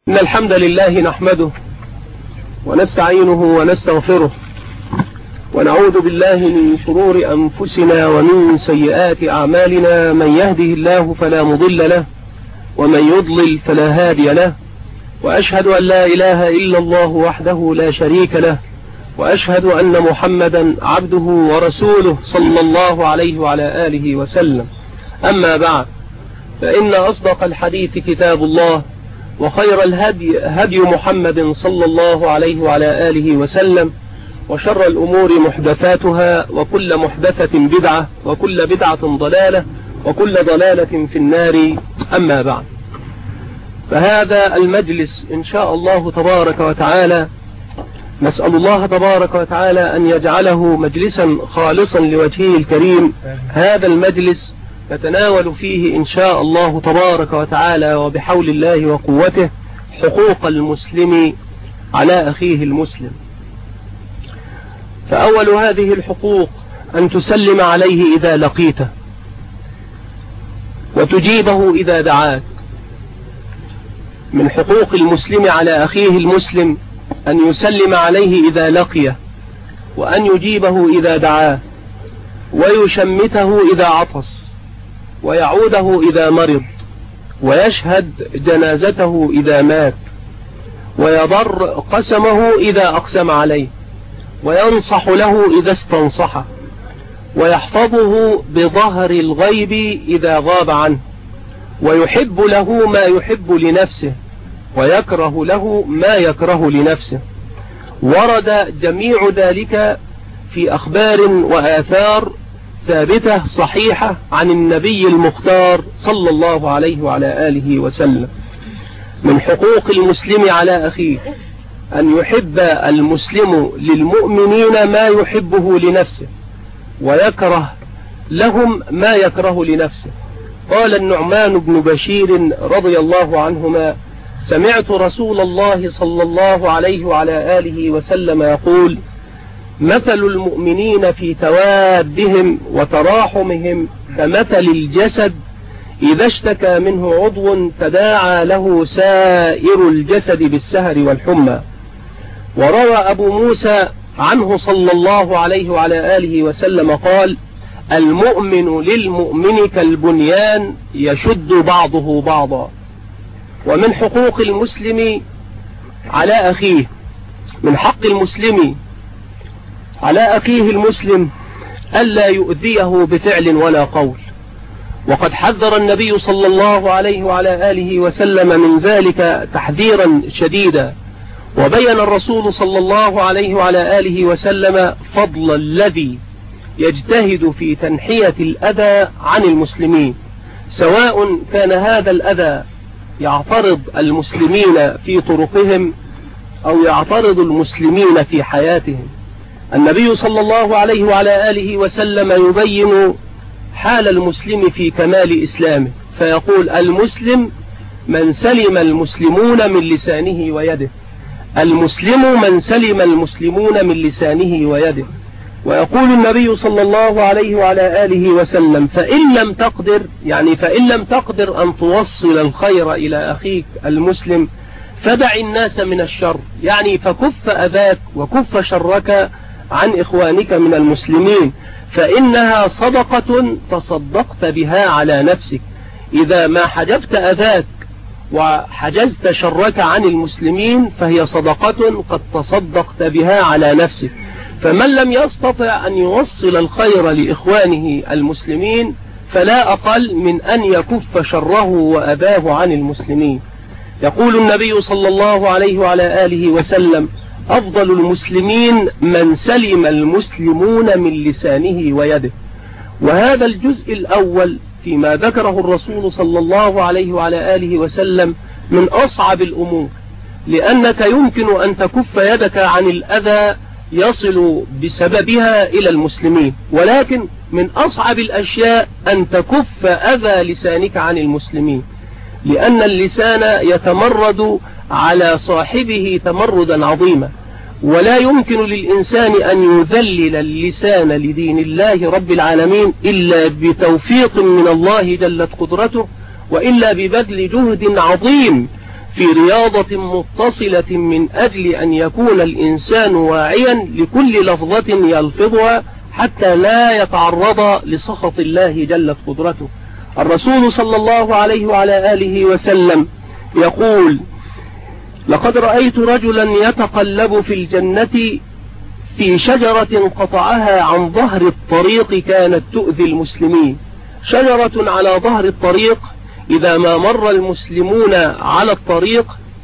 إن الحمد لله نحمده ونستعينه ونستغفره ونعوذ بالله من شرور أنفسنا ومن سيئات أعمالنا. من يهده الله فلا مضل له ومن يضلل فلا هادي له، وأشهد أن لا إله إلا الله وحده لا شريك له، وأشهد أن محمدا عبده ورسوله صلى الله عليه وعلى آله وسلم. أما بعد، فإن أصدق الحديث كتاب الله، وخير الهدي هدي محمد صلى الله عليه وعلى آله وسلم، وشر الأمور محدثاتها، وكل محدثة بدعة، وكل بدعة ضلالة، وكل ضلالة في النار. أما بعد، فهذا المجلس إن شاء الله تبارك وتعالى نسأل الله تبارك وتعالى أن يجعله مجلسا خالصا لوجهه الكريم. هذا المجلس نتناول فيه إن شاء الله تبارك وتعالى وبحول الله وقوته حقوق المسلم على أخيه المسلم. فأول هذه الحقوق أن تسلم عليه إذا لقيته، وتجيبه إذا دعاك. من حقوق المسلم على أخيه المسلم أن يسلم عليه إذا لقيه، وأن يجيبه إذا دعاه، ويشمته إذا عطس، ويعوده إذا مرض، ويشهد جنازته إذا مات، ويضر قسمه إذا أقسم عليه، وينصح له إذا استنصحه، ويحفظه بظهر الغيب إذا غاب عنه، ويحب له ما يحب لنفسه، ويكره له ما يكره لنفسه. ورد جميع ذلك في أخبار وآثار ثابتة صحيحة عن النبي المختار صلى الله عليه وعلى آله وسلم. من حقوق المسلم على أخيه أن يحب المسلم للمؤمنين ما يحبه لنفسه، ويكره لهم ما يكره لنفسه. قال النعمان بن بشير رضي الله عنهما: سمعت رسول الله صلى الله عليه وعلى آله وسلم يقول: مثل المؤمنين في توادهم وتراحمهم كمثل الجسد إذا اشتكى منه عضو تداعى له سائر الجسد بالسهر والحمى. وروى أبو موسى عنه صلى الله عليه وعلى آله وسلم قال: المؤمن للمؤمن كالبنيان يشد بعضه بعضا. ومن حقوق المسلم على أخيه، من حق المسلم على أخيه المسلم ألا يؤذيه بفعل ولا قول. وقد حذر النبي صلى الله عليه وعلى آله وسلم من ذلك تحذيرا شديدا. وبين الرسول صلى الله عليه وعلى آله وسلم فضل الذي يجتهد في تنحية الأذى عن المسلمين، سواء كان هذا الأذى يعترض المسلمين في طرقهم أو يعترض المسلمين في حياتهم. النبي صلى الله عليه وعلى آله وسلم يبين حال المسلم في كمال إسلامه، فيقول: المسلم من سلم المسلمون من لسانه ويده. المسلم من سلم المسلمون من لسانه ويده. ويقول النبي صلى الله عليه وعلى آله وسلم: فإن لم تقدر أن توصل الخير إلى أخيك المسلم فدع الناس من الشر، يعني فكف أذاك وكف شرك عن إخوانك من المسلمين، فإنها صدقة تصدقت بها على نفسك. إذا ما حجبت أذاك وحجزت شرك عن المسلمين فهي صدقة قد تصدقت بها على نفسك. فمن لم يستطع أن يوصل الخير لإخوانه المسلمين فلا أقل من أن يكف شره وأذاه عن المسلمين. يقول النبي صلى الله عليه وعلى آله وسلم: أفضل المسلمين من سلم المسلمون من لسانه ويده. وهذا الجزء الأول فيما ذكره الرسول صلى الله عليه وعلى آله وسلم من أصعب الأمور، لأنك يمكن أن تكف يدك عن الأذى يصل بسببها إلى المسلمين، ولكن من أصعب الأشياء أن تكف أذى لسانك عن المسلمين، لأن اللسان يتمرد على صاحبه تمردا عظيما، ولا يمكن للإنسان أن يذلل اللسان لدين الله رب العالمين إلا بتوفيق من الله جلت قدرته، وإلا ببذل جهد عظيم في رياضة متصلة من أجل أن يكون الإنسان واعيا لكل لفظة يلفظها حتى لا يتعرض لسخط الله جلت قدرته. الرسول صلى الله عليه وعلى آله وسلم يقول: لقد رأيت رجلا يتقلب في الجنة في شجرة قطعها عن ظهر الطريق كانت تؤذي المسلمين. شجرة على ظهر الطريق إذا ما مر المسلمون على الطريق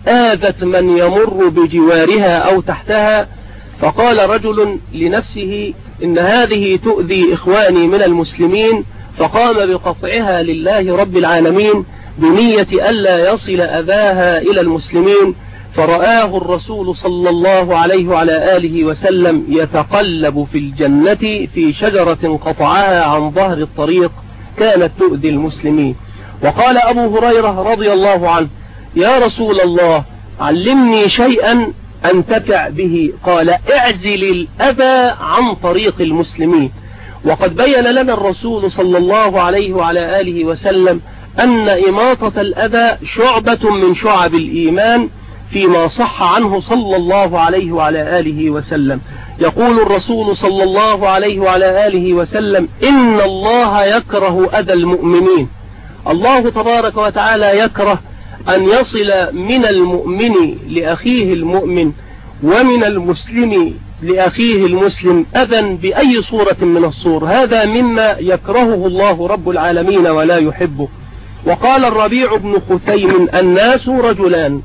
آذت من يمر بجوارها أو تحتها، فقال رجل لنفسه: إن هذه تؤذي إخواني من المسلمين، فقام بقطعها لله رب العالمين بنية ألا يصل أذاها إلى المسلمين. فرآه الرسول صلى الله عليه وعلى آله وسلم يتقلب في الجنة في شجرة قطعها عن ظهر الطريق كانت تؤذي المسلمين. وقال أبو هريرة رضي الله عنه: يا رسول الله علمني شيئا أنتفع به. قال: اعزل الأذى عن طريق المسلمين. وقد بين لنا الرسول صلى الله عليه وعلى آله وسلم أن إماطة الأذى شعبة من شعب الإيمان فيما صح عنه صلى الله عليه وعلى آله وسلم. يقول الرسول صلى الله عليه وعلى آله وسلم: إن الله يكره أذى المؤمنين. الله تبارك وتعالى يكره أن يصل من المؤمن لأخيه المؤمن ومن المسلم لأخيه المسلم أذى بأي صورة من الصور. هذا مما يكرهه الله رب العالمين ولا يحبه. وقال الربيع بن خثيم: الناس رجلان،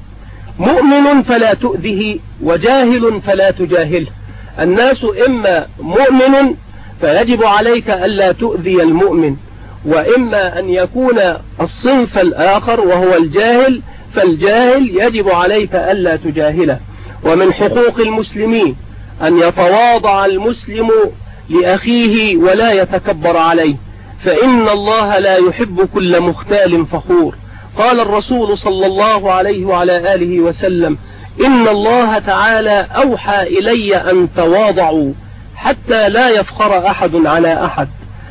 مؤمن فلا تؤذه وجاهل فلا تجاهله. الناس إما مؤمن فيجب عليك ألا تؤذي المؤمن، وإما أن يكون الصنف الآخر وهو الجاهل، فالجاهل يجب عليك ألا تجاهله. ومن حقوق المسلمين أن يتواضع المسلم لأخيه ولا يتكبر عليه، فإن الله لا يحب كل مختال فخور. قال الرسول صلى الله عليه وعلى آله وسلم: إن الله تعالى أوحى إلي أن تواضعوا حتى لا يفخر أحد على أحد.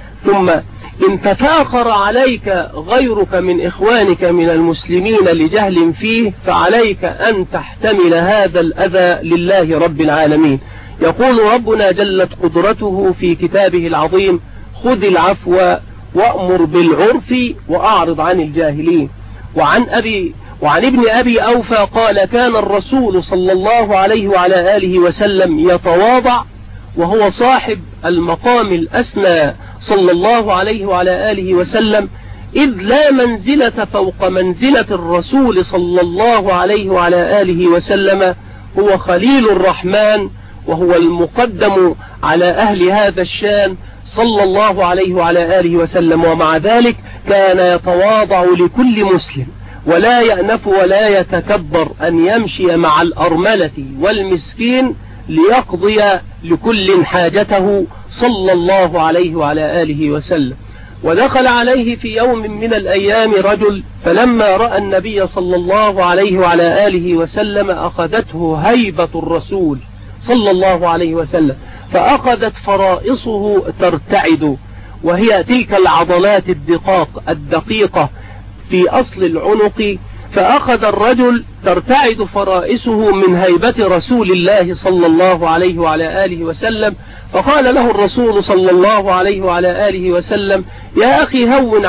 ثم إن تفاخر عليك غيرك من إخوانك من المسلمين لجهل فيه فعليك أن تحتمل هذا الأذى لله رب العالمين. يقول ربنا جلت قدرته في كتابه العظيم: خذ العفو وأمر بالعرف وأعرض عن الجاهلين. وعن ابن أبي أوفى قال: كان الرسول صلى الله عليه وعلى آله وسلم يتواضع وهو صاحب المقام الأسنى صلى الله عليه وعلى آله وسلم، إذ لا منزلة فوق منزلة الرسول صلى الله عليه وعلى آله وسلم. هو خليل الرحمن وهو المقدم على أهل هذا الشان صلى الله عليه وعلى آله وسلم. ومع ذلك كان يتواضع لكل مسلم ولا يأنف ولا يتكبر أن يمشي مع الأرملة والمسكين ليقضي لكل حاجته صلى الله عليه وعلى آله وسلم. ودخل عليه في يوم من الأيام رجل، فلما رأى النبي صلى الله عليه وعلى آله وسلم أخذته هيبة الرسول صلى الله عليه وسلم، فأخذت فرائصه ترتعد، وهي تلك العضلات الدقيقة في أصل العنق. فأخذ الرجل ترتعد فرائسه من هيبة رسول الله صلى الله عليه وعلى آله وسلم. فقال له الرسول صلى الله عليه وعلى آله وسلم: يا أخي هون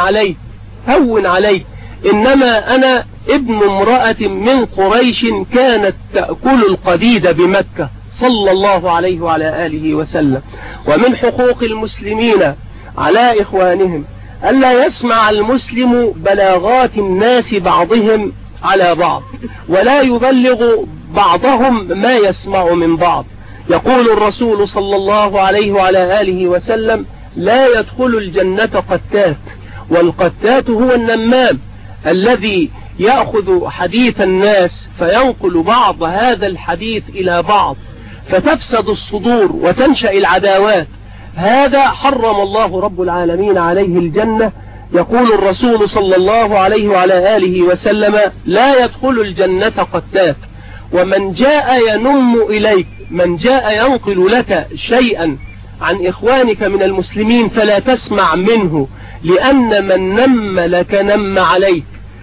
علي، إنما أنا ابن امرأة من قريش كانت تأكل القديد بمكة صلى الله عليه وعلى آله وسلم. ومن حقوق المسلمين على إخوانهم ألا يسمع المسلم بلاغات الناس بعضهم على بعض، ولا يبلغ بعضهم ما يسمع من بعض. يقول الرسول صلى الله عليه وعلى آله وسلم: لا يدخل الجنة قتات، والقتات هو النمام الذي يأخذ حديث الناس فينقل بعض هذا الحديث إلى بعض فتفسد الصدور وتنشأ العداوات. هذا حرم الله رب العالمين عليه الجنة. يقول الرسول صلى الله عليه وعلى آله وسلم: لا يدخل الجنة قتات. ومن جاء ينم إليك، من جاء ينقل لك شيئا عن إخوانك من المسلمين فلا تسمع منه، لأن من نم لك نم عليك.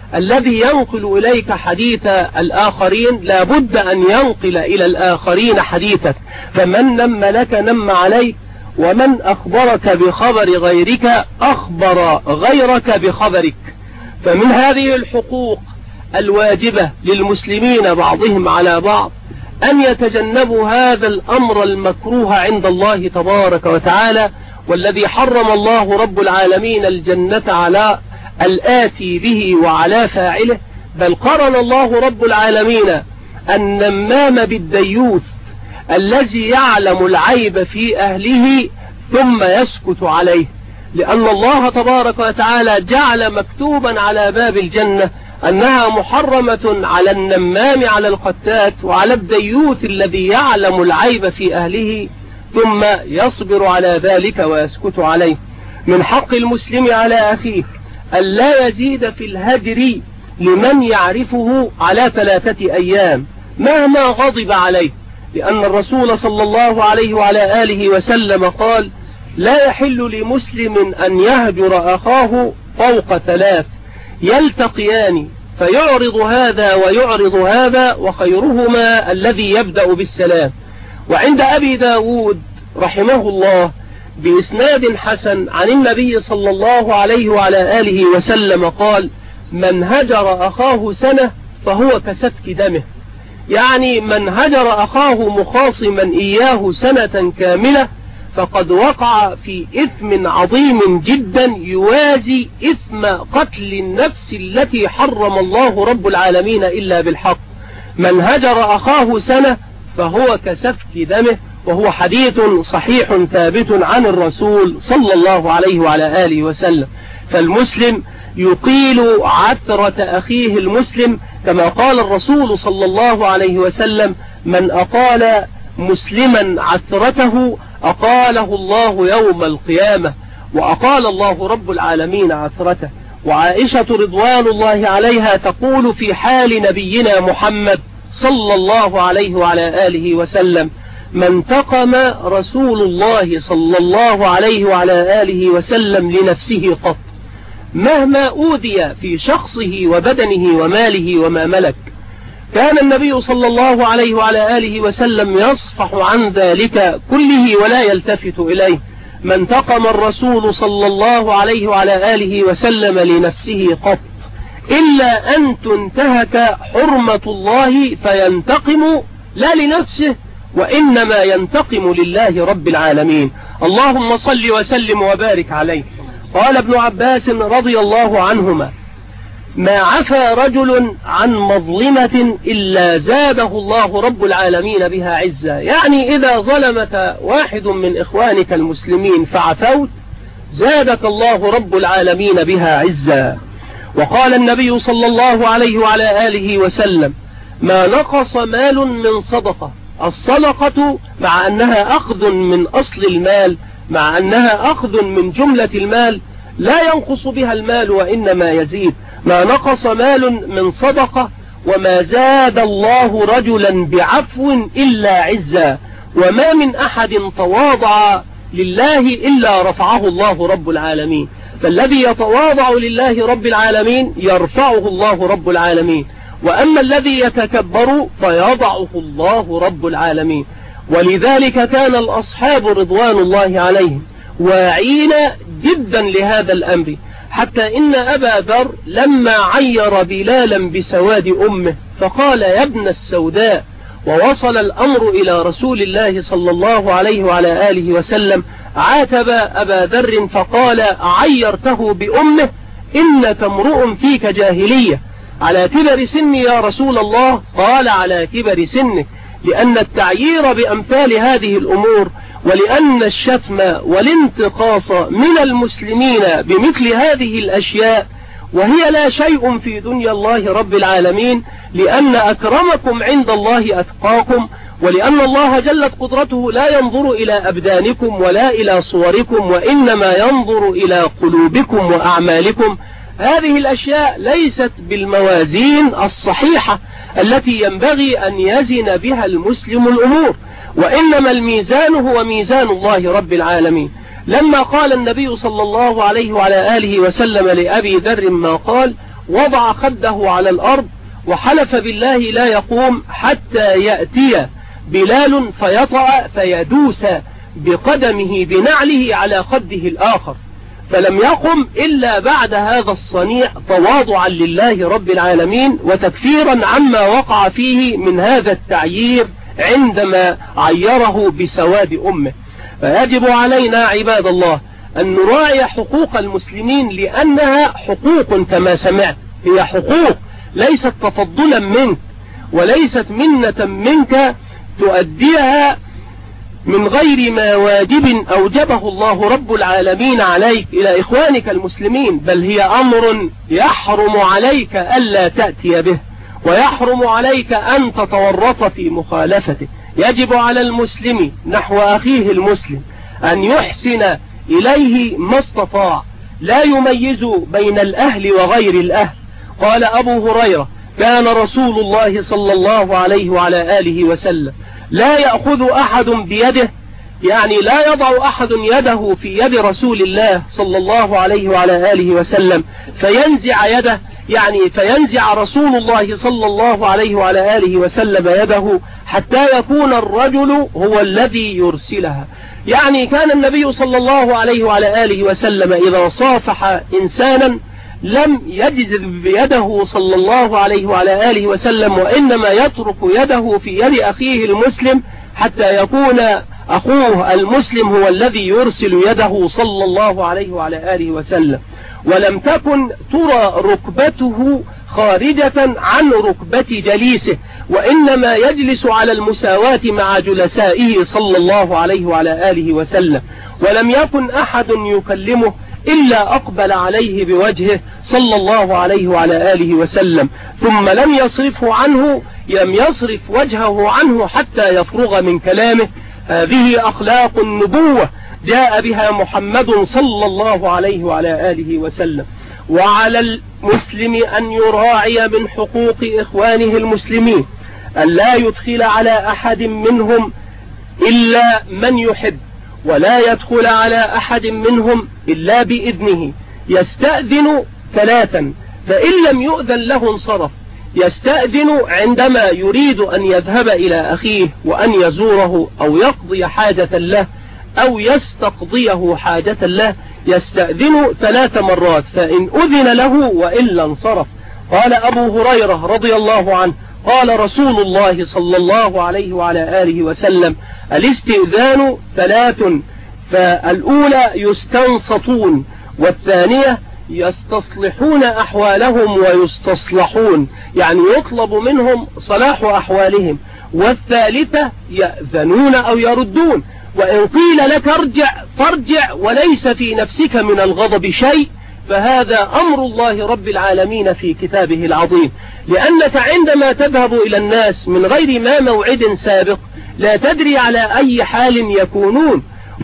الذي ينقل إليك حديث الآخرين لابد أن ينقل إلى الآخرين حديثك، فمن نم لك نم عليك، ومن أخبرك بخبر غيرك أخبر غيرك بخبرك. فمن هذه الحقوق الواجبة للمسلمين بعضهم على بعض أن يتجنبوا هذا الأمر المكروه عند الله تبارك وتعالى، والذي حرم الله رب العالمين الجنة على الآتي به وعلى فاعله، بل قرن الله رب العالمين النمام بالديوث الذي يعلم العيب في أهله ثم يسكت عليه، لأن الله تبارك وتعالى جعل مكتوبا على باب الجنة أنها محرمة على النمام على القتات وعلى الديوث الذي يعلم العيب في أهله ثم يصبر على ذلك ويسكت عليه. من حق المسلم على أخيه ألا يزيد في الهجر لمن يعرفه على 3 أيام مهما غضب عليه، لأن الرسول صلى الله عليه وعلى آله وسلم قال: لا يحل لمسلم أن يهجر أخاه فوق 3 يلتقيان فيعرض هذا ويعرض هذا وخيرهما الذي يبدأ بالسلام. وعند أبي داود رحمه الله بإسناد حسن عن النبي صلى الله عليه وعلى آله وسلم قال: من هجر أخاه سنة فهو كسفك دمه، يعني من هجر أخاه مخاصما إياه سنة كاملة فقد وقع في إثم عظيم جدا يوازي إثم قتل النفس التي حرم الله رب العالمين إلا بالحق. من هجر أخاه سنة فهو كسفك دمه، وهو حديث صحيح ثابت عن الرسول صلى الله عليه وعلى آله وسلم. فالمسلم يقيل عثرة أخيه المسلم، كما قال الرسول صلى الله عليه وسلم: من أقال مسلما عثرته أقاله الله يوم القيامة، وأقال الله رب العالمين عثرته. وعائشة رضوان الله عليها تقول في حال نبينا محمد صلى الله عليه وعلى آله وسلم: ما انتقم رسول الله صلى الله عليه وعلى آله وسلم لنفسه قط، مهما أوذي في شخصه وبدنه وماله وما ملك. كان النبي صلى الله عليه وعلى آله وسلم يصفح عن ذلك كله ولا يلتفت إليه. ما انتقم الرسول صلى الله عليه وعلى آله وسلم لنفسه قط إلا أن تنتهك حرمة الله فينتقم لا لنفسه وإنما ينتقم لله رب العالمين. اللهم صل وسلم وبارك عليه. قال ابن عباس رضي الله عنهما: ما عفى رجل عن مظلمة إلا زاده الله رب العالمين بها عزا، يعني إذا ظلمك واحد من إخوانك المسلمين فعفوت زادك الله رب العالمين بها عزا. وقال النبي صلى الله عليه وعلى آله وسلم: ما نقص مال من صدقة. الصدقة مع أنها أخذ من أصل المال، مع أنها أخذ من جملة المال، لا ينقص بها المال وإنما يزيد. ما نقص مال من صدقة وما زاد الله رجلا بعفو إلا عزا، وما من أحد تواضع لله إلا رفعه الله رب العالمين. فالذي يتواضع لله رب العالمين يرفعه الله رب العالمين، وأما الذي يتكبر فيضعه الله رب العالمين. ولذلك كان الأصحاب رضوان الله عليهم واعين جدا لهذا الأمر، حتى إن أبا ذر لما عير بلالا بسواد أمه فقال: يا ابن السوداء. ووصل الأمر إلى رسول الله صلى الله عليه وعلى آله وسلم، عاتب أبا ذر فقال: عيرته بأمه إنك امرؤ فيك جاهلية. على كبر سني يا رسول الله؟ قال: على كبر سنك، لأن التعيير بأمثال هذه الأمور ولأن الشتم والانتقاص من المسلمين بمثل هذه الأشياء وهي لا شيء في دنيا الله رب العالمين، لأن أكرمكم عند الله أتقاكم، ولأن الله جلت قدرته لا ينظر إلى أبدانكم ولا إلى صوركم وإنما ينظر إلى قلوبكم وأعمالكم. هذه الأشياء ليست بالموازين الصحيحة التي ينبغي أن يزن بها المسلم الأمور، وإنما الميزان هو ميزان الله رب العالمين. لما قال النبي صلى الله عليه وعلى آله وسلم لأبي ذر ما قال: وضع خده على الأرض وحلف بالله لا يقوم حتى يأتي بلال فيطأ فيدوس بقدمه بنعله على خده الآخر، فلم يقم إلا بعد هذا الصنيع تواضعا لله رب العالمين وتكفيرا عما وقع فيه من هذا التعيير عندما عيره بسواد أمه. فيجب علينا عباد الله أن نراعي حقوق المسلمين، لأنها حقوق كما سمعت، هي حقوق ليست تفضلا منك وليست منة منك تؤديها من غير ما واجب أوجبه الله رب العالمين عليك إلى إخوانك المسلمين، بل هي أمر يحرم عليك ألا تأتي به ويحرم عليك أن تتورط في مخالفته. يجب على المسلم نحو أخيه المسلم أن يحسن إليه ما استطاع، لا يميز بين الأهل وغير الأهل. قال أبو هريرة: كان رسول الله صلى الله عليه وعلى آله وسلم لا يأخذ أحد بيده، يعني لا يضع أحد يده في يد رسول الله صلى الله عليه وعلى آله وسلم فينزع يده، يعني فينزع رسول الله صلى الله عليه وعلى آله وسلم يده حتى يكون الرجل هو الذي يرسلها. يعني كان النبي صلى الله عليه وعلى آله وسلم إذا صافح إنسانا لم يجذب بيده صلى الله عليه وعلى آله وسلم، وإنما يترك يده في يد أخيه المسلم حتى يكون أخوه المسلم هو الذي يرسل يده صلى الله عليه وعلى آله وسلم. ولم تكن ترى ركبته خارجة عن ركبة جليسه، وإنما يجلس على المساواة مع جلسائه صلى الله عليه وعلى آله وسلم. ولم يكن أحد يكلمه إلا أقبل عليه بوجهه صلى الله عليه وعلى آله وسلم، ثم لم يصرفه عنه، لم يصرف وجهه عنه حتى يفرغ من كلامه. هذه أخلاق النبوة جاء بها محمد صلى الله عليه وعلى آله وسلم. وعلى المسلم أن يراعي من حقوق إخوانه المسلمين أن لا يدخل على أحد منهم إلا من يحب، ولا يدخل على أحد منهم إلا بإذنه. يستأذن ثلاثا، فإن لم يؤذن له انصرف. يستأذن عندما يريد أن يذهب إلى أخيه وأن يزوره أو يقضي حاجة له أو يستقضيه حاجة له، يستأذن 3 مرات، فإن أذن له وإلا انصرف. قال أبو هريرة رضي الله عنه: قال رسول الله صلى الله عليه وعلى آله وسلم: الاستئذان 3، فالأولى يستنصتون، والثانية يستصلحون أحوالهم ويستصلحون، يعني يطلب منهم صلاح أحوالهم، والثالثة يأذنون أو يردون. وإن قيل لك ارجع فارجع وليس في نفسك من الغضب شيء، فهذا أمر الله رب العالمين في كتابه العظيم، لأنك عندما تذهب إلى الناس من غير ما موعد سابق لا تدري على أي حال يكونون،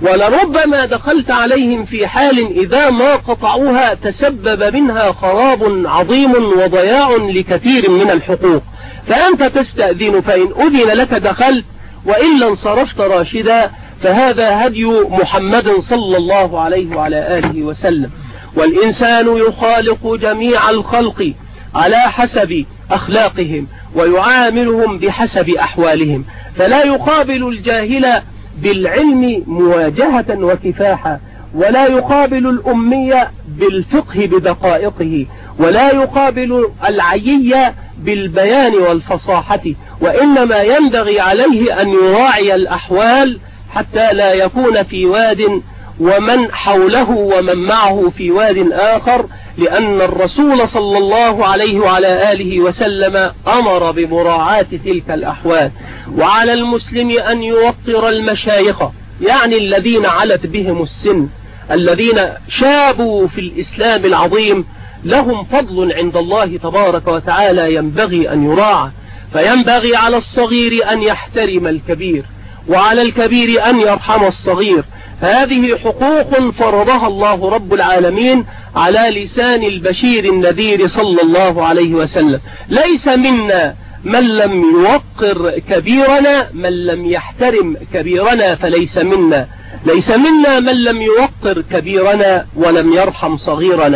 ولربما دخلت عليهم في حال إذا ما قطعوها تسبب منها خراب عظيم وضياع لكثير من الحقوق. فأنت تستأذن، فإن أذن لك دخلت، وإلا انصرفت راشدا. فهذا هدي محمد صلى الله عليه وعلى آله وسلم. والإنسان يخالق جميع الخلق على حسب أخلاقهم ويعاملهم بحسب أحوالهم، فلا يقابل الجاهل بالعلم مواجهة وكفاحة، ولا يقابل الأمي بالفقه بدقائقه، ولا يقابل العيي بالبيان والفصاحة، وإنما ينبغي عليه أن يراعي الأحوال حتى لا يكون في واد ومن حوله ومن معه في واد آخر، لأن الرسول صلى الله عليه وعلى آله وسلم أمر بمراعاة تلك الأحوال. وعلى المسلم أن يوقر المشايخ، يعني الذين علت بهم السن، الذين شابوا في الإسلام العظيم، لهم فضل عند الله تبارك وتعالى ينبغي أن يراعى. فينبغي على الصغير أن يحترم الكبير، وعلى الكبير أن يرحم الصغير. هذه حقوق فرضها الله رب العالمين على لسان البشير النذير صلى الله عليه وسلم. ليس منا من لم يوقر كبيرنا، من لم يحترم كبيرنا فليس منا. ليس منا من لم يوقر كبيرنا ولم يرحم صغيرنا.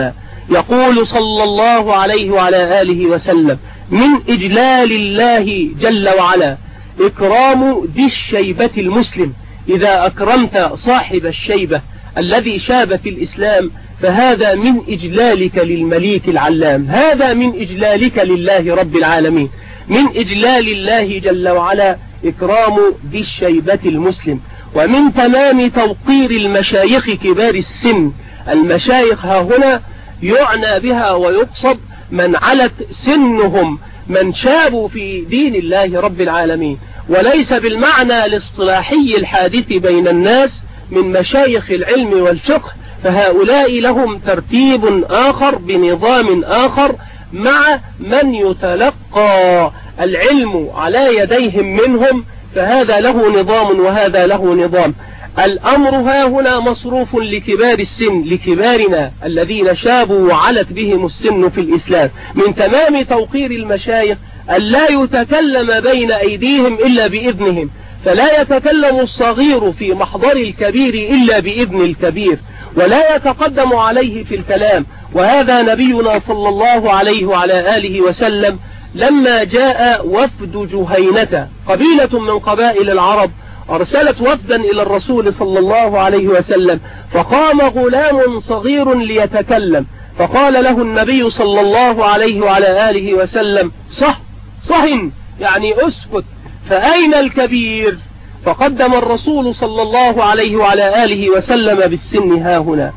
يقول صلى الله عليه وعلى آله وسلم: من إجلال الله جل وعلا إكرام ذي الشيبة المسلم. إذا أكرمت صاحب الشيبة الذي شاب في الإسلام فهذا من إجلالك للمليك العلام، هذا من إجلالك لله رب العالمين. من إجلال الله جل وعلا إكرام ذي الشيبة المسلم. ومن تمام توقير المشايخ كبار السن، المشايخ ها هنا يعنى بها ويقصد من علت سنهم، من شابوا في دين الله رب العالمين، وليس بالمعنى الاصطلاحي الحادث بين الناس من مشايخ العلم والفقه، فهؤلاء لهم ترتيب آخر بنظام آخر مع من يتلقى العلم على يديهم منهم، فهذا له نظام وهذا له نظام. الأمر ها هنا مصروف لكبار السن، لكبارنا الذين شابوا وعلت بهم السن في الإسلام. من تمام توقير المشايخ أن لا يتكلم بين أيديهم إلا بإذنهم، فلا يتكلم الصغير في محضر الكبير إلا بإذن الكبير، ولا يتقدم عليه في الكلام. وهذا نبينا صلى الله عليه وعلى آله وسلم لما جاء وفد جهينة، قبيلة من قبائل العرب، أرسلت وفدا إلى الرسول صلى الله عليه وسلم، فقام غلام صغير ليتكلم، فقال له النبي صلى الله عليه وعلى آله وسلم: صهن، يعني أسكت، فأين الكبير؟ فقدم الرسول صلى الله عليه وعلى آله وسلم بالسن ها هنا.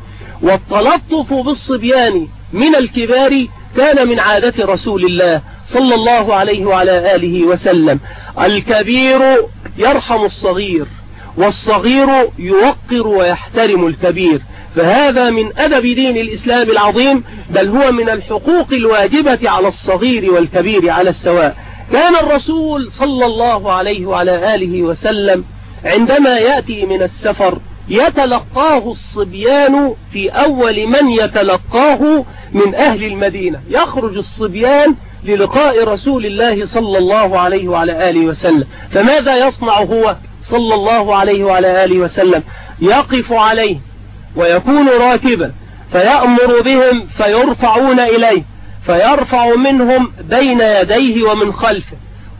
والتلطف بالصبيان من الكبار كان من عادة رسول الله صلى الله عليه وعلى آله وسلم. الكبير يرحم الصغير، والصغير يوقر ويحترم الكبير، فهذا من أدب دين الإسلام العظيم، بل هو من الحقوق الواجبة على الصغير والكبير على السواء. كان الرسول صلى الله عليه وعلى آله وسلم عندما يأتي من السفر يتلقاه الصبيان في أول من يتلقاه من أهل المدينة. يخرج الصبيان للقاء رسول الله صلى الله عليه وعلى آله وسلم، فماذا يصنع هو صلى الله عليه وعلى آله وسلم؟ يقف عليه ويكون راكبا، فيأمر بهم فيرفعون إليه، فيرفع منهم بين يديه ومن خلفه،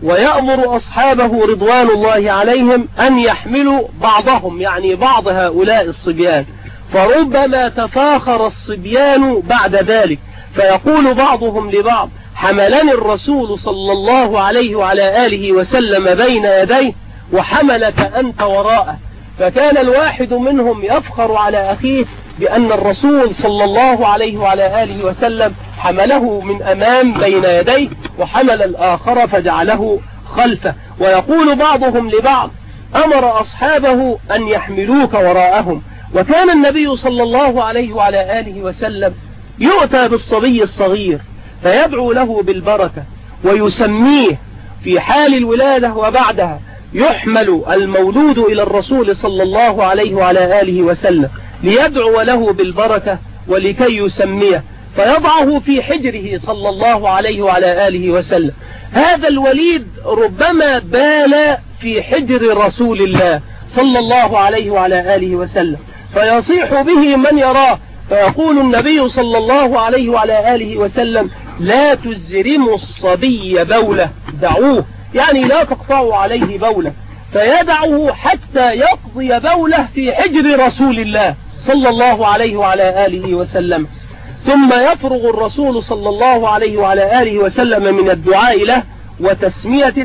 ويأمر أصحابه رضوان الله عليهم أن يحملوا بعضهم، يعني بعض هؤلاء الصبيان. فربما تفاخر الصبيان بعد ذلك، فيقول بعضهم لبعض: حملني الرسول صلى الله عليه وعلى آله وسلم بين يديه وحملك أنت وراءه. فكان الواحد منهم يفخر على أخيه بأن الرسول صلى الله عليه وعلى آله وسلم حمله من أمام بين يديه، وحمل الآخر فجعله خلفه. ويقول بعضهم لبعض: أمر أصحابه أن يحملوك وراءهم. وكان النبي صلى الله عليه وعلى آله وسلم يؤتى بالصبي الصغير فيدعو له بالبركة ويسميه في حال الولادة وبعدها. يحمل المولود إلى الرسول صلى الله عليه وعلى آله وسلم ليدعو له بالبركة ولكي يسميه، فيضعه في حجره صلى الله عليه وعلى آله وسلم. هذا الوليد ربما بال في حجر رسول الله صلى الله عليه وعلى آله وسلم، فيصيح به من يراه، فيقول النبي صلى الله عليه وعلى آله وسلم: لا تزرموا الصبي بوله، دعوه، يعني لا تقطعوا عليه بوله. فيدعه حتى يقضي بوله في حجر رسول الله صلى الله عليه وعلى آله وسلم. ثم يفرغ الرسول صلى الله عليه وعلى آله وسلم من الدعاء له وتسميته،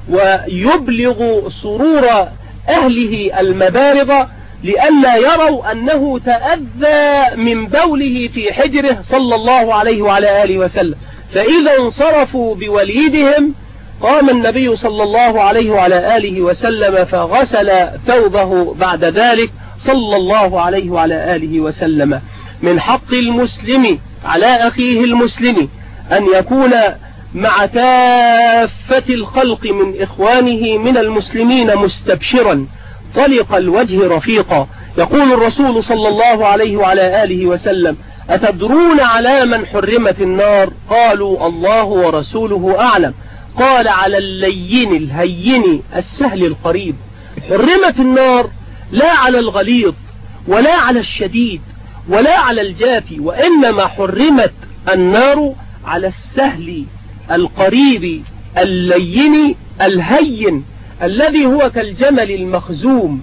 ويبلغ سرور أهله المبارض لئلا يروا أنه تأذى من بوله في حجره صلى الله عليه وعلى آله وسلم. فإذا انصرفوا بوليدهم قام النبي صلى الله عليه وعلى آله وسلم فغسل ثوبه بعد ذلك صلى الله عليه وعلى آله وسلم. من حق المسلم على أخيه المسلم أن يكون مع كافة الخلق من إخوانه من المسلمين مستبشرا طلق الوجه رفيقا. يقول الرسول صلى الله عليه وعلى آله وسلم: أتدرون على من حرمت النار؟ قالوا: الله ورسوله أعلم. قال: على اللين الهين السهل القريب. حرمت النار لا على الغليظ ولا على الشديد ولا على الجافي، وإنما حرمت النار على السهل القريب اللين الهين الذي هو كالجمل المخزوم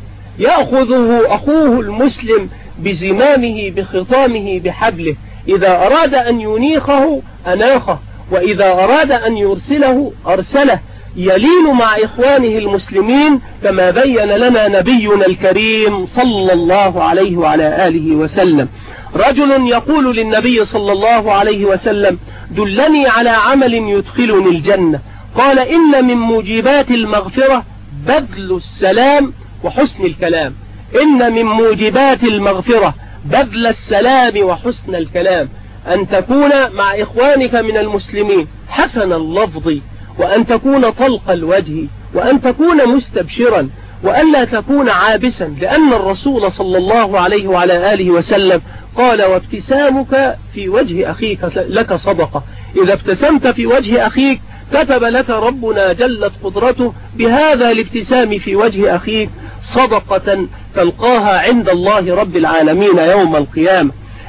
يأخذه أخوه المسلم بزمامه بخطامه بحبله، إذا أراد أن ينيخه أناخه، وإذا أراد أن يرسله أرسله، يلين مع إخوانه المسلمين كما بين لنا نبينا الكريم صلى الله عليه وعلى آله وسلم. رجل يقول للنبي صلى الله عليه وسلم: دلني على عمل يدخلني الجنة. قال: إن من موجبات المغفرة بذل السلام وحسن الكلام. إن من موجبات المغفرة بذل السلام وحسن الكلام، أن تكون مع إخوانك من المسلمين حسن اللفظ، وأن تكون طلق الوجه، وأن تكون مستبشرا، وأن لا تكون عابسا، لأن الرسول صلى الله عليه وعلى آله وسلم قال: وابتسامك في وجه أخيك لك صدقة. إذا ابتسمت في وجه أخيك كتب لك ربنا جلت قدرته بهذا الابتسام في وجه أخيك صدقة تلقاها عند الله رب العالمين يوم القيامة.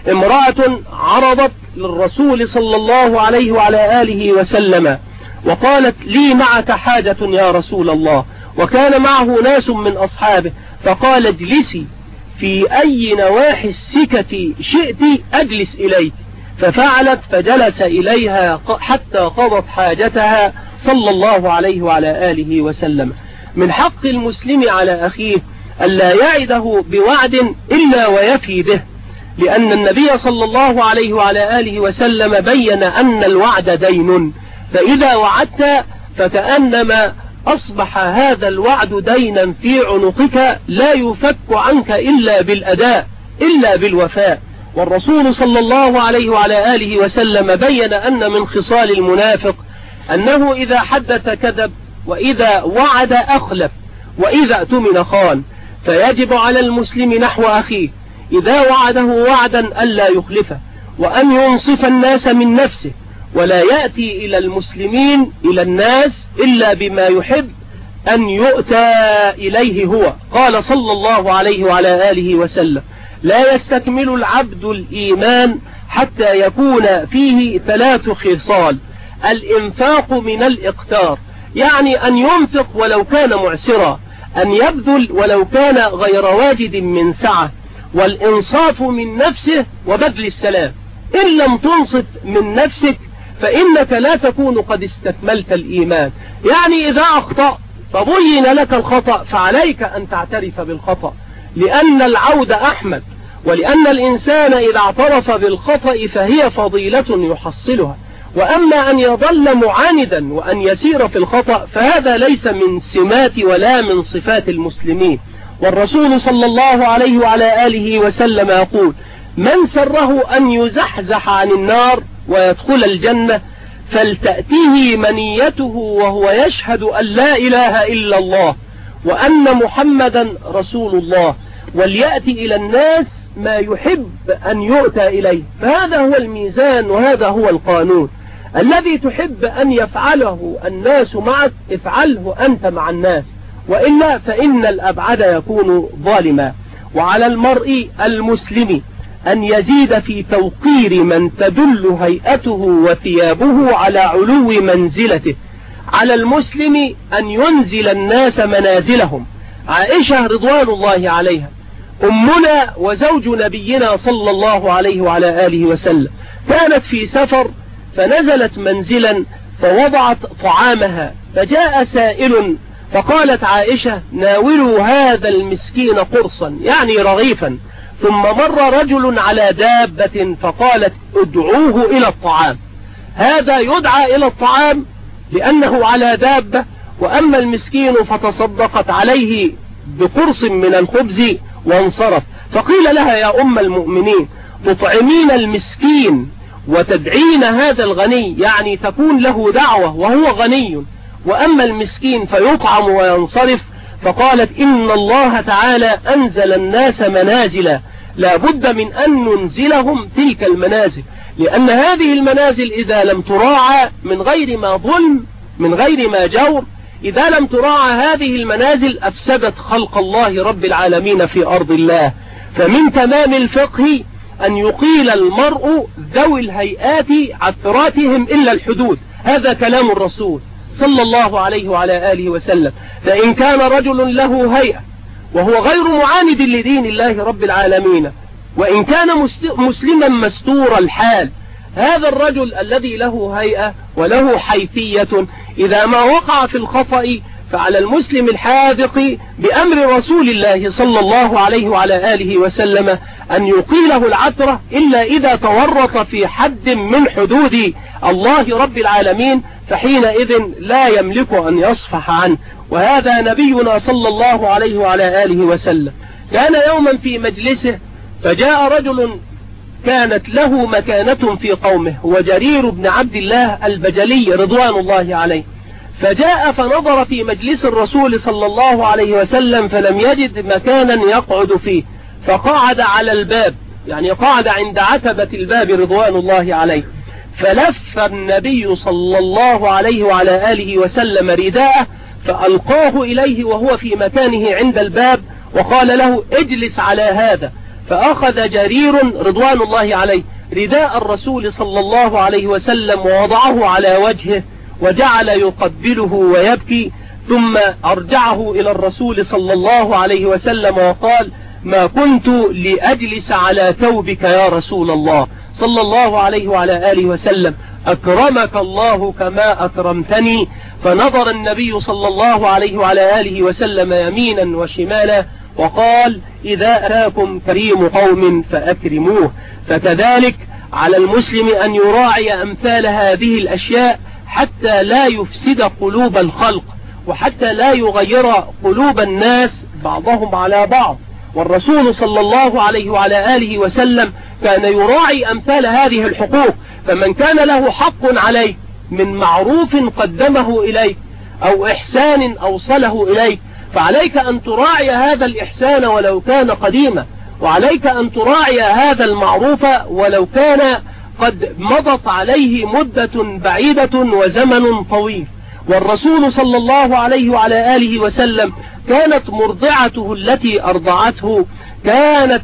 امرأة عرضت للرسول صلى الله عليه وعلى آله وسلم وقالت: لي معك حاجة يا رسول الله، وكان معه ناس من أصحابه، فقال: اجلسي في أي نواحي السكة شئت أجلس إليك، ففعلت فجلس إليها حتى قضت حاجتها صلى الله عليه وعلى آله وسلم. من حق المسلم على أخيه ألا يعده بوعد إلا ويفي به، لأن النبي صلى الله عليه وعلى آله وسلم بين أن الوعد دين، فإذا وعدت فكأنما أصبح هذا الوعد دينا في عنقك لا يفك عنك إلا بالأداء إلا بالوفاء. والرسول صلى الله عليه وعلى آله وسلم بين أن من خصال المنافق أنه إذا حدث كذب، وإذا وعد أخلف، وإذا اؤتمن خان. فيجب على المسلم نحو أخيه إذا وعده وعدا ألا يخلفه، وأن ينصف الناس من نفسه، ولا يأتي إلى المسلمين إلى الناس إلا بما يحب أن يؤتى إليه هو. قال صلى الله عليه وعلى آله وسلم: لا يستكمل العبد الإيمان حتى يكون فيه 3 خصال: الإنفاق من الإقتار، يعني أن ينفق ولو كان معسرا، أن يبذل ولو كان غير واجد من سعة، والإنصاف من نفسه، وبذل السلام. إن لم تنصف من نفسك فإنك لا تكون قد استكملت الإيمان. يعني إذا أخطأ فبين لك الخطأ فعليك أن تعترف بالخطأ، لأن العود أحمد، ولأن الإنسان إذا اعترف بالخطأ فهي فضيلة يحصلها. وأما أن يظل معاندا وأن يسير في الخطأ فهذا ليس من سمات ولا من صفات المسلمين. والرسول صلى الله عليه وعلى آله وسلم يقول: من سره أن يزحزح عن النار ويدخل الجنة فلتأتيه منيته وهو يشهد أن لا إله إلا الله وأن محمدا رسول الله، وليأتي إلى الناس ما يحب أن يؤتى إليه. فهذا هو الميزان، وهذا هو القانون. الذي تحب أن يفعله الناس معك افعله أنت مع الناس، وإلا فإن الأبعد يكون ظالما. وعلى المرء المسلم أن يزيد في توقير من تدل هيئته وثيابه على علو منزلته. على المسلم أن ينزل الناس منازلهم. عائشة رضوان الله عليها أمنا وزوج نبينا صلى الله عليه وعلى آله وسلم كانت في سفر، فنزلت منزلا فوضعت طعامها، فجاء سائل فقالت عائشة: ناولوا هذا المسكين قرصا، يعني رغيفا. ثم مر رجل على دابة فقالت: ادعوه إلى الطعام. هذا يدعى إلى الطعام لأنه على دابة، وأما المسكين فتصدقت عليه بقرص من الخبز وانصرف. فقيل لها: يا أم المؤمنين، تطعمين المسكين وتدعين هذا الغني، يعني تكون له دعوة وهو غني، وأما المسكين فيطعم وينصرف. فقالت: إن الله تعالى أنزل الناس منازل، لا بد من أن ننزلهم تلك المنازل، لأن هذه المنازل إذا لم تراعى من غير ما ظلم من غير ما جور، إذا لم تراعى هذه المنازل أفسدت خلق الله رب العالمين في أرض الله. فمن تمام الفقه أن يقيل المرء ذوي الهيئات عثراتهم إلا الحدود. هذا كلام الرسول صلى الله عليه وعلى آله وسلم. فإن كان رجل له هيئة وهو غير معاند لدين الله رب العالمين، وإن كان مسلما مستور الحال، هذا الرجل الذي له هيئة وله حيثية إذا ما وقع في الخطأ فعلى المسلم الحاذق بأمر رسول الله صلى الله عليه وعلى آله وسلم أن يقيله العثرة إلا إذا تورط في حد من حدود الله رب العالمين، فحينئذ لا يملك أن يصفح عنه. وهذا نبينا صلى الله عليه وعلى آله وسلم. كان يوما في مجلسه فجاء رجل كانت له مكانة في قومه، وجرير بن عبد الله البجلي رضوان الله عليه، فجاء فنظر في مجلس الرسول صلى الله عليه وسلم فلم يجد مكانا يقعد فيه، فقعد على الباب، يعني قعد عند عتبة الباب رضوان الله عليه. فلف النبي صلى الله عليه وعلى آله وسلم رداءه فألقاه إليه وهو في مكانه عند الباب، وقال له اجلس على هذا. فأخذ جرير رضوان الله عليه رداء الرسول صلى الله عليه وسلم ووضعه على وجهه وجعل يقبله ويبكي، ثم أرجعه إلى الرسول صلى الله عليه وسلم وقال: ما كنت لأجلس على ثوبك يا رسول الله صلى الله عليه وعلى آله وسلم، أكرمك الله كما أكرمتني. فنظر النبي صلى الله عليه وعلى آله وسلم يمينا وشمالا وقال: إذا أتاكم كريم قوم فأكرموه. فكذلك على المسلم أن يراعي أمثال هذه الأشياء حتى لا يفسد قلوب الخلق، وحتى لا يغير قلوب الناس بعضهم على بعض. والرسول صلى الله عليه وعلى آله وسلم كان يراعي أمثال هذه الحقوق. فمن كان له حق عليك من معروف قدمه إليك أو إحسان أوصله إليك، فعليك أن تراعي هذا الإحسان ولو كان قديما، وعليك أن تراعي هذا المعروف ولو كان قد مضت عليه مدة بعيدة وزمن طويل. والرسول صلى الله عليه وعلى آله وسلم كانت مرضعته التي أرضعته كانت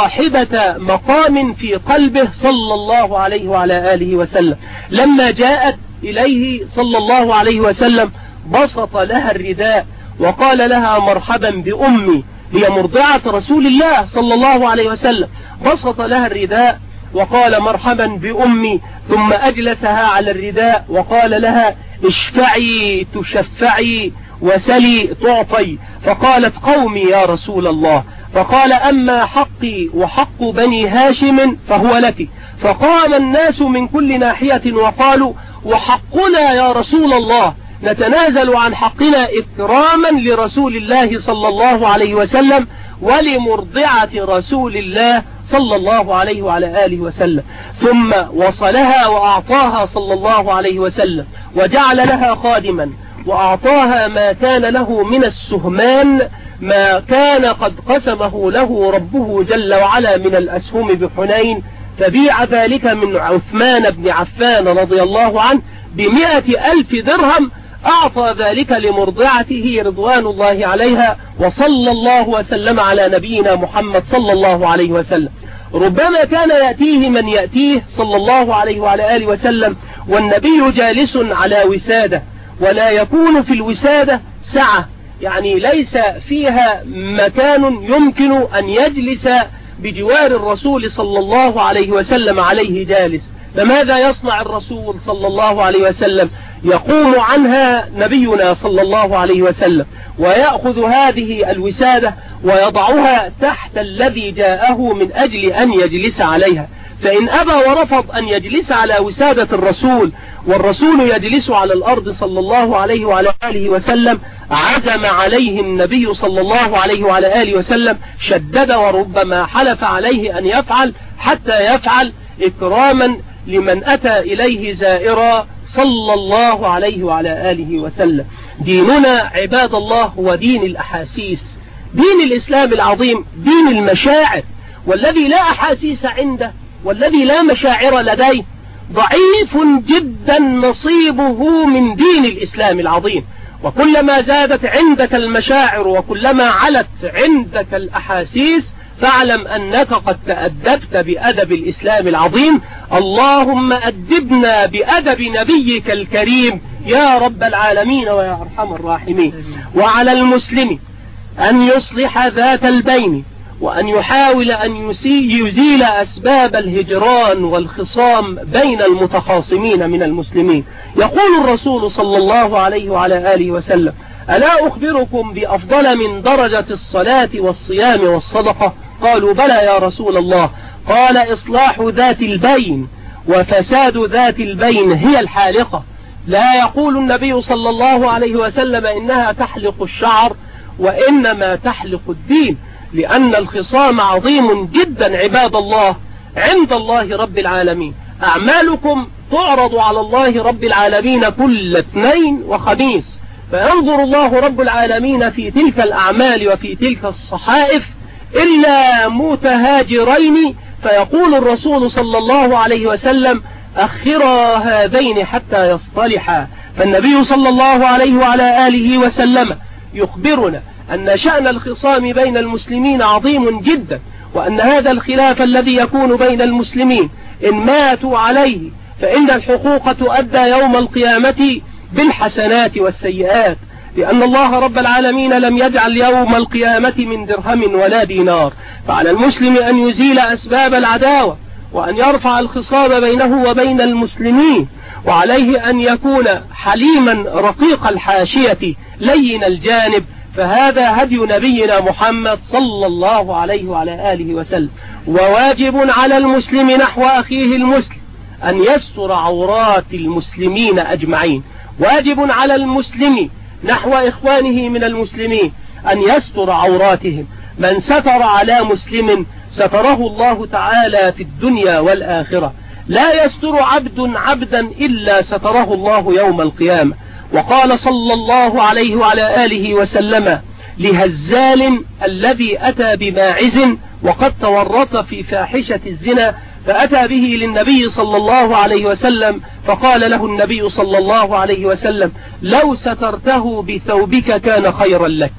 صاحبة مقام في قلبه صلى الله عليه وعلى آله وسلم. لما جاءت إليه صلى الله عليه وسلم بسط لها الرداء وقال لها: مرحبا بأمي. هي مرضعة رسول الله صلى الله عليه وسلم، بسط لها الرداء وقال: مرحبا بأمي، ثم أجلسها على الرداء وقال لها: اشفعي تشفعي وسلي تعطي. فقالت: قومي يا رسول الله. فقال: أما حقي وحق بني هاشم فهو لك. فقام الناس من كل ناحية وقالوا: وحقنا يا رسول الله، نتنازل عن حقنا إكراما لرسول الله صلى الله عليه وسلم ولمرضعة رسول الله صلى الله عليه وعلى آله وسلم. ثم وصلها وأعطاها صلى الله عليه وسلم، وجعل لها خادما، وأعطاها ما كان له من السهمان، ما كان قد قسمه له ربه جل وعلا من الأسهم بحنين، فبيع ذلك من عثمان بن عفان رضي الله عنه ب100,000 درهم. أعطى ذلك لمرضعته رضوان الله عليها، وصلى الله وسلم على نبينا محمد صلى الله عليه وسلم. ربما كان يأتيه من يأتيه صلى الله عليه وعلى آله وسلم والنبي جالس على وسادة، ولا يكون في الوسادة سعة، يعني ليس فيها مكان يمكن أن يجلس بجوار الرسول صلى الله عليه وسلم عليه جالس. فماذا يصنع الرسول صلى الله عليه وسلم؟ يقوم عنها نبينا صلى الله عليه وسلم ويأخذ هذه الوسادة ويضعها تحت الذي جاءه من أجل أن يجلس عليها. فإن أبى ورفض أن يجلس على وسادة الرسول والرسول يجلس على الأرض صلى الله عليه وعلى آله وسلم، عزم عليه النبي صلى الله عليه وعلى آله وسلم، شدد وربما حلف عليه أن يفعل حتى يفعل إكراما لمن أتى إليه زائرا صلى الله عليه وعلى آله وسلم. ديننا عباد الله هو دين الأحاسيس، دين الإسلام العظيم دين المشاعر، والذي لا أحاسيس عنده والذي لا مشاعر لديه ضعيف جدا نصيبه من دين الإسلام العظيم. وكلما زادت عندك المشاعر وكلما علت عندك الأحاسيس فاعلم أنك قد تأدبت بأدب الإسلام العظيم. اللهم أدبنا بأدب نبيك الكريم يا رب العالمين ويا أرحم الراحمين. وعلى المسلم أن يصلح ذات البين، وأن يحاول أن يزيل أسباب الهجران والخصام بين المتخاصمين من المسلمين. يقول الرسول صلى الله عليه وعلى آله وسلم: ألا أخبركم بأفضل من درجة الصلاة والصيام والصدقة؟ قالوا: بلى يا رسول الله. قال: إصلاح ذات البين، وفساد ذات البين هي الحالقة. لا يقول النبي صلى الله عليه وسلم إنها تحلق الشعر، وإنما تحلق الدين، لأن الخصام عظيم جدا عباد الله عند الله رب العالمين. أعمالكم تعرض على الله رب العالمين كل اثنين وخميس، فينظر الله رب العالمين في تلك الأعمال وفي تلك الصحائف إلا متهاجرين، فيقول الرسول صلى الله عليه وسلم: أخرا هذين حتى يصطلحا. فالنبي صلى الله عليه وعلى آله وسلم يخبرنا أن شأن الخصام بين المسلمين عظيم جدا، وأن هذا الخلاف الذي يكون بين المسلمين إن ماتوا عليه فإن الحقوق تؤدى يوم القيامة بالحسنات والسيئات، لأن الله رب العالمين لم يجعل يوم القيامة من درهم ولا دينار. فعلى المسلم أن يزيل أسباب العداوة، وأن يرفع الخصام بينه وبين المسلمين، وعليه أن يكون حليما رقيق الحاشية لين الجانب، فهذا هدي نبينا محمد صلى الله عليه وعلى آله وسلم. وواجب على المسلم نحو أخيه المسلم أن يستر عورات المسلمين أجمعين. واجب على المسلم نحو إخوانه من المسلمين أن يستر عوراتهم. من ستر على مسلم ستره الله تعالى في الدنيا والآخرة. لا يستر عبدا إلا ستره الله يوم القيامة. وقال صلى الله عليه وعلى آله وسلم لهزال الذي أتى بماعز وقد تورط في فاحشة الزنا، فأتى به للنبي صلى الله عليه وسلم، فقال له النبي صلى الله عليه وسلم: لو سترته بثوبك كان خيرا لك.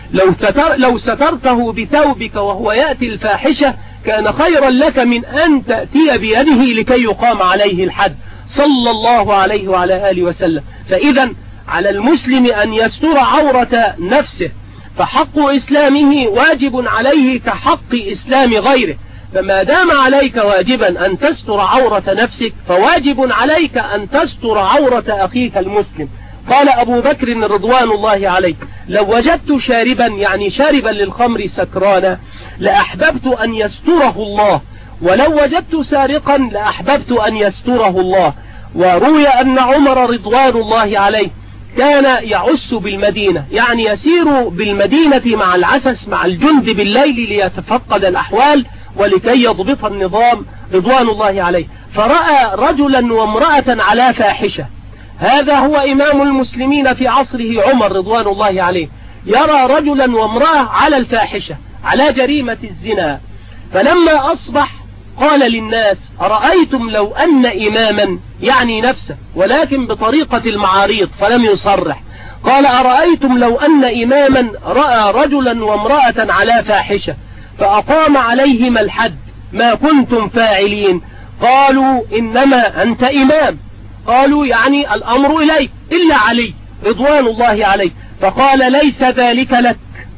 لو سترته بثوبك وهو يأتي الفاحشة كان خيرا لك من أن تأتي بيده لكي يقام عليه الحد، صلى الله عليه وعلى آله وسلم. فإذا على المسلم أن يستر عورة نفسه، فحق إسلامه واجب عليه كحق إسلام غيره. فما دام عليك واجبا أن تستر عورة نفسك، فواجب عليك أن تستر عورة أخيك المسلم. قال أبو بكر رضوان الله عليه: لو وجدت شاربا، يعني شاربا للخمر سكرانا، لأحببت أن يستره الله، ولو وجدت سارقا لأحببت أن يستره الله. وروي أن عمر رضوان الله عليه كان يعس بالمدينة، يعني يسير بالمدينة مع العسس مع الجند بالليل ليتفقد الأحوال ولكي يضبط النظام رضوان الله عليه، فرأى رجلا وامرأة على فاحشة. هذا هو إمام المسلمين في عصره عمر رضوان الله عليه، يرى رجلا وامرأة على الفاحشة، على جريمة الزنا. فلما أصبح قال للناس: أرأيتم لو أن إماما، يعني نفسه ولكن بطريقة المعاريض فلم يصرح، قال: أرأيتم لو أن إماما رأى رجلا وامرأة على فاحشة فأقام عليهما الحد ما كنتم فاعلين؟ قالوا: إنما أنت إمام. قالوا: يعني الأمر إليك إلا علي رضوان الله عليه. فقال: ليس ذلك لك،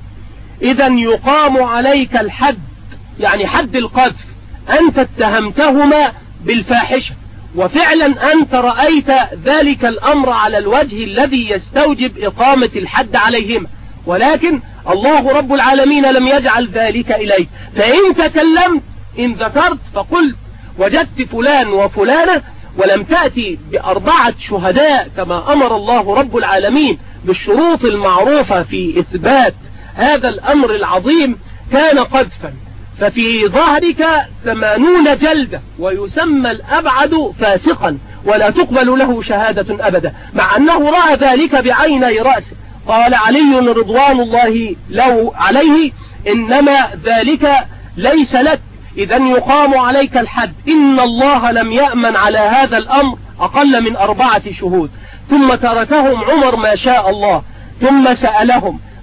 إذا يقام عليك الحد، يعني حد القذف. أنت اتهمتهما بالفاحشة، وفعلا أنت رأيت ذلك الأمر على الوجه الذي يستوجب إقامة الحد عليهما، ولكن الله رب العالمين لم يجعل ذلك إليك. فإن تكلمت، إن ذكرت فقلت وجدت فلان وفلانة، ولم تأتي ب4 شهداء كما أمر الله رب العالمين بالشروط المعروفة في إثبات هذا الأمر العظيم، كان قذفا. ففي ظهرك 80 جلدة، ويسمى الأبعد فاسقا ولا تقبل له شهادة أبدا، مع أنه رأى ذلك بعيني رأسه. قال علي رضوان الله له عليه: إنما ذلك ليس لك، إذا يقام عليك الحد. إن الله لم يأمن على هذا الأمر أقل من 4 شهود. ثم تركهم عمر ما شاء الله، ثم سألهم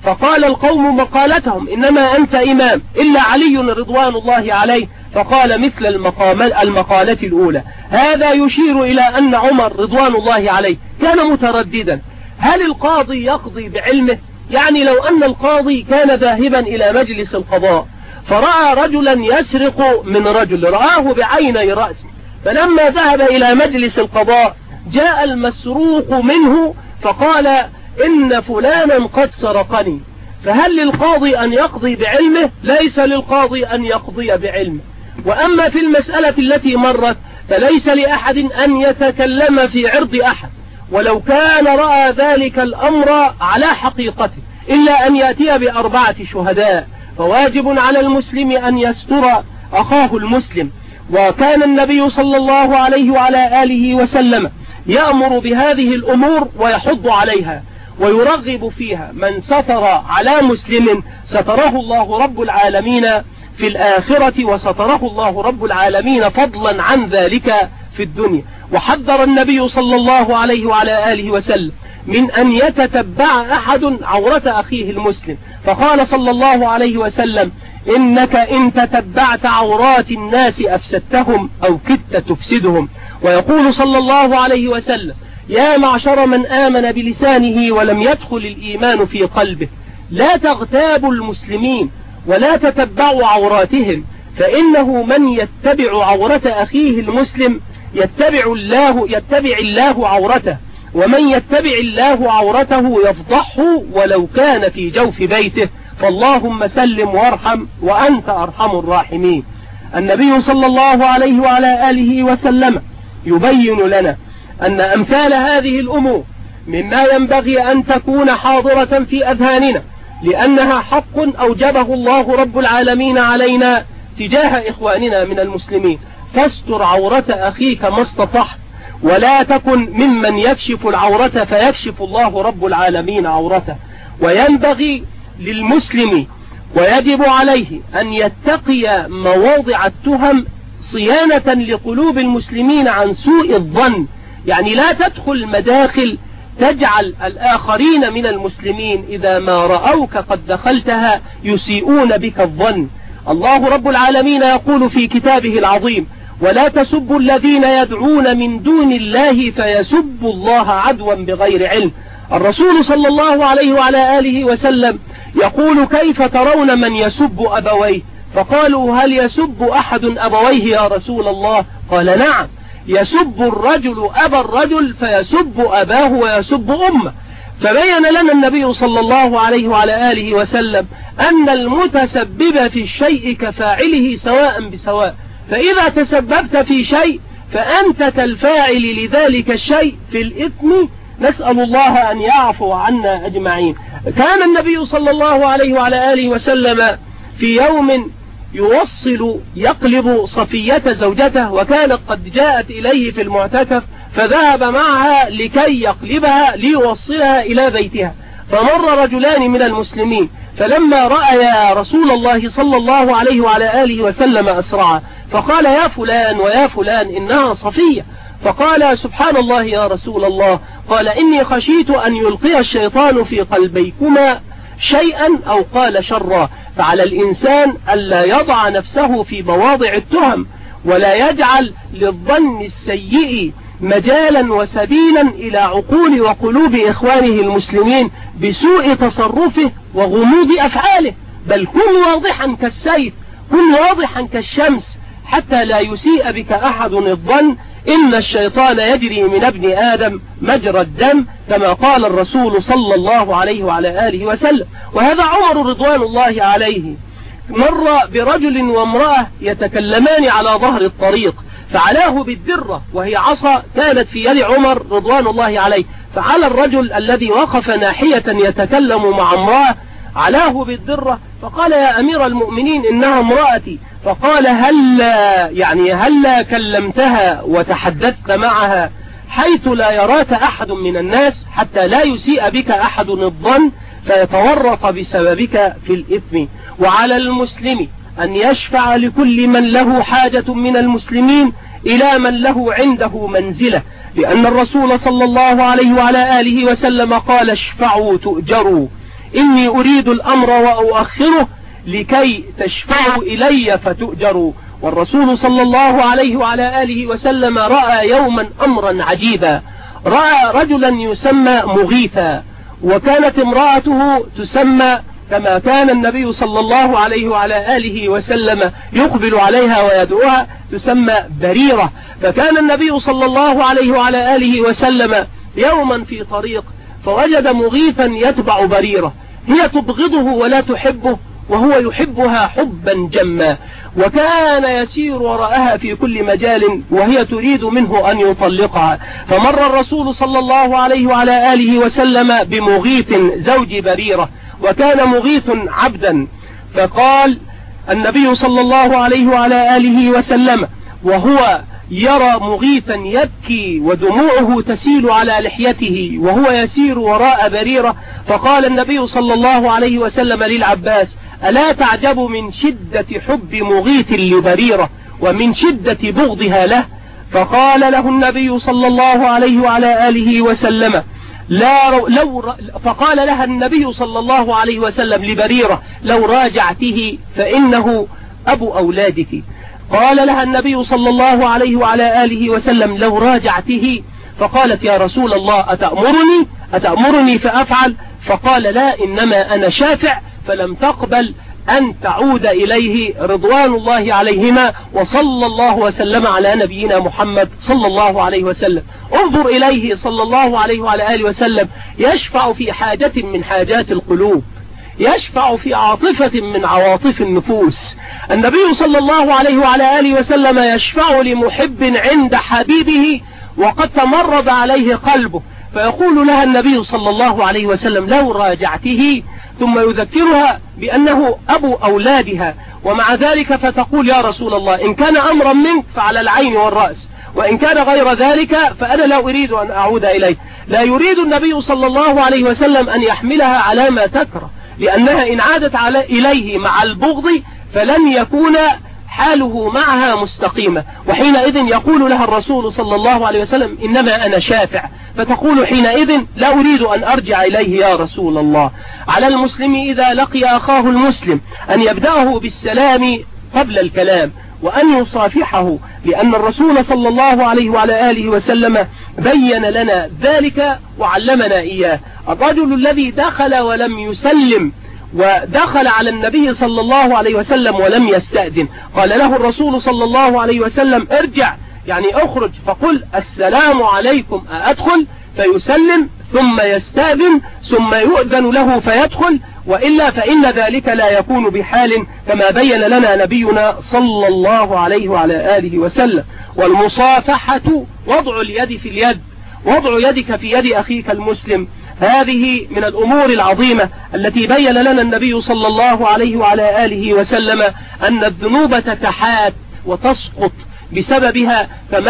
فقال القوم مقالتهم إنما أنت إمام إلا علي رضوان الله عليه، فقال مثل المقالة الأولى. هذا يشير إلى أن عمر رضوان الله عليه كان مترددا، هل القاضي يقضي بعلمه؟ يعني لو أن القاضي كان ذاهبا إلى مجلس القضاء فرأى رجلا يسرق من رجل، رآه بعيني رأسه، فلما ذهب إلى مجلس القضاء جاء المسروق منه فقال إن فلانا قد سرقني، فهل للقاضي أن يقضي بعلمه؟ ليس للقاضي أن يقضي بعلمه. وأما في المسألة التي مرت فليس لأحد أن يتكلم في عرض أحد ولو كان رأى ذلك الأمر على حقيقته إلا أن يأتي ب4 شهداء، فواجب على المسلم أن يستر أخاه المسلم. وكان النبي صلى الله عليه وعلى آله وسلم يأمر بهذه الأمور ويحض عليها ويرغب فيها. من ستر على مسلم ستره الله رب العالمين في الآخرة، وستره الله رب العالمين فضلا عن ذلك في الدنيا. وحذر النبي صلى الله عليه وعلى آله وسلم من أن يتتبع أحد عورة أخيه المسلم، فقال صلى الله عليه وسلم إنك إن تتبعت عورات الناس أفسدتهم أو كدت تفسدهم. ويقول صلى الله عليه وسلم يا معشر من آمن بلسانه ولم يدخل الإيمان في قلبه لا تغتابوا المسلمين ولا تتبعوا عوراتهم، فإنه من يتبع عورة أخيه المسلم يتبع الله عورته، ومن يتبع الله عورته يفضحه ولو كان في جوف بيته، فاللهم سلم وارحم وأنت أرحم الراحمين. النبي صلى الله عليه وعلى آله وسلم يبين لنا أن أمثال هذه الأمور مما ينبغي أن تكون حاضرة في أذهاننا، لأنها حق أوجبه الله رب العالمين علينا تجاه إخواننا من المسلمين. فاستر عورة أخيك ما استطعت، ولا تكن ممن يكشف العورة فيكشف الله رب العالمين عورته. وينبغي للمسلم ويجب عليه أن يتقي مواضع التهم صيانة لقلوب المسلمين عن سوء الظن، يعني لا تدخل مداخل تجعل الآخرين من المسلمين إذا ما رأوك قد دخلتها يسيئون بك الظن. الله رب العالمين يقول في كتابه العظيم ولا تسبوا الذين يدعون من دون الله فيسبوا الله عدوا بغير علم. الرسول صلى الله عليه وعلى آله وسلم يقول كيف ترون من يسب أبويه؟ فقالوا هل يسب أحد أبويه يا رسول الله؟ قال نعم، يسب الرجل أبا الرجل فيسب أباه ويسب أمه. فبين لنا النبي صلى الله عليه وعلى آله وسلم أن المتسبب في الشيء كفاعله سواء بسواء، فإذا تسببت في شيء فأنت كالفاعل لذلك الشيء في الإثم، نسأل الله أن يعفو عنا أجمعين. كان النبي صلى الله عليه وعلى آله وسلم في يوم يقلب صفية زوجته، وكانت قد جاءت إليه في المعتكف، فذهب معها لكي يقلبها ليوصلها إلى بيتها. فمر رجلان من المسلمين فلما رأى رسول الله صلى الله عليه وعلى آله وسلم أسرعا، فقال يا فلان ويا فلان إنها صفية. فقال سبحان الله يا رسول الله، قال إني خشيت أن يلقي الشيطان في قلبيكما شيئا أو قال شرا. فعلى الإنسان ألا يضع نفسه في مواضع التهم ولا يجعل للظن السيء مجالا وسبيلا إلى عقول وقلوب إخوانه المسلمين بسوء تصرفه وغموض أفعاله، بل كن واضحا كالسيف، كن واضحا كالشمس حتى لا يسيء بك أحد الظن. إن الشيطان يجري من ابن آدم مجرى الدم كما قال الرسول صلى الله عليه وعلى آله وسلم. وهذا عمر رضوان الله عليه مر برجل وامرأة يتكلمان على ظهر الطريق، فعلاه بالدرة وهي عصا كانت في يد عمر رضوان الله عليه، فعلى الرجل الذي وقف ناحية يتكلم مع امرأة علاه بالدرة، فقال يا أمير المؤمنين إنها امرأتي. فقال هلا كلمتها وتحدثت معها حيث لا يراك أحد من الناس حتى لا يسيء بك أحد الظن فيتورط بسببك في الإثم. وعلى المسلم أن يشفع لكل من له حاجة من المسلمين إلى من له عنده منزلة، لأن الرسول صلى الله عليه وعلى آله وسلم قال اشفعوا تؤجروا. إني أريد الأمر وأؤخره لكي تشفعوا إلي فتؤجروا. والرسول صلى الله عليه وعلى آله وسلم رأى يوما أمرا عجيبا، رأى رجلا يسمى مغيثا، وكانت امرأته تسمى كما كان النبي صلى الله عليه وعلى آله وسلم يقبل عليها ويدعوها تسمى بريرة. فكان النبي صلى الله عليه وعلى آله وسلم يوما في طريق فوجد مغيثا يتبع بريرة، هي تبغضه ولا تحبه وهو يحبها حبا جما، وكان يسير وراءها في كل مجال وهي تريد منه أن يطلقها. فمر الرسول صلى الله عليه وعلى آله وسلم بمغيث زوج بريرة، وكان مغيث عبدا، فقال النبي صلى الله عليه وعلى آله وسلم وهو يرى مغيثا يبكي ودموعه تسيل على لحيته وهو يسير وراء بريرة، فقال النبي صلى الله عليه وسلم للعباس: ألا تعجب من شدة حب مغيث لبريرة ومن شدة بغضها له؟ فقال له النبي صلى الله عليه وعلى آله وسلم فقال لها النبي صلى الله عليه وسلم لبريرة: لو راجعته فإنه أبو أولادك. قال لها النبي صلى الله عليه وعلى آله وسلم: لو راجعته. فقالت: يا رسول الله أتأمرني فأفعل؟ فقال: لا، إنما أنا شافع. فلم تقبل أن تعود إليه رضوان الله عليهما، وصلى الله وسلم على نبينا محمد صلى الله عليه وسلم. انظر إليه صلى الله عليه وعلى آله وسلم يشفع في حاجة من حاجات القلوب، يشفع في عاطفة من عواطف النفوس. النبي صلى الله عليه وعلى آله وسلم يشفع لمحب عند حبيبه وقد تمرد عليه قلبه، فيقول لها النبي صلى الله عليه وسلم: لو راجعته، ثم يذكرها بأنه أبو أولادها، ومع ذلك فتقول: يا رسول الله، إن كان أمرا منك فعلى العين والرأس، وإن كان غير ذلك فأنا لا أريد أن أعود إليه. لا يريد النبي صلى الله عليه وسلم أن يحملها على ما تكره، لأنها إن عادت إليه مع البغض فلن يكون حاله معها مستقيمة، وحينئذ يقول لها الرسول صلى الله عليه وسلم: إنما أنا شافع. فتقول حينئذ: لا أريد أن أرجع إليه يا رسول الله. على المسلم إذا لقي أخاه المسلم أن يبدأه بالسلام قبل الكلام، وأن يصافحه، لأن الرسول صلى الله عليه وعلى آله وسلم بين لنا ذلك وعلمنا إياه. الرجل الذي دخل ولم يسلم ودخل على النبي صلى الله عليه وسلم ولم يستأذن، قال له الرسول صلى الله عليه وسلم: ارجع، يعني اخرج، فقل: السلام عليكم، أدخل؟ فيسلم ثم يستأذن ثم يؤذن له فيدخل، وإلا فإن ذلك لا يكون بحال، كما بين لنا نبينا صلى الله عليه وعلى آله وسلم. والمصافحة وضع اليد في اليد، وضع يدك في يد أخيك المسلم، هذه من الأمور العظيمة التي بين لنا النبي صلى الله عليه وعلى آله وسلم أن الذنوب تتحات وتسقط بسببها،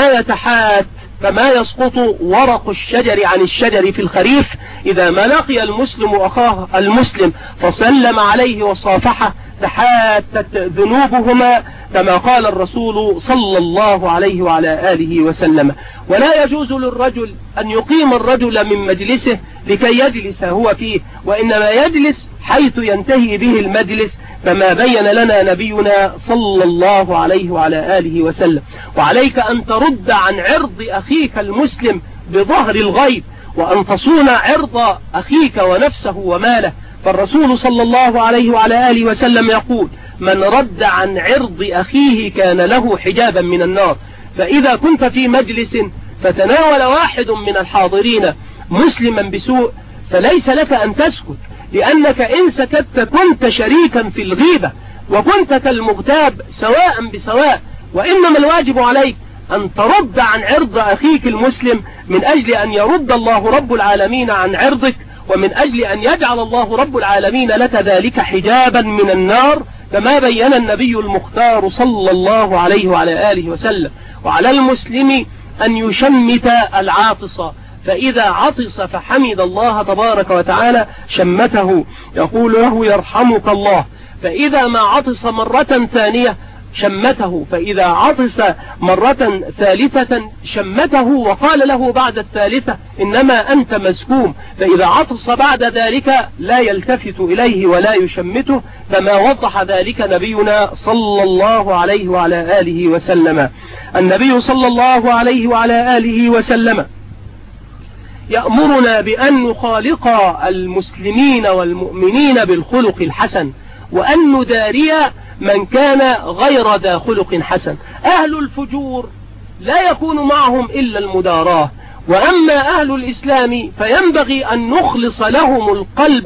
كما يسقط ورق الشجر عن الشجر في الخريف إذا ما لقي المسلم أخاه المسلم فسلم عليه وصافحه تحاتت ذنوبهما، كما قال الرسول صلى الله عليه وعلى آله وسلم. ولا يجوز للرجل أن يقيم الرجل من مجلسه لكي يجلس هو فيه، وإنما يجلس حيث ينتهي به المجلس، كما بين لنا نبينا صلى الله عليه وعلى آله وسلم. وعليك أن ترد عن عرض أخيك المسلم بظهر الغيب، وأن تصون عرض أخيك ونفسه وماله. فالرسول صلى الله عليه وعلى آله وسلم يقول: من رد عن عرض أخيه كان له حجابا من النار. فإذا كنت في مجلس فتناول واحد من الحاضرين مسلما بسوء فليس لك أن تسكت، لأنك إن سكت كنت شريكا في الغيبة وكنت كالمغتاب سواء بسواء. وإنما الواجب عليك أن ترد عن عرض أخيك المسلم من أجل أن يرد الله رب العالمين عن عرضك، ومن أجل أن يجعل الله رب العالمين لك ذلك حجابا من النار، كما بين النبي المختار صلى الله عليه وعلى آله وسلم. وعلى المسلم أن يشمت العاطس، فإذا عطس فحمد الله تبارك وتعالى شمته، يقول له: يرحمك الله. فإذا ما عطس مرة ثانية شمته، فإذا عطس مرة ثالثة شمته وقال له بعد الثالثة إنما أنت مسكوم، فإذا عطس بعد ذلك لا يلتفت إليه ولا يشمته، كما وضح ذلك نبينا صلى الله عليه وعلى آله وسلم. النبي صلى الله عليه وعلى آله وسلم يأمرنا بأن نخالق المسلمين والمؤمنين بالخلق الحسن، وأن نداري من كان غير ذا خلق حسن. أهل الفجور لا يكون معهم إلا المداراة، وأما أهل الإسلام فينبغي أن نخلص لهم القلب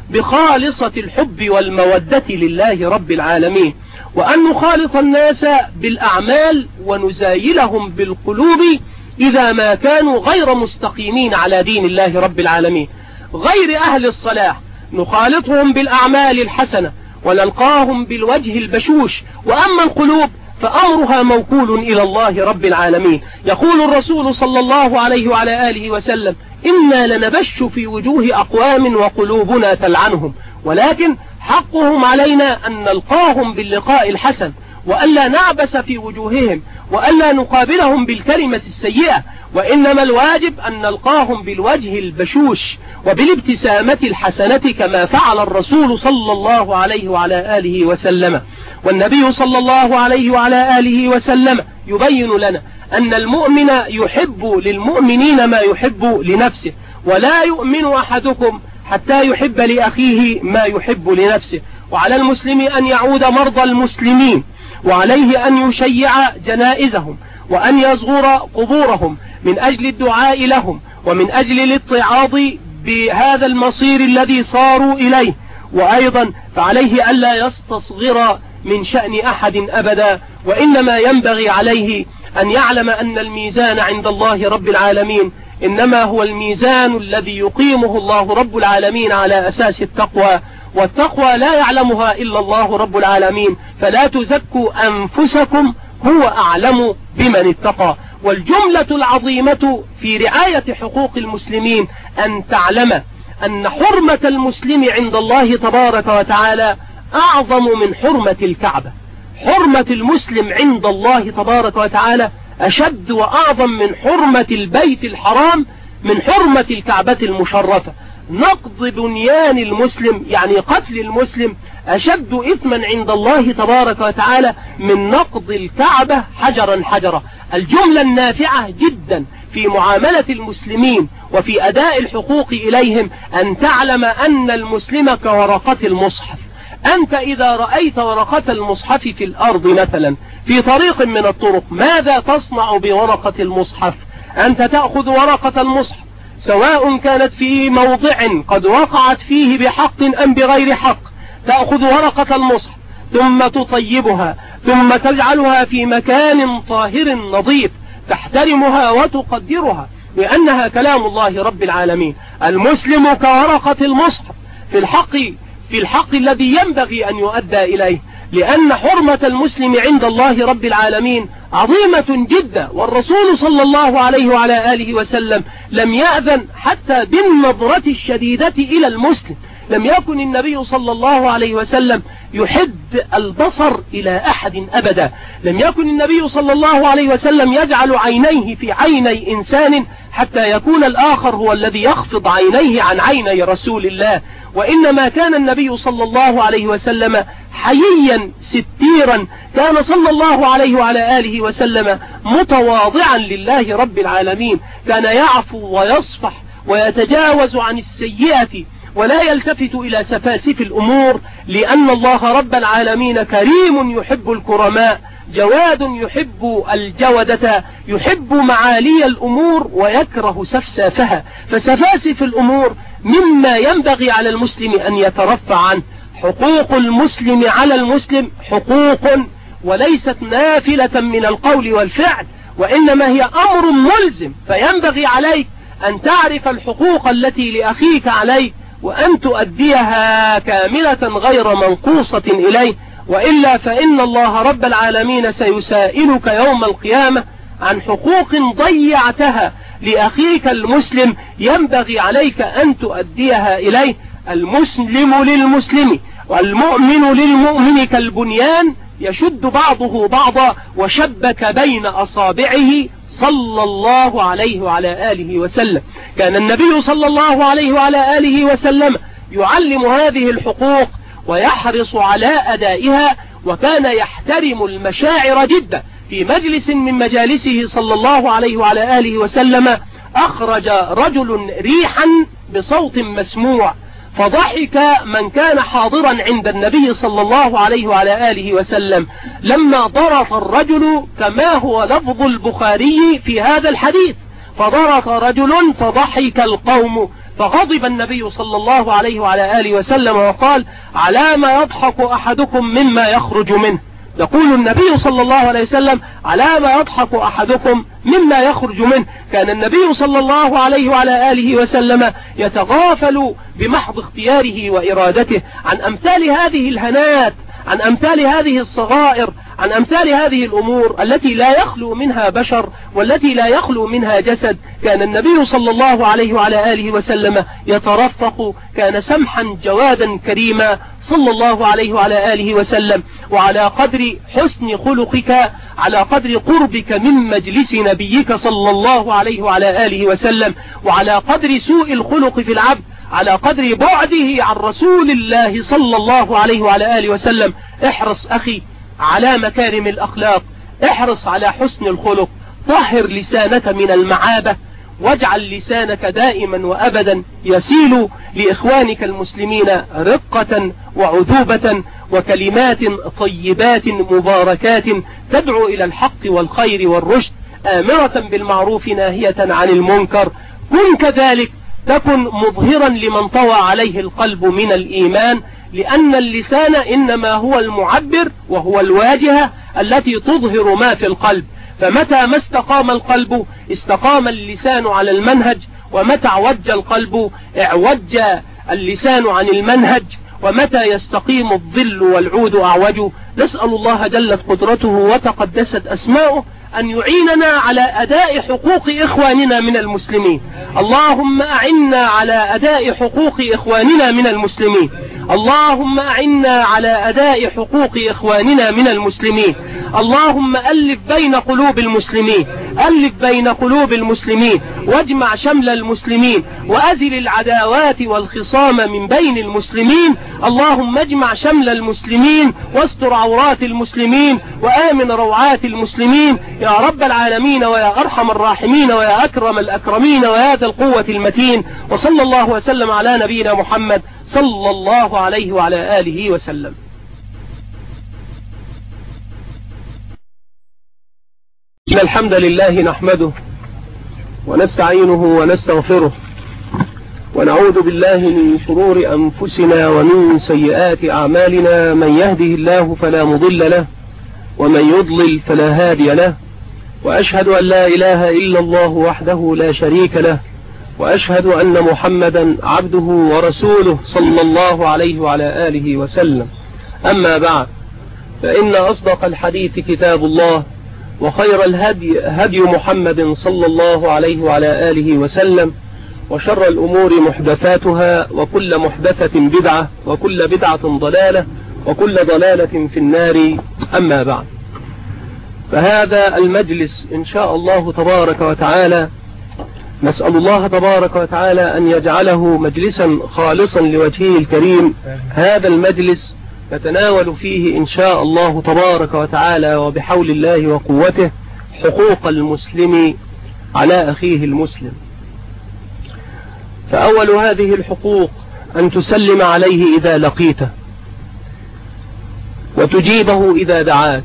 بخالصة الحب والمودة لله رب العالمين، وأن نخالط الناس بالأعمال ونزايلهم بالقلوب إذا ما كانوا غير مستقيمين على دين الله رب العالمين. غير أهل الصلاح نخالطهم بالأعمال الحسنة ونلقاهم بالوجه البشوش، وأما القلوب فأمرها موكول إلى الله رب العالمين. يقول الرسول صلى الله عليه وعلى آله وسلم: إنا لنبش في وجوه أقوام وقلوبنا تلعنهم، ولكن حقهم علينا أن نلقاهم باللقاء الحسن، وألا نعبس في وجوههم، وألا نقابلهم بالكلمة السيئة، وإنما الواجب أن نلقاهم بالوجه البشوش وبالابتسامة الحسنة كما فعل الرسول صلى الله عليه وعلى آله وسلم. والنبي صلى الله عليه وعلى آله وسلم يبين لنا أن المؤمن يحب للمؤمنين ما يحب لنفسه، ولا يؤمن أحدكم حتى يحب لأخيه ما يحب لنفسه. وعلى المسلم أن يعود مرضى المسلمين، وعليه أن يشيع جنائزهم، وأن يزور قبورهم من أجل الدعاء لهم، ومن أجل الاتعاظ بهذا المصير الذي صاروا إليه. وأيضا فعليه ألا يستصغر من شأن أحد أبدا، وإنما ينبغي عليه أن يعلم أن الميزان عند الله رب العالمين إنما هو الميزان الذي يقيمه الله رب العالمين على أساس التقوى، والتقوى لا يعلمها إلا الله رب العالمين، فلا تزكوا أنفسكم، هو أعلم بمن اتقى. والجملة العظيمة في رعاية حقوق المسلمين أن تعلم أن حرمة المسلم عند الله تبارك وتعالى أعظم من حرمة الكعبة. حرمة المسلم عند الله تبارك وتعالى أشد وأعظم من حرمة البيت الحرام، من حرمة الكعبة المشرفة. نقض بنيان المسلم يعني قتل المسلم أشد إثما عند الله تبارك وتعالى من نقض الكعبة حجرا حجرا. الجملة النافعة جدا في معاملة المسلمين وفي أداء الحقوق إليهم أن تعلم أن المسلم كورقة المصحف. أنت إذا رأيت ورقة المصحف في الأرض مثلا في طريق من الطرق، ماذا تصنع بورقة المصحف؟ أنت تأخذ ورقة المصحف سواء كانت في موضع قد وقعت فيه بحق أم بغير حق، تأخذ ورقة المصحف ثم تطيبها، ثم تجعلها في مكان طاهر نظيف، تحترمها وتقدرها لأنها كلام الله رب العالمين. المسلم كورقة المصحف في الحق الذي ينبغي أن يؤدى إليه، لأن حرمة المسلم عند الله رب العالمين عظيمة جدا. والرسول صلى الله عليه وعلى آله وسلم لم يأذن حتى بالنظرة الشديدة إلى المسلم. لم يكن النبي صلى الله عليه وسلم يحد البصر إلى أحد أبدا. لم يكن النبي صلى الله عليه وسلم يجعل عينيه في عيني إنسان حتى يكون الآخر هو الذي يخفض عينيه عن عيني رسول الله. وإنما كان النبي صلى الله عليه وسلم حييا ستيرا، كان صلى الله عليه وعلى آله وسلم متواضعا لله رب العالمين، كان يعفو ويصفح ويتجاوز عن السيئة ولا يلتفت إلى سفاسف الأمور، لأن الله رب العالمين كريم يحب الكرماء، جواد يحب الجودة، يحب معالي الأمور ويكره سفسافها. فسفاسف الأمور مما ينبغي على المسلم أن يترفع عنه. حقوق المسلم على المسلم حقوق وليست نافلة من القول والفعل، وإنما هي أمر ملزم، فينبغي عليك أن تعرف الحقوق التي لأخيك عليك وأن تؤديها كاملة غير منقوصة إليه، وإلا فإن الله رب العالمين سيسائلك يوم القيامة عن حقوق ضيعتها لأخيك المسلم ينبغي عليك أن تؤديها إليه. المسلم للمسلم والمؤمن للمؤمن كالبنيان يشد بعضه بعضا وشبك بين أصابعه صلى الله عليه وعلى آله وسلم. كان النبي صلى الله عليه وعلى آله وسلم يعلم هذه الحقوق ويحرص على أدائها، وكان يحترم المشاعر جدا. في مجلس من مجالسه صلى الله عليه وعلى آله وسلم أخرج رجل ريحا بصوت مسموع، فضحك من كان حاضرا عند النبي صلى الله عليه وعلى آله وسلم لما ضرط الرجل، كما هو لفظ البخاري في هذا الحديث: فضرط رجل فضحك القوم، فغضب النبي صلى الله عليه وعلى آله وسلم وقال: على ما يضحك أحدكم مما يخرج منه. يقول النبي صلى الله عليه وسلم: على ما يضحك أحدكم مما يخرج منه. كان النبي صلى الله عليه وعلى آله وسلم يتغافل بمحض اختياره وإرادته عن أمثال هذه الهنات، عن أمثال هذه الصغائر، عن أمثال هذه الأمور التي لا يخلو منها بشر والتي لا يخلو منها جسد. كان النبي صلى الله عليه وعلى آله وسلم يترفق، كان سمحا جوادا كريما صلى الله عليه وعلى آله وسلم. وعلى قدر حسن خلقك، على قدر قربك من مجلس نبيك صلى الله عليه وعلى آله وسلم، وعلى قدر سوء الخلق في العبد، على قدر بعده عن رسول الله صلى الله عليه وعلى آله وسلم، احرص أخي على مكارم الأخلاق، احرص على حسن الخلق، طهر لسانك من المعابة، واجعل لسانك دائما وأبدا يسيل لإخوانك المسلمين رقة وعذوبة وكلمات طيبات مباركات تدعو إلى الحق والخير والرشد، آمرة بالمعروف ناهية عن المنكر. كن كذلك، تكن مظهرا لمن طوى عليه القلب من الإيمان، لأن اللسان إنما هو المعبر وهو الواجهة التي تظهر ما في القلب. فمتى ما استقام القلب استقام اللسان على المنهج، ومتى اعوج القلب اعوج اللسان عن المنهج، ومتى يستقيم الظل والعود أعوج. نسأل الله جلت قدرته وتقدست أسماؤه أن يعيننا على أداء حقوق إخواننا من المسلمين. اللهم أعنا على أداء حقوق إخواننا من المسلمين. اللهم أعنا على أداء حقوق إخواننا من المسلمين. اللهم ألف بين قلوب المسلمين، ألف بين قلوب المسلمين، واجمع شمل المسلمين، وأزل العداوات والخصام من بين المسلمين. اللهم اجمع شمل المسلمين، واستر عورات المسلمين، وآمن روعات المسلمين يا رب العالمين، ويا أرحم الراحمين، ويا أكرم الأكرمين، ويا ذا القوة المتين. وصلى الله وسلم على نبينا محمد صلى الله عليه وعلى آله وسلم. إن الحمد لله نحمده ونستعينه ونستغفره، ونعوذ بالله من شرور أنفسنا ومن سيئات أعمالنا. من يهده الله فلا مضل له، ومن يضلل فلا هادي له. وأشهد أن لا إله إلا الله وحده لا شريك له، وأشهد أن محمدا عبده ورسوله صلى الله عليه وعلى آله وسلم. أما بعد، فإن أصدق الحديث كتاب الله، وخير الهدي هدي محمد صلى الله عليه وعلى آله وسلم، وشر الأمور محدثاتها، وكل محدثة بدعة، وكل بدعة ضلالة، وكل ضلالة في النار. أما بعد، فهذا المجلس إن شاء الله تبارك وتعالى نسأل الله تبارك وتعالى أن يجعله مجلسا خالصا لوجهه الكريم. هذا المجلس نتناول فيه إن شاء الله تبارك وتعالى وبحول الله وقوته حقوق المسلم على أخيه المسلم. فأول هذه الحقوق أن تسلم عليه إذا لقيته، وتجيبه إذا دعاك.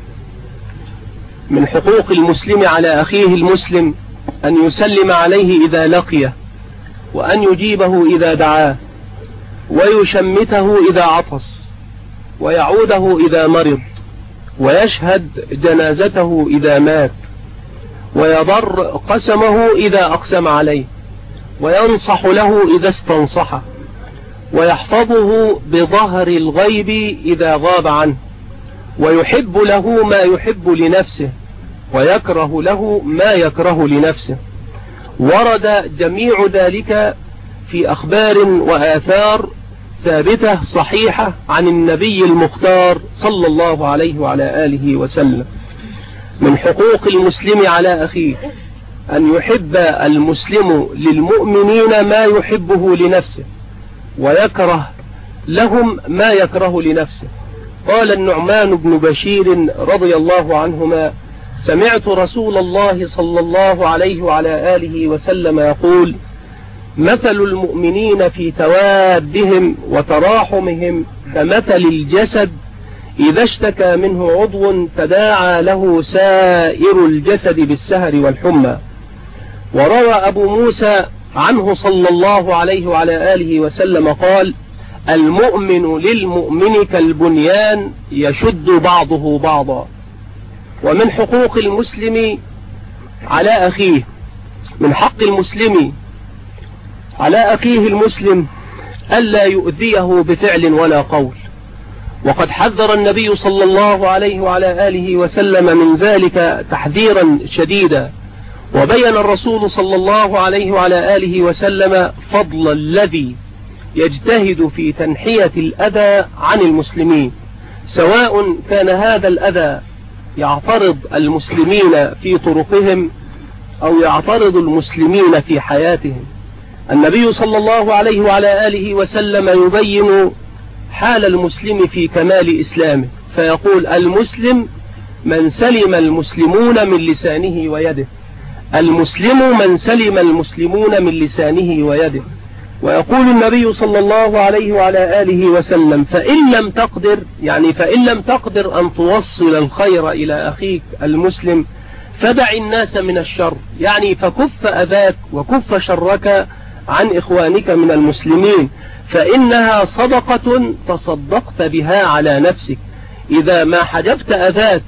من حقوق المسلم على أخيه المسلم أن يسلم عليه إذا لقيه، وأن يجيبه إذا دعاه، ويشمته إذا عطس، ويعوده إذا مرض، ويشهد جنازته إذا مات، ويضر قسمه إذا أقسم عليه، وينصح له إذا استنصحه، ويحفظه بظهر الغيب إذا غاب عنه، ويحب له ما يحب لنفسه، ويكره له ما يكره لنفسه. ورد جميع ذلك في أخبار وآثار ثابتة صحيحة عن النبي المختار صلى الله عليه وعلى آله وسلم. من حقوق المسلم على أخيه أن يحب المسلم للمؤمنين ما يحبه لنفسه، ويكره لهم ما يكره لنفسه. قال النعمان بن بشير رضي الله عنهما: سمعت رسول الله صلى الله عليه وعلى آله وسلم يقول: مثل المؤمنين في توادهم وتراحمهم كمثل الجسد إذا اشتكى منه عضو تداعى له سائر الجسد بالسهر والحمى. وروى أبو موسى عنه صلى الله عليه وعلى آله وسلم قال: المؤمن للمؤمن كالبنيان يشد بعضه بعضا. ومن حقوق المسلم على أخيه، من حق المسلم على أخيه المسلم ألا يؤذيه بفعل ولا قول، وقد حذر النبي صلى الله عليه وعلى آله وسلم من ذلك تحذيرا شديدا. وبين الرسول صلى الله عليه وعلى آله وسلم فضل الذي يجتهد في تنحية الأذى عن المسلمين، سواء كان هذا الأذى يعترض المسلمين في طرقهم أو يعترض المسلمين في حياتهم. النبي صلى الله عليه وعلى آله وسلم يبين حال المسلم في كمال إسلامه، فيقول: المسلم من سلم المسلمون من لسانه ويده. المسلم من سلم المسلمون من لسانه ويده. ويقول النبي صلى الله عليه وعلى آله وسلم: فإن لم تقدر أن توصل الخير إلى أخيك المسلم فدع الناس من الشر، يعني فكف أذاك وكف شرك عن إخوانك من المسلمين، فإنها صدقة تصدقت بها على نفسك. إذا ما حجبت أذاك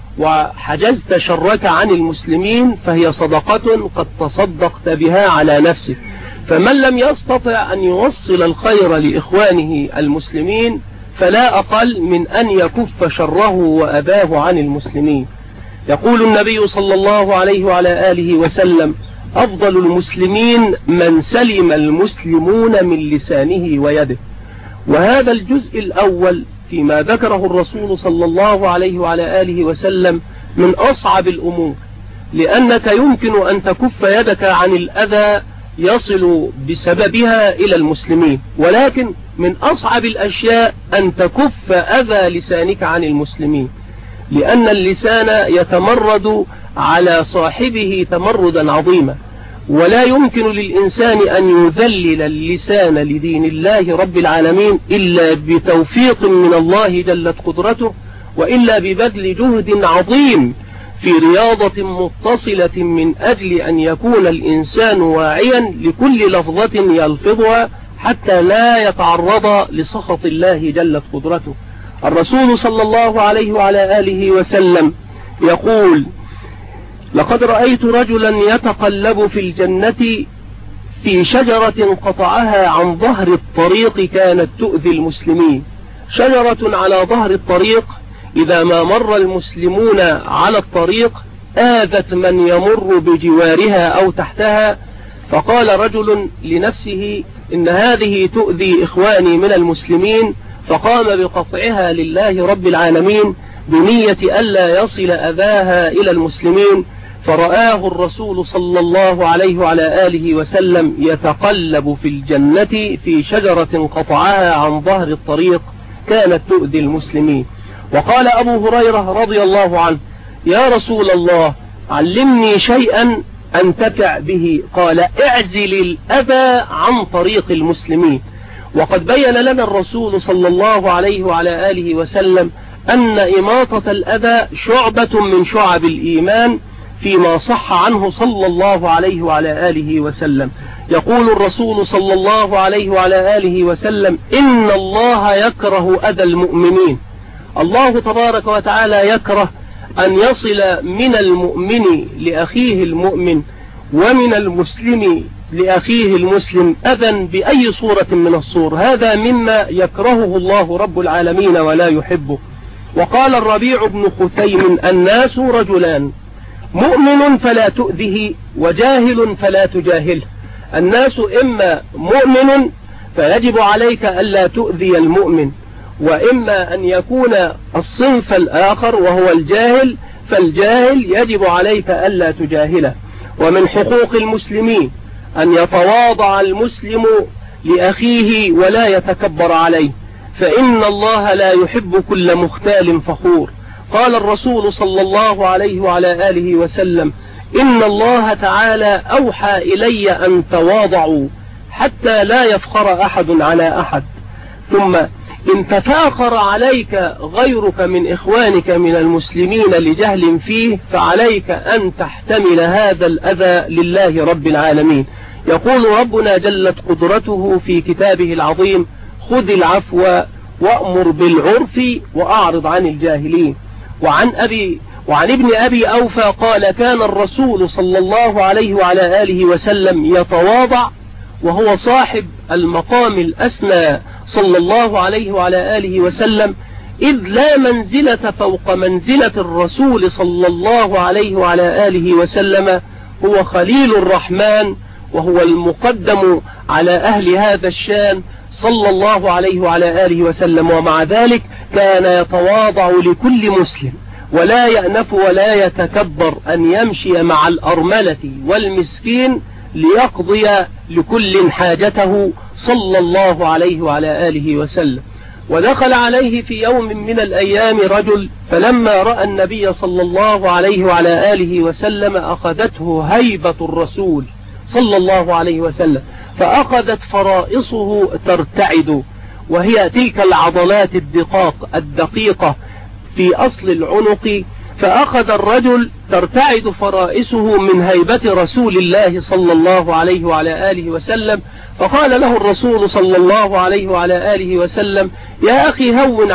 وحجزت شرك عن المسلمين فهي صدقة قد تصدقت بها على نفسك. فمن لم يستطع أن يوصل الخير لإخوانه المسلمين فلا أقل من أن يكف شره وأذاه عن المسلمين. يقول النبي صلى الله عليه وعلى آله وسلم: أفضل المسلمين من سلم المسلمون من لسانه ويده. وهذا الجزء الأول فيما ذكره الرسول صلى الله عليه وعلى آله وسلم من أصعب الأمور، لأنك يمكن أن تكف يدك عن الأذى يصل بسببها إلى المسلمين، ولكن من أصعب الأشياء أن تكف أذى لسانك عن المسلمين، لأن اللسان يتمرد على صاحبه تمردا عظيما، ولا يمكن للإنسان أن يذلل اللسان لدين الله رب العالمين إلا بتوفيق من الله جلت قدرته، وإلا ببذل جهد عظيم في رياضة متصلة من أجل أن يكون الإنسان واعيا لكل لفظة يلفظها حتى لا يتعرض لسخط الله جلت قدرته. الرسول صلى الله عليه وعلى آله وسلم يقول: لقد رأيت رجلا يتقلب في الجنة في شجرة قطعها عن ظهر الطريق كانت تؤذي المسلمين. شجرة على ظهر الطريق إذا ما مر المسلمون على الطريق آذت من يمر بجوارها أو تحتها، فقال رجل لنفسه: إن هذه تؤذي إخواني من المسلمين، فقام بقطعها لله رب العالمين بنية ألا يصل أذاها إلى المسلمين. فرآه الرسول صلى الله عليه وعلى آله وسلم يتقلب في الجنة في شجرة قطعها عن ظهر الطريق كانت تؤذي المسلمين. وقال أبو هريرة رضي الله عنه: يا رسول الله علمني شيئا أنتفع به. قال: اعزل الأذى عن طريق المسلمين. وقد بين لنا الرسول صلى الله عليه وعلى آله وسلم أن إماطة الأذى شعبة من شعب الإيمان فيما صح عنه صلى الله عليه وعلى آله وسلم. يقول الرسول صلى الله عليه وعلى آله وسلم: إن الله يكره أذى المؤمنين. الله تبارك وتعالى يكره أن يصل من المؤمن لأخيه المؤمن ومن المسلم لأخيه المسلم أذى بأي صورة من الصور. هذا مما يكرهه الله رب العالمين ولا يحبه. وقال الربيع بن خثيم: الناس رجلان، مؤمن فلا تؤذه وجاهل فلا تجاهله. الناس إما مؤمن فيجب عليك ألا تؤذي المؤمن. وإما أن يكون الصنف الآخر وهو الجاهل، فالجاهل يجب عليك ألا تجاهله. ومن حقوق المسلمين أن يتواضع المسلم لأخيه ولا يتكبر عليه، فإن الله لا يحب كل مختال فخور. قال الرسول صلى الله عليه وعلى آله وسلم: إن الله تعالى أوحى إلي أن تواضعوا حتى لا يفخر أحد على أحد. ثم إن تفاخر عليك غيرك من إخوانك من المسلمين لجهل فيه، فعليك أن تحتمل هذا الأذى لله رب العالمين. يقول ربنا جلت قدرته في كتابه العظيم: خذ العفو وأمر بالعرف وأعرض عن الجاهلين. وعن ابن أبي أوفى قال: كان الرسول صلى الله عليه وعلى آله وسلم يتواضع وهو صاحب المقام الأسنى صلى الله عليه وعلى آله وسلم، إذ لا منزلة فوق منزلة الرسول صلى الله عليه وعلى آله وسلم، هو خليل الرحمن وهو المقدم على أهل هذا الشان صلى الله عليه وعلى آله وسلم. ومع ذلك كان يتواضع لكل مسلم ولا يأنف ولا يتكبر أن يمشي مع الأرملة والمسكين ليقضي لكل حاجته صلى الله عليه وعلى آله وسلم. ودخل عليه في يوم من الأيام رجل، فلما رأى النبي صلى الله عليه وعلى آله وسلم أخذته هيبة الرسول صلى الله عليه وسلم، فأخذت فرائصه ترتعد، وهي تلك العضلات الدقيقة في أصل العنق. فأخذ الرجل ترتعد فرائسه من هيبة رسول الله صلى الله عليه وعلى آله وسلم، فقال له الرسول صلى الله عليه وعلى آله وسلم: يا أخي هون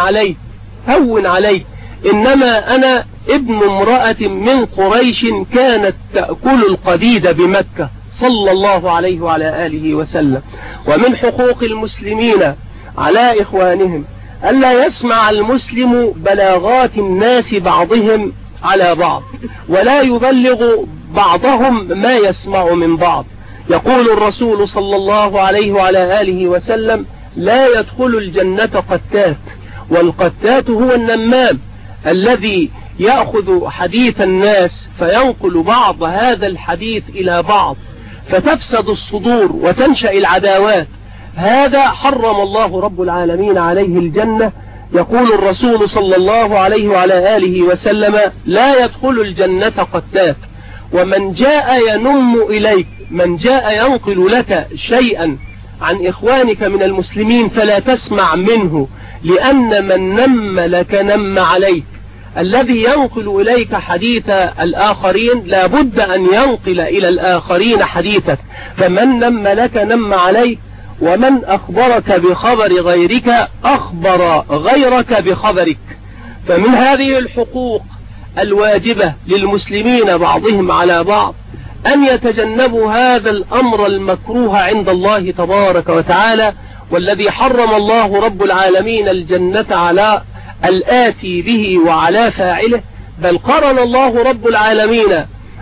علي، إنما أنا ابن امرأة من قريش كانت تأكل القديد بمكة صلى الله عليه وعلى آله وسلم. ومن حقوق المسلمين على إخوانهم ألا يسمع المسلم بلاغات الناس بعضهم على بعض، ولا يبلغ بعضهم ما يسمع من بعض. يقول الرسول صلى الله عليه وعلى آله وسلم: لا يدخل الجنة قتات، والقتات هو النمام الذي يأخذ حديث الناس فينقل بعض هذا الحديث إلى بعض، فتفسد الصدور وتنشأ العداوات. هذا حرم الله رب العالمين عليه الجنة. يقول الرسول صلى الله عليه وعلى آله وسلم: لا يدخل الجنة قتات. ومن جاء ينم إليك، من جاء ينقل لك شيئا عن إخوانك من المسلمين فلا تسمع منه، لأن من نم لك نم عليك. الذي ينقل إليك حديث الآخرين لا بد أن ينقل إلى الآخرين حديثك، فمن نم لك نم عليك. ومن أخبرك بخبر غيرك أخبر غيرك بخبرك. فمن هذه الحقوق الواجبة للمسلمين بعضهم على بعض أن يتجنبوا هذا الأمر المكروه عند الله تبارك وتعالى، والذي حرم الله رب العالمين الجنة على الآتي به وعلى فاعله. بل قرن الله رب العالمين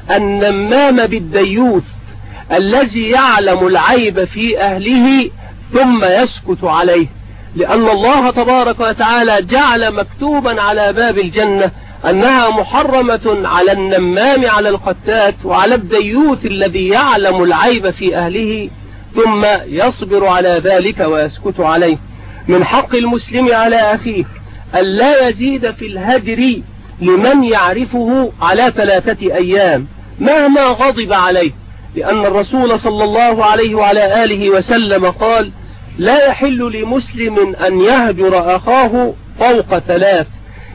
النمام بالديوث الذي يعلم العيب في أهله ثم يسكت عليه، لأن الله تبارك وتعالى جعل مكتوبا على باب الجنة أنها محرمة على النمام على القتات وعلى الديوث الذي يعلم العيب في أهله ثم يصبر على ذلك ويسكت عليه. من حق المسلم على أخيه ألا يزيد في الهجر لمن يعرفه على 3 أيام مهما غضب عليه، لأن الرسول صلى الله عليه وعلى آله وسلم قال: لا يحل لمسلم أن يهجر أخاه فوق 3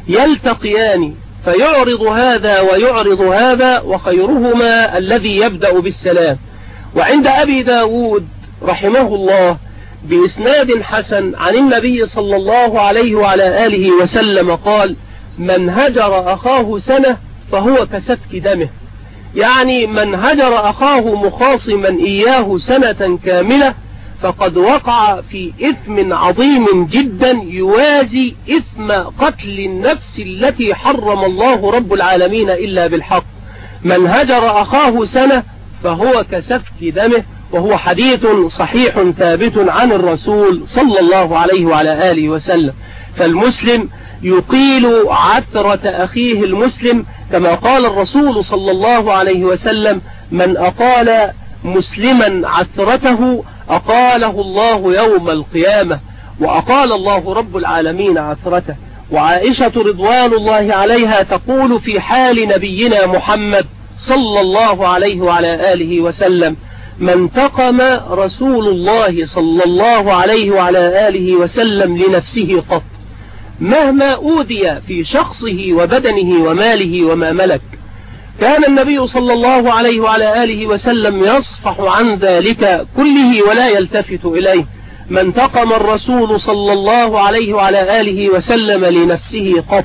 يلتقيان فيعرض هذا ويعرض هذا، وخيرهما الذي يبدأ بالسلام. وعند أبي داود رحمه الله بإسناد حسن عن النبي صلى الله عليه وعلى آله وسلم قال: من هجر أخاه سنة فهو كسفك دمه، يعني من هجر أخاه مخاصما إياه سنة كاملة فقد وقع في إثم عظيم جدا يوازي إثم قتل النفس التي حرم الله رب العالمين إلا بالحق. من هجر أخاه سنة فهو كسفك دمه. وهو حديث صحيح ثابت عن الرسول صلى الله عليه وعلى آله وسلم. فالمسلم يقيل عثرة أخيه المسلم، كما قال الرسول صلى الله عليه وسلم: من أقال مسلما عثرته أقاله الله يوم القيامة، وأقال الله رب العالمين عثرته. وعائشة رضوان الله عليها تقول في حال نبينا محمد صلى الله عليه وعلى آله وسلم: ما انتقم رسول الله صلى الله عليه وعلى آله وسلم لنفسه قط، مهما أوذي في شخصه وبدنه وماله وما ملك. كان النبي صلى الله عليه وعلى آله وسلم يصفح عن ذلك كله ولا يلتفت إليه. ما انتقم الرسول صلى الله عليه وعلى آله وسلم لنفسه قط،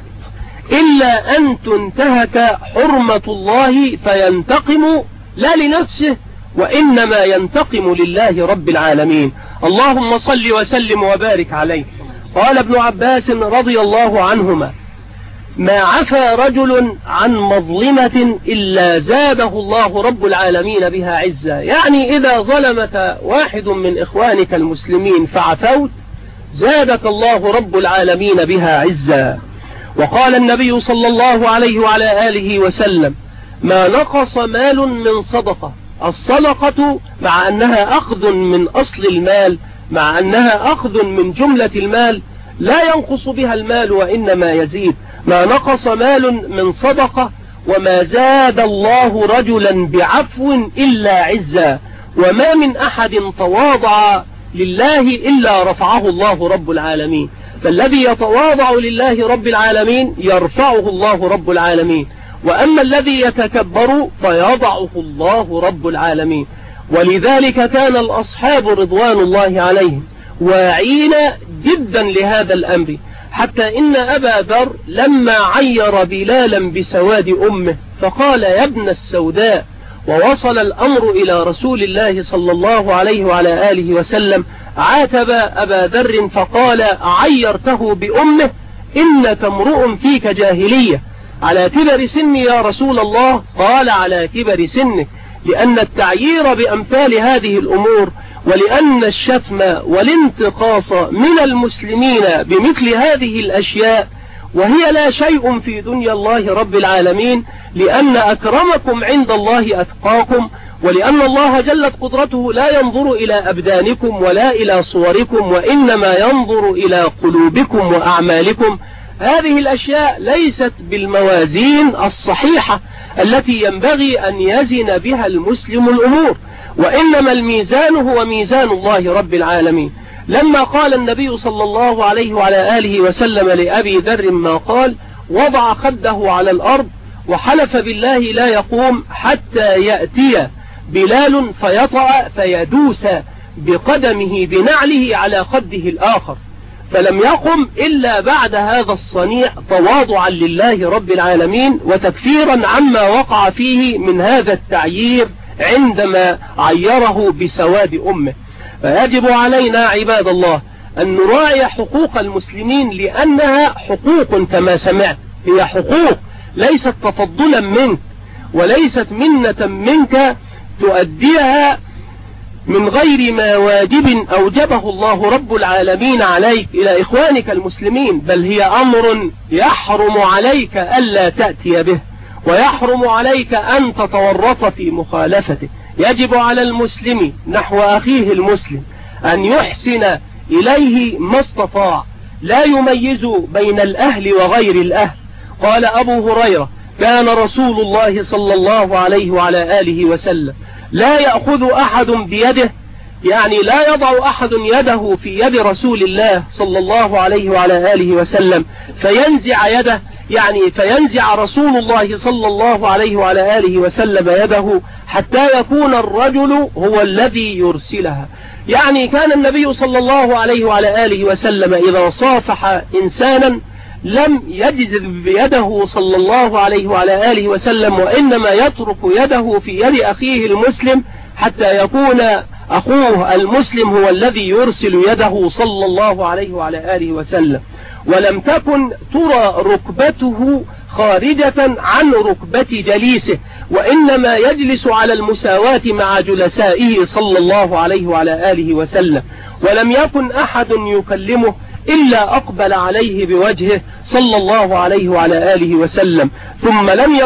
إلا أن تنتهك حرمة الله فينتقم لا لنفسه، وإنما ينتقم لله رب العالمين. اللهم صل وسلم وبارك عليه. قال ابن عباس رضي الله عنهما: ما عفى رجل عن مظلمة إلا زاده الله رب العالمين بها عزا. يعني إذا ظلمك واحد من إخوانك المسلمين فعفوت، زادك الله رب العالمين بها عزا. وقال النبي صلى الله عليه وعلى آله وسلم: ما نقص مال من صدقة. الصدقة مع أنها أخذ من أصل المال، مع أنها أخذ من جملة المال، لا ينقص بها المال وإنما يزيد. ما نقص مال من صدقة، وما زاد الله رجلا بعفو إلا عزا. وما من أحد تواضع لله إلا رفعه الله رب العالمين. فالذي يتواضع لله رب العالمين يرفعه الله رب العالمين، وأما الذي يتكبر فيضعه الله رب العالمين. ولذلك كان الأصحاب رضوان الله عليهم واعين جدا لهذا الأمر، حتى إن أبا ذر لما عير بلالا بسواد أمه فقال: يا ابن السوداء. ووصل الأمر إلى رسول الله صلى الله عليه وعلى آله وسلم، عاتب أبا ذر فقال: عيرته بأمه؟ إنك امرؤ فيك جاهلية. على كبر سني يا رسول الله؟ قال: على كبر سنك. لأن التعيير بأمثال هذه الأمور، ولأن الشتم والانتقاص من المسلمين بمثل هذه الأشياء وهي لا شيء في دنيا الله رب العالمين، لأن أكرمكم عند الله أتقاكم، ولأن الله جلت قدرته لا ينظر إلى أبدانكم ولا إلى صوركم، وإنما ينظر إلى قلوبكم وأعمالكم. هذه الأشياء ليست بالموازين الصحيحة التي ينبغي أن يزن بها المسلم الأمور، وإنما الميزان هو ميزان الله رب العالمين. لما قال النبي صلى الله عليه وعلى آله وسلم لأبي ذر ما قال، وضع خده على الأرض وحلف بالله لا يقوم حتى يأتي بلال فيطأ فيدوس بقدمه بنعله على خده الآخر، فلم يقم إلا بعد هذا الصنيع تواضعا لله رب العالمين وتكفيرا عما وقع فيه من هذا التعيير عندما عيره بسواد أمه. فيجب علينا عباد الله أن نراعي حقوق المسلمين، لأنها حقوق كما سمعت، هي حقوق ليست تفضلا منك وليست منة منك تؤديها من غير ما واجب أوجبه الله رب العالمين عليك إلى إخوانك المسلمين، بل هي أمر يحرم عليك ألا تأتي به، ويحرم عليك أن تتورط في مخالفته. يجب على المسلم نحو أخيه المسلم أن يحسن إليه ما استطاع، لا يميز بين الأهل وغير الأهل. قال أبو هريرة: كان رسول الله صلى الله عليه وعلى آله وسلم لا يأخذ أحد بيده، يعني لا يضع أحد يده في يد رسول الله صلى الله عليه وعلى آله وسلم فينزع يده، يعني فينزع رسول الله صلى الله عليه وعلى آله وسلم يده حتى يكون الرجل هو الذي يرسلها. يعني كان النبي صلى الله عليه وعلى آله وسلم إذا صافح إنسانا لم يجذب بيده صلى الله عليه وعلى آله وسلم، وإنما يترك يده في يد أخيه المسلم حتى يكون أخوه المسلم هو الذي يرسل يده صلى الله عليه وعلى آله وسلم. ولم تكن ترى ركبته خارجة عن ركبة جليسه، وإنما يجلس على المساواة مع جلسائه صلى الله عليه وعلى آله وسلم، ولم يكن أحد يكلمه إلا أقبل عليه بوجهه صلى الله عليه وعلى آله وسلم، ثم لم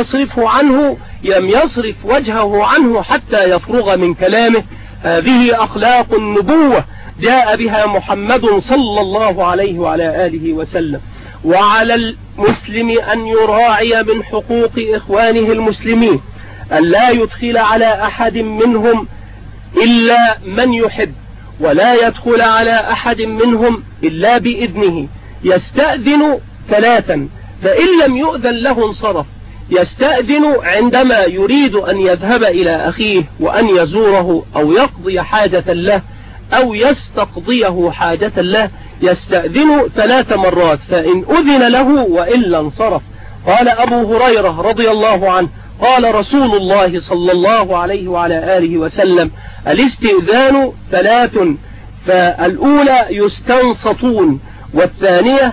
يصرف وجهه عنه حتى يفرغ من كلامه. هذه أخلاق النبوة جاء بها محمد صلى الله عليه وعلى آله وسلم. وعلى المسلم أن يراعي من حقوق إخوانه المسلمين أن لا يدخل على أحد منهم إلا من يحب، ولا يدخل على أحد منهم إلا بإذنه. يستأذن 3، فإن لم يؤذن له انصرف. يستأذن عندما يريد أن يذهب إلى أخيه وأن يزوره أو يقضي حاجة له أو يستقضيه حاجة له، يستأذن 3 مرات، فإن أذن له وإلا انصرف. قال أبو هريرة رضي الله عنه قال رسول الله صلى الله عليه وعلى آله وسلم: الاستئذان 3، فالأولى يستنصتون، والثانية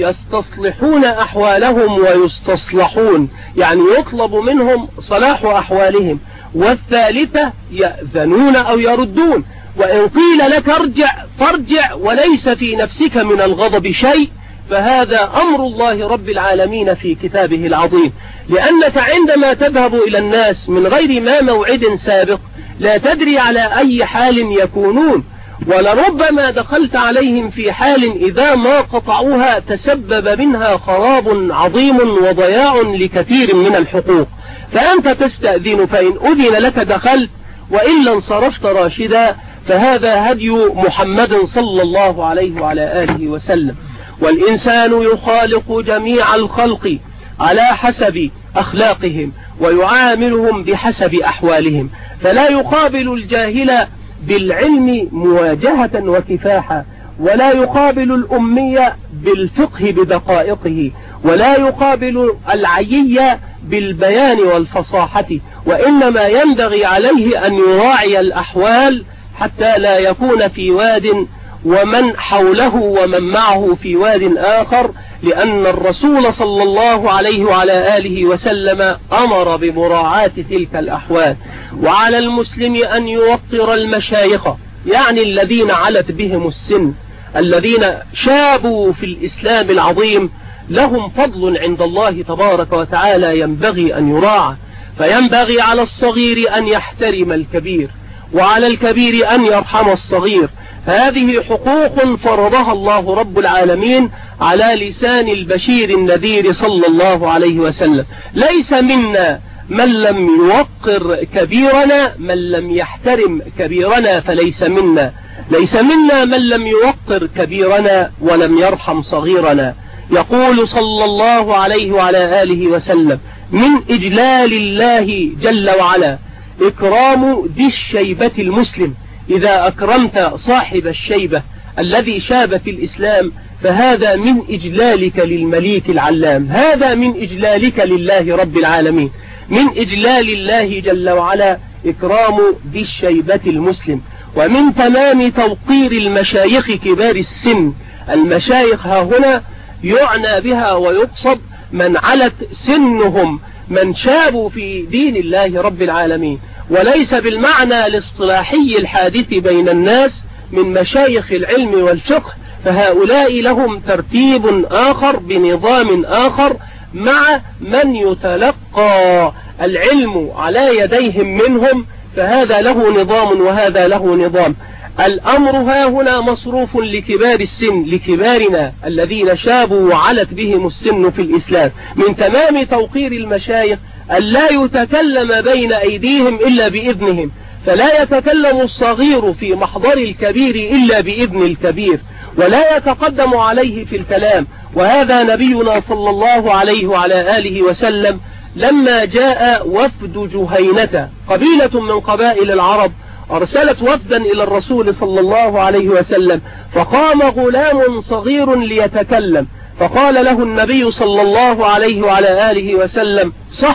يستصلحون أحوالهم ويستصلحون، يعني يطلب منهم صلاح أحوالهم، والثالثة يأذنون أو يردون. وإن قيل لك ارجع فارجع وليس في نفسك من الغضب شيء، فهذا أمر الله رب العالمين في كتابه العظيم، لأنك عندما تذهب إلى الناس من غير ما موعد سابق لا تدري على أي حال يكونون، ولربما دخلت عليهم في حال إذا ما قطعوها تسبب منها خراب عظيم وضياع لكثير من الحقوق. فأنت تستأذن، فإن أذن لك دخلت، وإلا انصرفت راشدا. فهذا هدي محمد صلى الله عليه وعلى آله وسلم. والإنسان يخالق جميع الخلق على حسب أخلاقهم ويعاملهم بحسب أحوالهم، فلا يقابل الجاهل بالعلم مواجهة وكفاحة، ولا يقابل الأمي بالفقه بدقائقه، ولا يقابل العيي بالبيان والفصاحة، وإنما ينبغي عليه أن يراعي الأحوال حتى لا يكون في واد ومن حوله ومن معه في واد آخر، لأن الرسول صلى الله عليه وعلى آله وسلم أمر بمراعاة تلك الأحوال. وعلى المسلم أن يوقر المشايخ، يعني الذين علت بهم السن، الذين شابوا في الإسلام العظيم، لهم فضل عند الله تبارك وتعالى ينبغي أن يراعى. فينبغي على الصغير أن يحترم الكبير، وعلى الكبير أن يرحم الصغير. هذه حقوق فرضها الله رب العالمين على لسان البشير النذير صلى الله عليه وسلم. ليس منا من لم يوقر كبيرنا، من لم يحترم كبيرنا فليس منا. ليس منا من لم يوقر كبيرنا ولم يرحم صغيرنا. يقول صلى الله عليه وعلى آله وسلم: من إجلال الله جل وعلا إكرام ذي الشيبة المسلم. إذا أكرمت صاحب الشيبة الذي شاب في الإسلام فهذا من إجلالك للمليك العلام، هذا من إجلالك لله رب العالمين. من إجلال الله جل وعلا إكرام ذي الشيبة المسلم. ومن تمام توقير المشايخ كبار السن، المشايخ ها هنا يعنى بها ويقصد من علت سنهم، من شابوا في دين الله رب العالمين، وليس بالمعنى الاصطلاحي الحادث بين الناس من مشايخ العلم والفقه، فهؤلاء لهم ترتيب آخر بنظام آخر مع من يتلقى العلم على يديهم منهم، فهذا له نظام وهذا له نظام. الأمر ها هنا مصروف لكبار السن، لكبارنا الذين شابوا وعلت بهم السن في الإسلام. من تمام توقير المشايخ أن لا يتكلم بين أيديهم إلا بإذنهم، فلا يتكلم الصغير في محضر الكبير إلا بإذن الكبير، ولا يتقدم عليه في الكلام. وهذا نبينا صلى الله عليه وعلى آله وسلم لما جاء وفد جهينة، قبيلة من قبائل العرب، أرسلت وفدا إلى الرسول صلى الله عليه وسلم، فقام غلام صغير ليتكلم، فقال له النبي صلى الله عليه وعلى آله وسلم: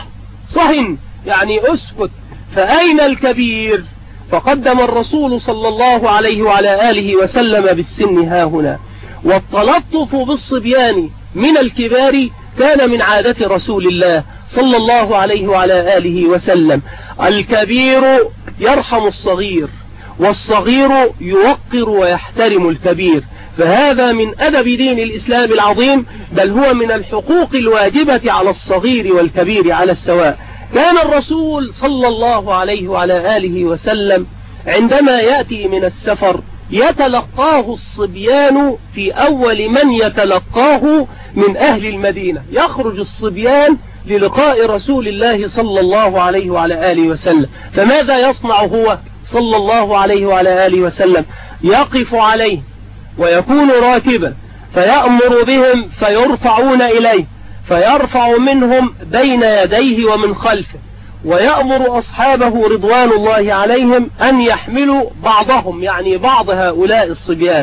صهن، يعني أسكت، فأين الكبير؟ فقدم الرسول صلى الله عليه وعلى آله وسلم بالسن ها هنا. والتلطف بالصبيان من الكبار كان من عادة رسول الله صلى الله عليه وعلى آله وسلم الكبير يرحم الصغير، والصغير يوقر ويحترم الكبير. فهذا من أدب دين الإسلام العظيم، بل هو من الحقوق الواجبة على الصغير والكبير على السواء. كان الرسول صلى الله عليه وعلى آله وسلم عندما يأتي من السفر يتلقاه الصبيان في أول من يتلقاه من أهل المدينة. يخرج الصبيان للقاء رسول الله صلى الله عليه وعلى آله وسلم، فماذا يصنع هو صلى الله عليه وعلى آله وسلم؟ يقف عليه ويكون راكبا فيأمر بهم فيرفعون إليه، فيرفع منهم بين يديه ومن خلفه، ويأمر أصحابه رضوان الله عليهم أن يحملوا بعضهم، يعني بعض هؤلاء الصبيان.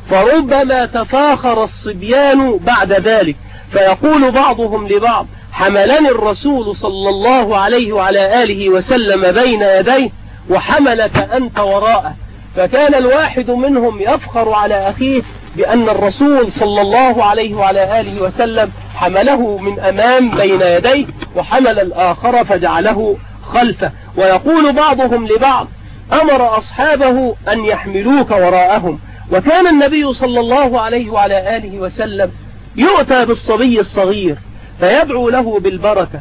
فربما تفاخر الصبيان بعد ذلك، فيقول بعضهم لبعض: حملني الرسول صلى الله عليه وعلى آله وسلم بين يديه وحملك أنت وراءه. فكان الواحد منهم يفخر على أخيه بأن الرسول صلى الله عليه وعلى آله وسلم حمله من أمام بين يديه، وحمل الآخر فجعله خلفه. ويقول بعضهم لبعض: أمر أصحابه أن يحملوك وراءهم. وكان النبي صلى الله عليه وعلى آله وسلم يؤتى بالصبي الصغير فيدعو له بالبركة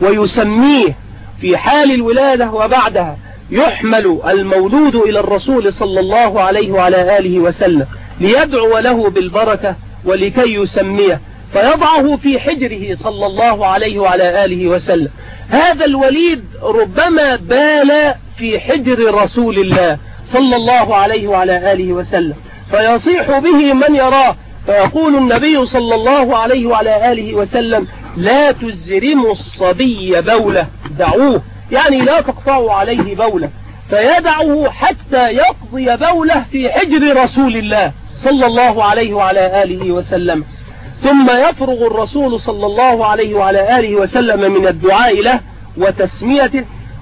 ويسميه في حال الولادة وبعدها. يحمل المولود إلى الرسول صلى الله عليه وعلى آله وسلم ليدعو له بالبركة ولكي يسميه، فيضعه في حجره صلى الله عليه وعلى آله وسلم. هذا الوليد ربما بال في حجر رسول الله صلى الله عليه وعلى آله وسلم، فيصيح به من يراه، فيقول النبي صلى الله عليه وعلى آله وسلم: لا تزرموا الصبي بوله، دعوه، يعني لا تقطعوا عليه بوله. فيدعه حتى يقضي بوله في حجر رسول الله صلى الله عليه وعلى آله وسلم. ثم يفرغ الرسول صلى الله عليه وعلى آله وسلم من الدعاء له وتسميته،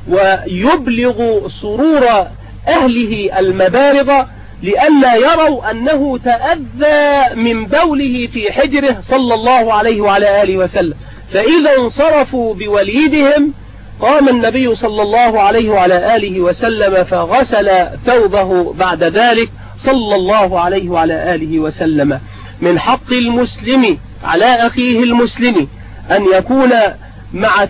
ويبلغ سرور أهله المبارغ لئلا يروا أنه تأذى من بوله في حجره صلى الله عليه وعلى آله وسلم. فإذا انصرفوا بوليدهم قام النبي صلى الله عليه وعلى آله وسلم فغسل ثوبه بعد ذلك صلى الله عليه وعلى آله وسلم. من حق المسلم على أخيه المسلم أن يكون مع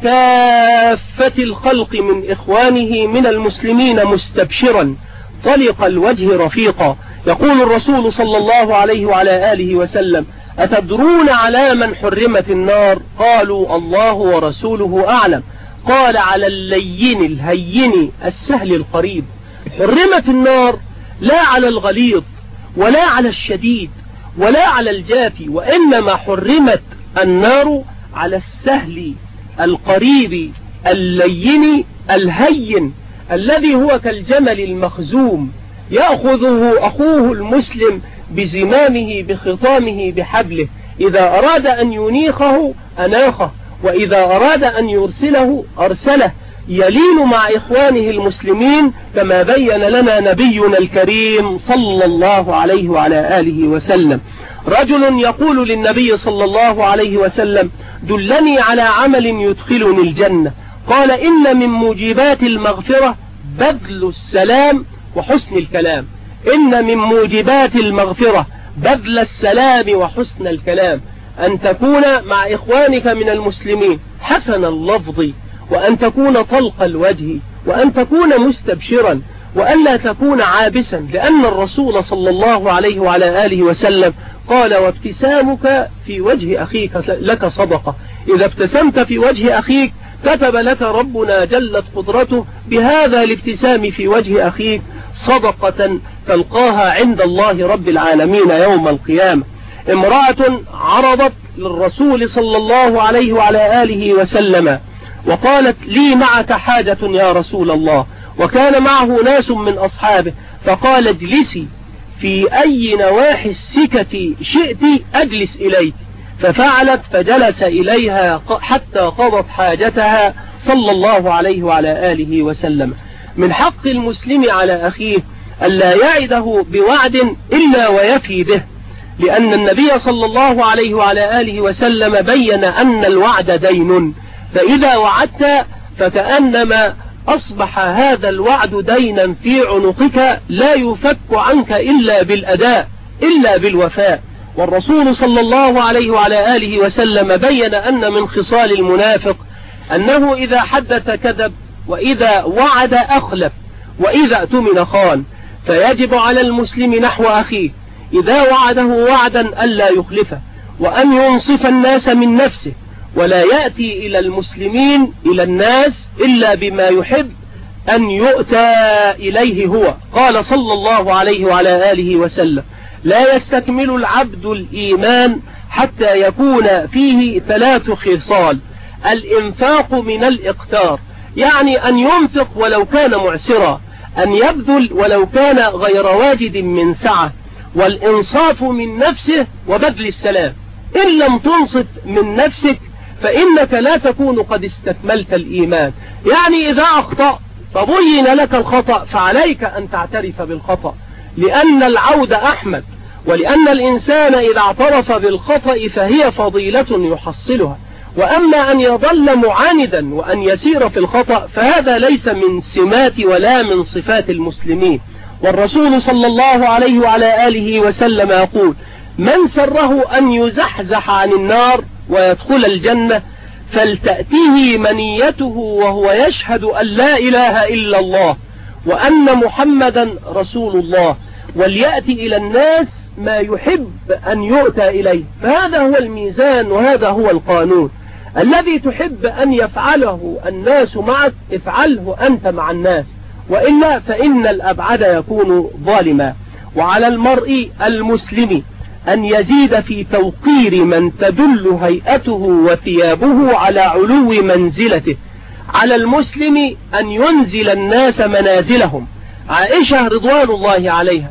كافة الخلق من إخوانه من المسلمين مستبشرا طلق الوجه رفيقا. يقول الرسول صلى الله عليه وعلى آله وسلم: أتدرون على من حرمت النار؟ قالوا: الله ورسوله أعلم. قال: على اللين الهين السهل القريب. حرمت النار لا على الغليظ ولا على الشديد ولا على الجافي، وإنما حرمت النار على السهل القريب اللين الهين الذي هو كالجمل المخزوم يأخذه أخوه المسلم بزمامه بخطامه بحبله، إذا أراد أن ينيخه أناخه، وإذا أراد أن يرسله أرسله، يلين مع إخوانه المسلمين كما بين لنا نبينا الكريم صلى الله عليه وعلى آله وسلم. رجل يقول للنبي صلى الله عليه وسلم: دلني على عمل يدخلني الجنة. قال: إن من موجبات المغفرة بذل السلام وحسن الكلام. إن من موجبات المغفرة بذل السلام وحسن الكلام، أن تكون مع إخوانك من المسلمين حسن اللفظ، وأن تكون طلق الوجه، وأن تكون مستبشرا، وأن لا تكون عابسا، لأن الرسول صلى الله عليه وعلى آله وسلم قال: وابتسامك في وجه أخيك لك صدقة. إذا ابتسمت في وجه أخيك كتب لك ربنا جلت قدرته بهذا الابتسام في وجه أخيك صدقة تلقاها عند الله رب العالمين يوم القيامة. امرأة عرضت للرسول صلى الله عليه وعلى آله وسلم وقالت: لي معك حاجة يا رسول الله، وكان معه ناس من أصحابه، فقال: اجلسي في أي نواحي السكة شئت أجلس إليك. ففعلت فجلس إليها حتى قضت حاجتها صلى الله عليه وعلى آله وسلم. من حق المسلم على أخيه ألا يعده بوعد إلا ويفي به، لأن النبي صلى الله عليه وعلى آله وسلم بين أن الوعد دين، فإذا وعدت فكأنما أصبح هذا الوعد دينا في عنقك لا يفك عنك إلا بالأداء، إلا بالوفاء. والرسول صلى الله عليه وعلى آله وسلم بين أن من خصال المنافق أنه إذا حدث كذب، وإذا وعد أخلف، وإذا اؤتمن خان. فيجب على المسلم نحو أخيه إذا وعده وعدا ألا يخلفه، وأن ينصف الناس من نفسه، ولا يأتي إلى المسلمين إلى الناس إلا بما يحب أن يؤتى إليه هو. قال صلى الله عليه وعلى آله وسلم: لا يستكمل العبد الإيمان حتى يكون فيه 3 خصال: الإنفاق من الإقتار، يعني أن ينفق ولو كان معسرا، أن يبذل ولو كان غير واجد من سعة، والإنصاف من نفسه وبذل السلام. إن لم تنصف من نفسك فإنك لا تكون قد استكملت الإيمان. يعني إذا أخطأ فبين لك الخطأ فعليك أن تعترف بالخطأ، لأن العود أحمد، ولأن الإنسان إذا اعترف بالخطأ فهي فضيلة يحصلها. وأما أن يظل معاندا وأن يسير في الخطأ فهذا ليس من سمات ولا من صفات المسلمين. والرسول صلى الله عليه وعلى آله وسلم يقول: من سره أن يزحزح عن النار ويدخل الجنة فلتأتيه منيته وهو يشهد أن لا إله إلا الله وأن محمدا رسول الله، وليأتي إلى الناس ما يحب أن يؤتى إليه. فهذا هو الميزان، وهذا هو القانون. الذي تحب أن يفعله الناس معك افعله أنت مع الناس، وإلا فإن الأبعد يكون ظالما. وعلى المرء المسلم أن يزيد في توقير من تدل هيئته وثيابه على علو منزلته. على المسلم أن ينزل الناس منازلهم. عائشة رضوان الله عليها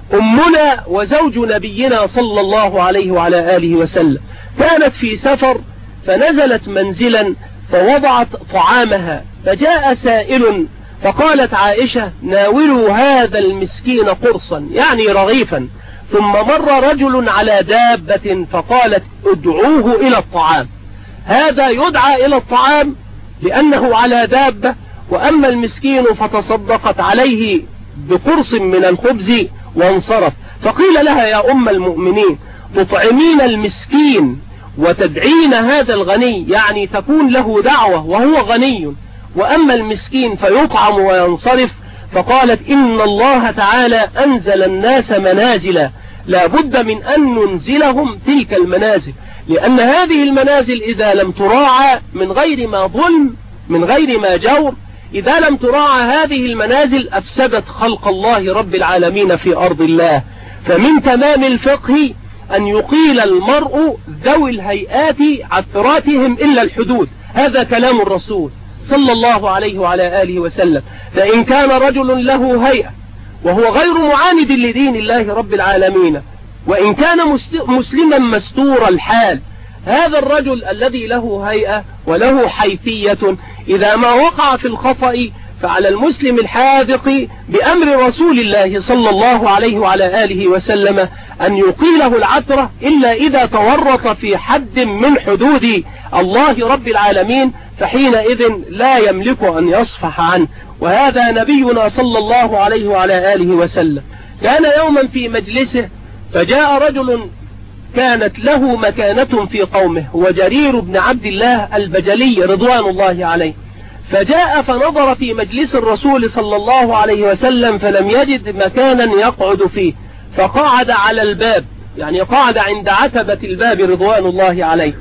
أمنا وزوج نبينا صلى الله عليه وعلى آله وسلم كانت في سفر فنزلت منزلا فوضعت طعامها، فجاء سائل فقالت عائشة: ناولوا هذا المسكين قرصا، يعني رغيفا. ثم مر رجل على دابة فقالت: ادعوه إلى الطعام. هذا يدعى إلى الطعام لأنه على دابة، وأما المسكين فتصدقت عليه بقرص من الخبز وانصرف. فقيل لها: يا أم المؤمنين، تطعمين المسكين وتدعين هذا الغني، يعني تكون له دعوة وهو غني، وأما المسكين فيطعم وينصرف. فقالت: إن الله تعالى أنزل الناس منازل، لا بد من أن ننزلهم تلك المنازل، لأن هذه المنازل إذا لم تراعى من غير ما ظلم، من غير ما جور، إذا لم تراعى هذه المنازل أفسدت خلق الله رب العالمين في أرض الله. فمن تمام الفقه أن يقيل المرء ذوي الهيئات عثراتهم إلا الحدود. هذا كلام الرسول صلى الله عليه وعلى آله وسلم. فإن كان رجل له هيئة وهو غير معاند لدين الله رب العالمين، وإن كان مسلما مستور الحال، هذا الرجل الذي له هيئة وله حيثية إذا ما وقع في الخطأ فعلى المسلم الحاذق بأمر رسول الله صلى الله عليه وعلى آله وسلم أن يقيله العثرة، إلا إذا تورط في حد من حدود الله رب العالمين، فحينئذ لا يملك أن يصفح عنه. وهذا نبينا صلى الله عليه وعلى آله وسلم كان يوما في مجلسه فجاء رجل كانت له مكانة في قومه، هو جرير بن عبد الله البجلي رضوان الله عليه. فجاء فنظر في مجلس الرسول صلى الله عليه وسلم فلم يجد مكانا يقعد فيه، فقعد على الباب، يعني قعد عند عتبة الباب رضوان الله عليه.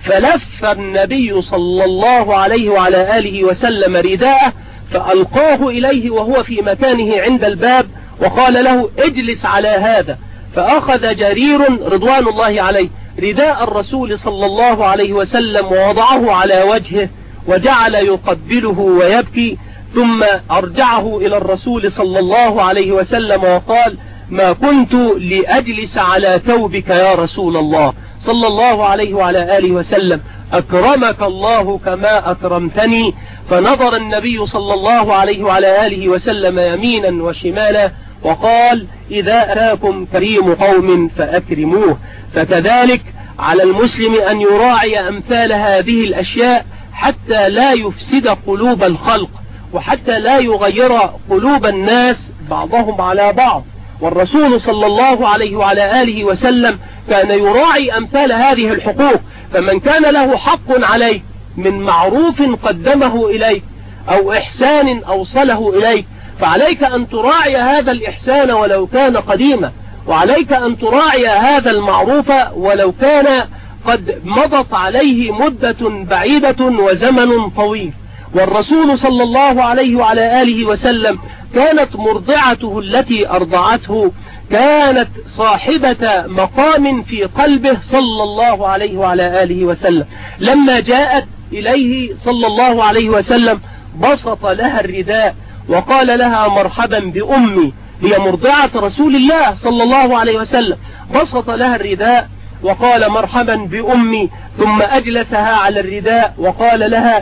فلف النبي صلى الله عليه وعلى آله وسلم رداءه فألقاه إليه وهو في مكانه عند الباب، وقال له: اجلس على هذا. فأخذ جرير رضوان الله عليه رداء الرسول صلى الله عليه وسلم ووضعه على وجهه وجعل يقبله ويبكي، ثم أرجعه إلى الرسول صلى الله عليه وسلم وقال: ما كنت لأجلس على ثوبك يا رسول الله صلى الله عليه وعلى آله وسلم، أكرمك الله كما أكرمتني. فنظر النبي صلى الله عليه وعلى آله وسلم يمينا وشمالا وقال إذا أتاكم كريم قوم فأكرموه. فكذلك على المسلم أن يراعي أمثال هذه الأشياء حتى لا يفسد قلوب الخلق، وحتى لا يغير قلوب الناس بعضهم على بعض. والرسول صلى الله عليه وعلى آله وسلم كان يراعي أمثال هذه الحقوق، فمن كان له حق عليه من معروف قدمه إليك أو إحسان أوصله إليك، فعليك أن تراعي هذا الإحسان ولو كان قديما، وعليك أن تراعي هذا المعروف ولو كان قد مضت عليه مدة بعيدة وزمن طويل. والرسول صلى الله عليه وعلى آله وسلم كانت مرضعته التي أرضعته كانت صاحبة مقام في قلبه صلى الله عليه وعلى آله وسلم. لما جاءت إليه صلى الله عليه وسلم بسط لها الرداء وقال لها مرحبا بأمي، هي مرضعة رسول الله صلى الله عليه وسلم، بسط لها الرداء وقال مرحبا بأمي، ثم أجلسها على الرداء وقال لها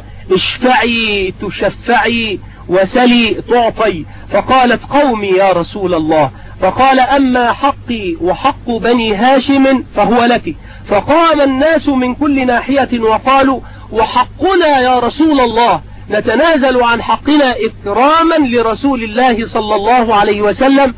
اشفعي تشفعي وسلي تعطي. فقالت قومي يا رسول الله. فقال أما حقي وحق بني هاشم فهو لك. فقام الناس من كل ناحية وقالوا وحقنا يا رسول الله، نتنازل عن حقنا إكراما لرسول الله صلى الله عليه وسلم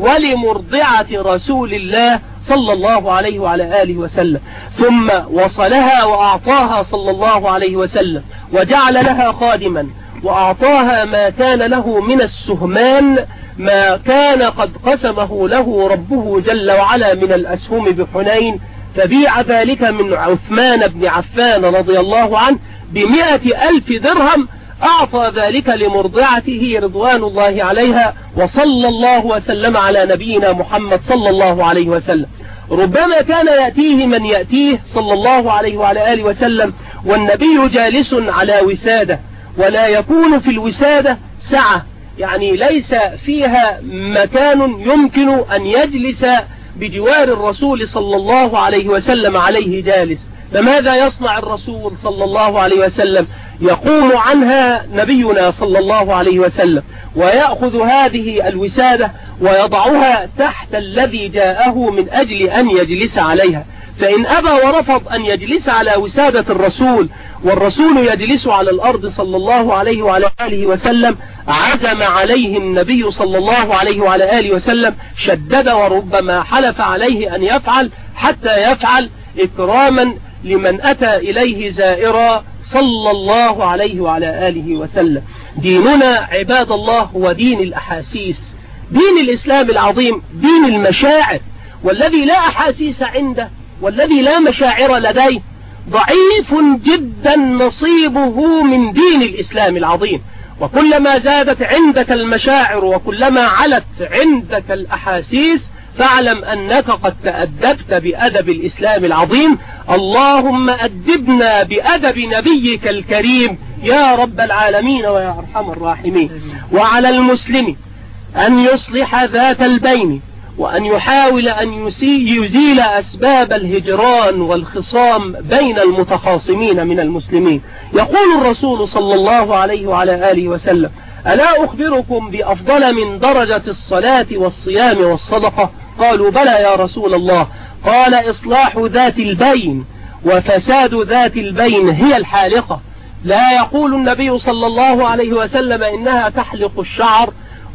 ولمرضعة رسول الله صلى الله عليه وعلى آله وسلم. ثم وصلها وأعطاها صلى الله عليه وسلم، وجعل لها خادما، وأعطاها ما كان له من السهمان، ما كان قد قسمه له ربه جل وعلا من الأسهم بحنين، فبيع ذلك من عثمان بن عفان رضي الله عنه ب100,000 درهم. أعطى ذلك لمرضعته رضوان الله عليها، وصلى الله وسلم على نبينا محمد صلى الله عليه وسلم. ربما كان يأتيه من يأتيه صلى الله عليه وعلى آله وسلم والنبي جالس على وسادة، ولا يكون في الوسادة سعة، يعني ليس فيها مكان يمكن أن يجلس بجوار الرسول صلى الله عليه وسلم عليه جالس. فماذا يصنع الرسول صلى الله عليه وسلم؟ يقوم عنها نبينا صلى الله عليه وسلم ويأخذ هذه الوسادة ويضعها تحت الذي جاءه من أجل أن يجلس عليها. فإن أبى ورفض أن يجلس على وسادة الرسول والرسول يجلس على الأرض صلى الله عليه وعلى آله وسلم، عزم عليه النبي صلى الله عليه وعلى آله وسلم، شدد وربما حلف عليه أن يفعل حتى يفعل إكراما لمن أتى إليه زائرا صلى الله عليه وعلى آله وسلم. ديننا عباد الله هو دين الأحاسيس، دين الإسلام العظيم دين المشاعر، والذي لا أحاسيس عنده والذي لا مشاعر لديه ضعيف جدا نصيبه من دين الإسلام العظيم. وكلما زادت عندك المشاعر وكلما علت عندك الأحاسيس فاعلم أنك قد تأدبت بأدب الإسلام العظيم. اللهم أدبنا بأدب نبيك الكريم يا رب العالمين ويا أرحم الراحمين. وعلى المسلم أن يصلح ذات البين، وأن يحاول أن يزيل أسباب الهجران والخصام بين المتخاصمين من المسلمين. يقول الرسول صلى الله عليه وعلى آله وسلم: ألا أخبركم بأفضل من درجة الصلاة والصيام والصدقة؟ قالوا بلى يا رسول الله. قال: إصلاح ذات البين، وفساد ذات البين هي الحالقة. لا يقول النبي صلى الله عليه وسلم إنها تحلق الشعر،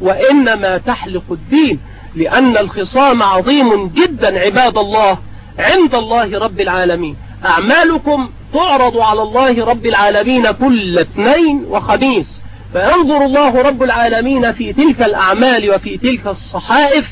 وإنما تحلق الدين، لأن الخصام عظيم جدا عباد الله عند الله رب العالمين. أعمالكم تعرض على الله رب العالمين كل اثنين وخميس، فينظر الله رب العالمين في تلك الأعمال وفي تلك الصحائف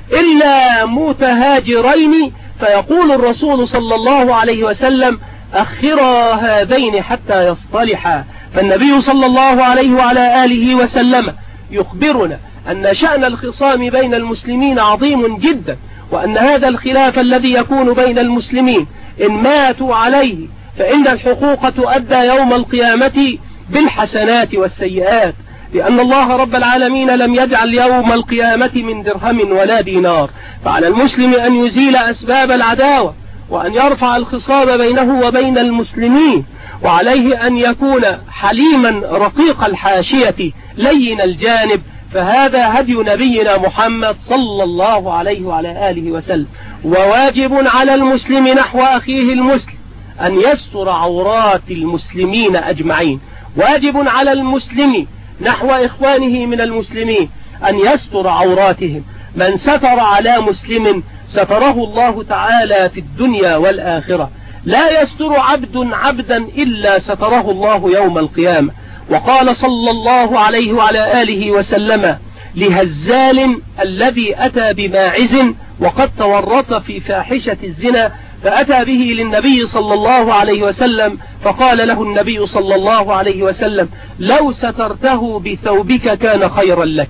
إلا متهاجرين، فيقول الرسول صلى الله عليه وسلم: أخرا هذين حتى يصطلحا. فالنبي صلى الله عليه وعلى آله وسلم يخبرنا أن شأن الخصام بين المسلمين عظيم جدا، وأن هذا الخلاف الذي يكون بين المسلمين إن ماتوا عليه فإن الحقوق تؤدى يوم القيامة بالحسنات والسيئات، لأن الله رب العالمين لم يجعل يوم القيامة من درهم ولا دينار. فعلى المسلم أن يزيل أسباب العداوة، وأن يرفع الخصام بينه وبين المسلمين، وعليه أن يكون حليما رقيق الحاشية لين الجانب، فهذا هدي نبينا محمد صلى الله عليه وعلى آله وسلم. وواجب على المسلم نحو أخيه المسلم أن يستر عورات المسلمين أجمعين. واجب على المسلم نحو إخوانه من المسلمين أن يستر عوراتهم. من ستر على مسلم ستره الله تعالى في الدنيا والآخرة. لا يستر عبد عبدا إلا ستره الله يوم القيامة. وقال صلى الله عليه وعلى آله وسلم لهزال الذي أتى بماعز وقد تورط في فاحشة الزنا، فأتى به للنبي صلى الله عليه وسلم، فقال له النبي صلى الله عليه وسلم: لو سترته بثوبك كان خيرا لك.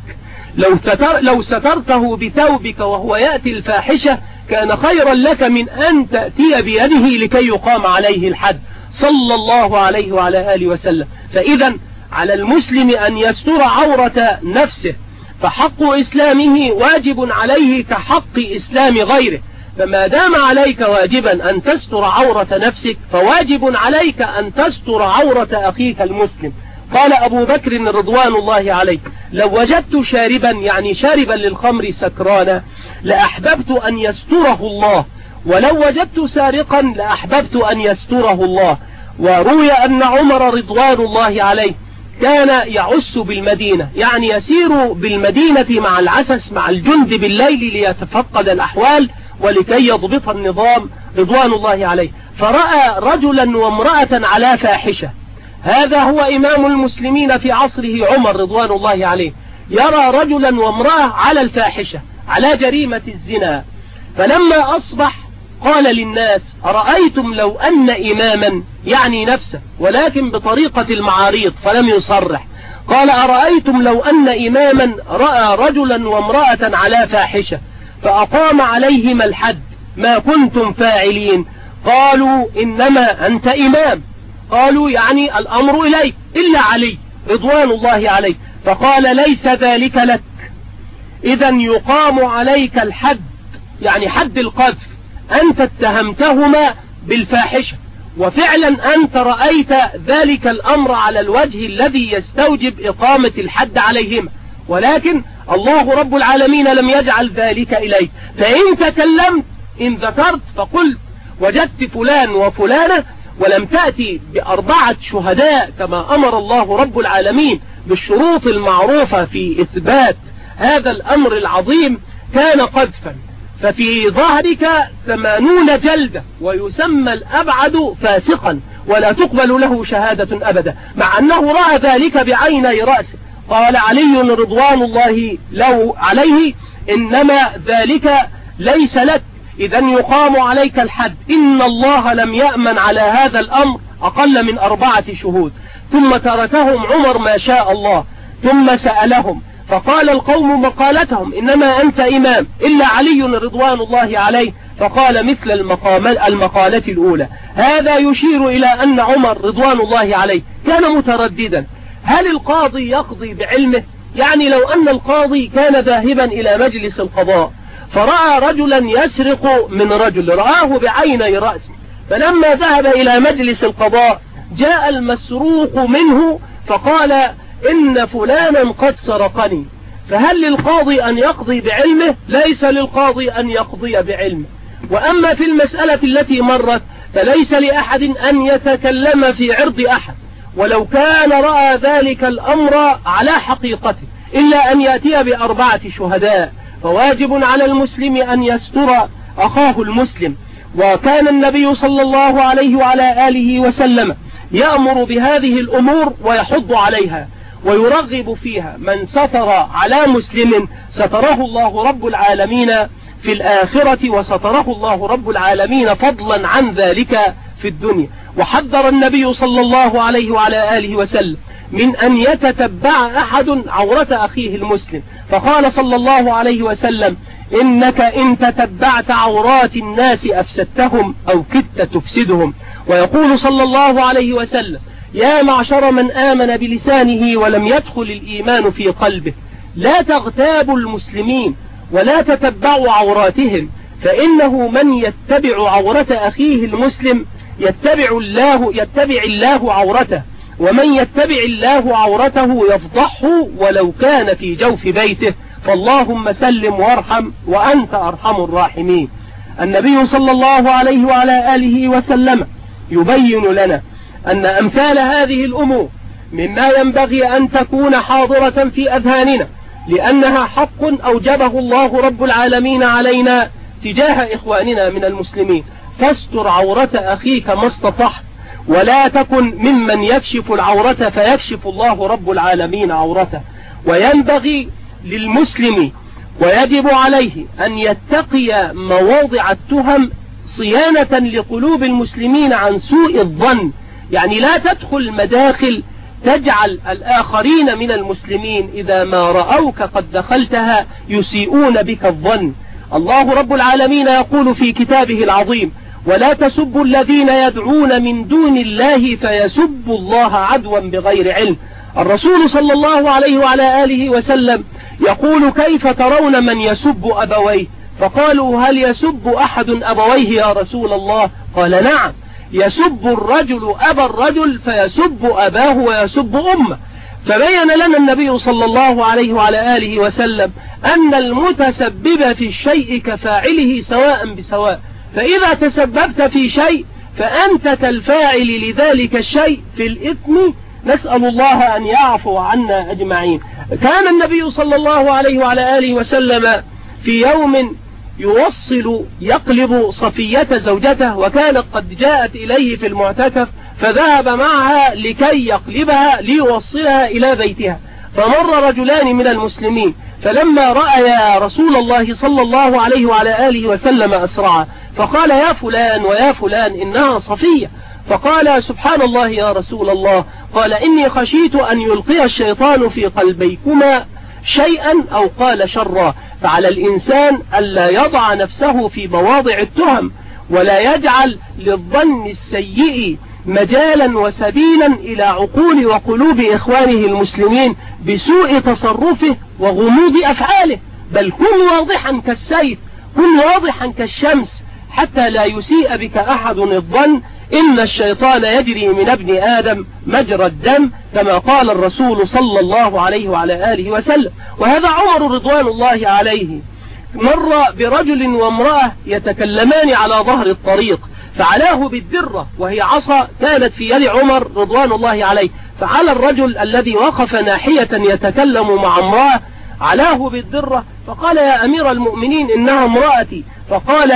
لو سترته بثوبك وهو يأتي الفاحشة كان خيرا لك من أن تأتي بيده لكي يقام عليه الحد، صلى الله عليه وعلى آله وسلم. فإذا على المسلم أن يستر عورة نفسه، فحق إسلامه واجب عليه كحق إسلام غيره. فما دام عليك واجبا أن تستر عورة نفسك، فواجب عليك أن تستر عورة أخيك المسلم. قال أبو بكر رضوان الله عليه: لو وجدت شاربا، يعني شاربا للخمر سكرانا، لأحببت أن يستره الله، ولو وجدت سارقا لأحببت أن يستره الله. وروي أن عمر رضوان الله عليه كان يعس بالمدينة، يعني يسير بالمدينة مع العسس مع الجند بالليل ليتفقد الأحوال ولكي يضبط النظام رضوان الله عليه، فرأى رجلا وامرأة على فاحشة. هذا هو إمام المسلمين في عصره عمر رضوان الله عليه، يرى رجلا وامرأة على الفاحشة، على جريمة الزنا. فلما أصبح قال للناس: أرأيتم لو أن إماما، يعني نفسه ولكن بطريقة المعاريض فلم يصرح، قال: أرأيتم لو أن إماما رأى رجلا وامرأة على فاحشة فأقام عليهما الحد ما كنتم فاعلين؟ قالوا: إنما أنت إمام. قالوا: يعني الأمر إليك إلا علي رضوان الله عليه. فقال: ليس ذلك لك، إذا يقام عليك الحد، يعني حد القذف. أنت اتهمتهما بالفاحشة، وفعلا أنت رأيت ذلك الأمر على الوجه الذي يستوجب إقامة الحد عليهما، ولكن الله رب العالمين لم يجعل ذلك إليك. فإن تكلمت، إن ذكرت فقلت وجدت فلان وفلانة، ولم تأتي ب4 شهداء كما أمر الله رب العالمين بالشروط المعروفة في إثبات هذا الأمر العظيم، كان قذفا. ففي ظهرك 80 جلدة، ويسمى الأبعد فاسقا ولا تقبل له شهادة أبدا، مع أنه رأى ذلك بعيني رأسه. قال علي رضوان الله له عليه: إنما ذلك ليس لك، إذا يقام عليك الحد. إن الله لم يأمن على هذا الأمر أقل من 4 شهود. ثم تركهم عمر ما شاء الله، ثم سألهم فقال القوم مقالتهم: إنما أنت إمام، إلا علي رضوان الله عليه. فقال مثل المقالة الأولى. هذا يشير إلى أن عمر رضوان الله عليه كان مترددا، هل القاضي يقضي بعلمه؟ يعني لو أن القاضي كان ذاهبا إلى مجلس القضاء فرأى رجلا يسرق من رجل، رآه بعيني رأسه، فلما ذهب إلى مجلس القضاء جاء المسروق منه فقال: إن فلانا قد سرقني، فهل للقاضي أن يقضي بعلمه؟ ليس للقاضي أن يقضي بعلمه. وأما في المسألة التي مرت فليس لأحد أن يتكلم في عرض أحد، ولو كان رأى ذلك الأمر على حقيقته، إلا أن يأتي ب4 شهداء. فواجب على المسلم أن يستر أخاه المسلم. وكان النبي صلى الله عليه وعلى آله وسلم يأمر بهذه الأمور ويحض عليها ويرغب فيها. من ستر على مسلم ستره الله رب العالمين في الآخرة، وستره الله رب العالمين فضلا عن ذلك في الدنيا. وحذر النبي صلى الله عليه وعلى آله وسلم من أن يتتبع أحد عورة أخيه المسلم، فقال صلى الله عليه وسلم: إنك إن تتبعت عورات الناس أفسدتهم أو كدت تفسدهم. ويقول صلى الله عليه وسلم: يا معشر من آمن بلسانه ولم يدخل الإيمان في قلبه، لا تغتابوا المسلمين ولا تتبعوا عوراتهم، فإنه من يتبع عورة أخيه المسلم يتبع الله عورته، ومن يتبع الله عورته يفضحه ولو كان في جوف بيته، فاللهم سلم وارحم وأنت أرحم الراحمين. النبي صلى الله عليه وعلى آله وسلم يبين لنا أن أمثال هذه الأمور مما ينبغي أن تكون حاضرة في أذهاننا، لأنها حق أوجبه الله رب العالمين علينا تجاه إخواننا من المسلمين. فاستر عورة أخيك ما استطعت، ولا تكن ممن يكشف العورة فيكشف الله رب العالمين عورته. وينبغي للمسلم ويجب عليه أن يتقي مواضع التهم صيانة لقلوب المسلمين عن سوء الظن، يعني لا تدخل مداخل تجعل الآخرين من المسلمين إذا ما رأوك قد دخلتها يسيئون بك الظن. الله رب العالمين يقول في كتابه العظيم: ولا تسبوا الذين يدعون من دون الله فيسبوا الله عدوا بغير علم. الرسول صلى الله عليه وعلى آله وسلم يقول: كيف ترون من يسب أبويه؟ فقالوا: هل يسب أحد أبويه يا رسول الله؟ قال: نعم، يسب الرجل أبا الرجل فيسب أباه ويسب أمه. فبين لنا النبي صلى الله عليه وعلى آله وسلم أن المتسبب في الشيء كفاعله سواء بسواء، فإذا تسببت في شيء فأنت كالفاعل لذلك الشيء في الإثم. نسأل الله أن يعفو عنا أجمعين. كان النبي صلى الله عليه وعلى آله وسلم في يوم يقلب صفية زوجته، وكانت قد جاءت إليه في المعتكف، فذهب معها لكي يقلبها ليوصلها إلى بيتها. فمر رجلان من المسلمين، فلما رأى رسول الله صلى الله عليه وعلى آله وسلم أسرع، فقال: يا فلان ويا فلان، إنها صفية. فقال: سبحان الله يا رسول الله. قال: إني خشيت أن يلقي الشيطان في قلبيكما شيئا أو قال شرا. فعلى الإنسان ألا يضع نفسه في مواضع التهم، ولا يجعل للظن السيء مجالا وسبيلا إلى عقول وقلوب إخوانه المسلمين بسوء تصرفه وغموض أفعاله، بل كن واضحا كالسيف، كن واضحا كالشمس، حتى لا يسيء بك أحد الظن. إن الشيطان يجري من ابن آدم مجرى الدم، كما قال الرسول صلى الله عليه وعلى آله وسلم. وهذا عمر رضوان الله عليه مر برجل وامرأة يتكلمان على ظهر الطريق، فعلاه بالدرة وهي عصا كانت في يد عمر رضوان الله عليه، فعلى الرجل الذي وقف ناحية يتكلم مع امرأة علاه بالدرة، فقال: يا أمير المؤمنين إنها امرأتي. فقال: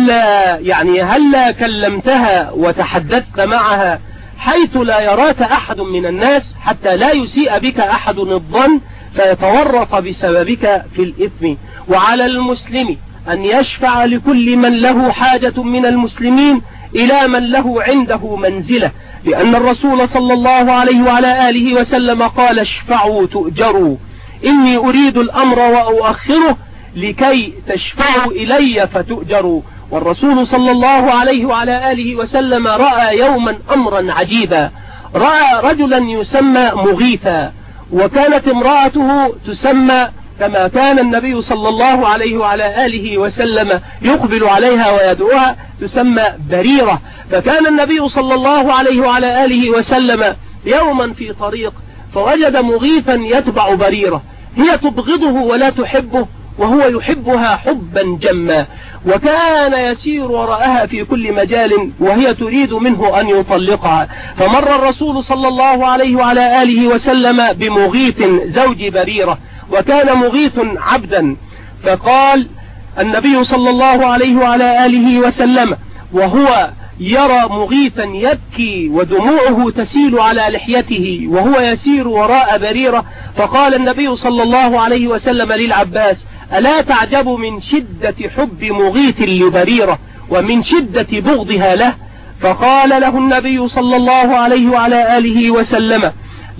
هل كلمتها وتحدثت معها حيث لا يراك أحد من الناس، حتى لا يسيء بك أحد الظن فيتورط بسببك في الإثم. وعلى المسلم أن يشفع لكل من له حاجة من المسلمين إلى من له عنده منزلة، لأن الرسول صلى الله عليه وعلى آله وسلم قال: اشفعوا تؤجروا، إني أريد الأمر وأؤخره لكي تشفعوا إلي فتؤجروا. والرسول صلى الله عليه وعلى آله وسلم رأى يوما أمرا عجيبا، رأى رجلا يسمى مغيثا، وكانت امرأته تسمى كما كان النبي صلى الله عليه وعلى آله وسلم يقبل عليها ويدعوها، تسمى بريرة. فكان النبي صلى الله عليه وعلى آله وسلم يوما في طريق، فوجد مغيثا يتبع بريرة، هي تبغضه ولا تحبه، وهو يحبها حبا جما، وكان يسير وراءها في كل مجال وهي تريد منه أن يطلقها. فمر الرسول صلى الله عليه وعلى آله وسلم بمغيث زوج بريرة، وكان مغيث عبدا. فقال النبي صلى الله عليه وعلى آله وسلم وهو يرى مغيثا يبكي ودموعه تسيل على لحيته وهو يسير وراء بريرة، فقال النبي صلى الله عليه وسلم للعباس: ألا تعجب من شدة حب مغيث لبريرة ومن شدة بغضها له؟ فقال له النبي صلى الله عليه وعلى آله وسلم: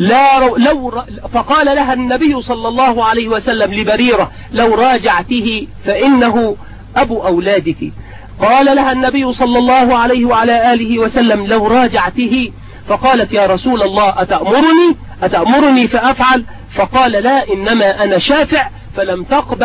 فقال لها النبي صلى الله عليه وسلم لبريرة: لو راجعته فإنه أبو أولادك. قال لها النبي صلى الله عليه وعلى آله وسلم: لو راجعته. فقالت: يا رسول الله أتأمرني فأفعل؟ فقال: لا، إنما أنا شافع. فلم تقبل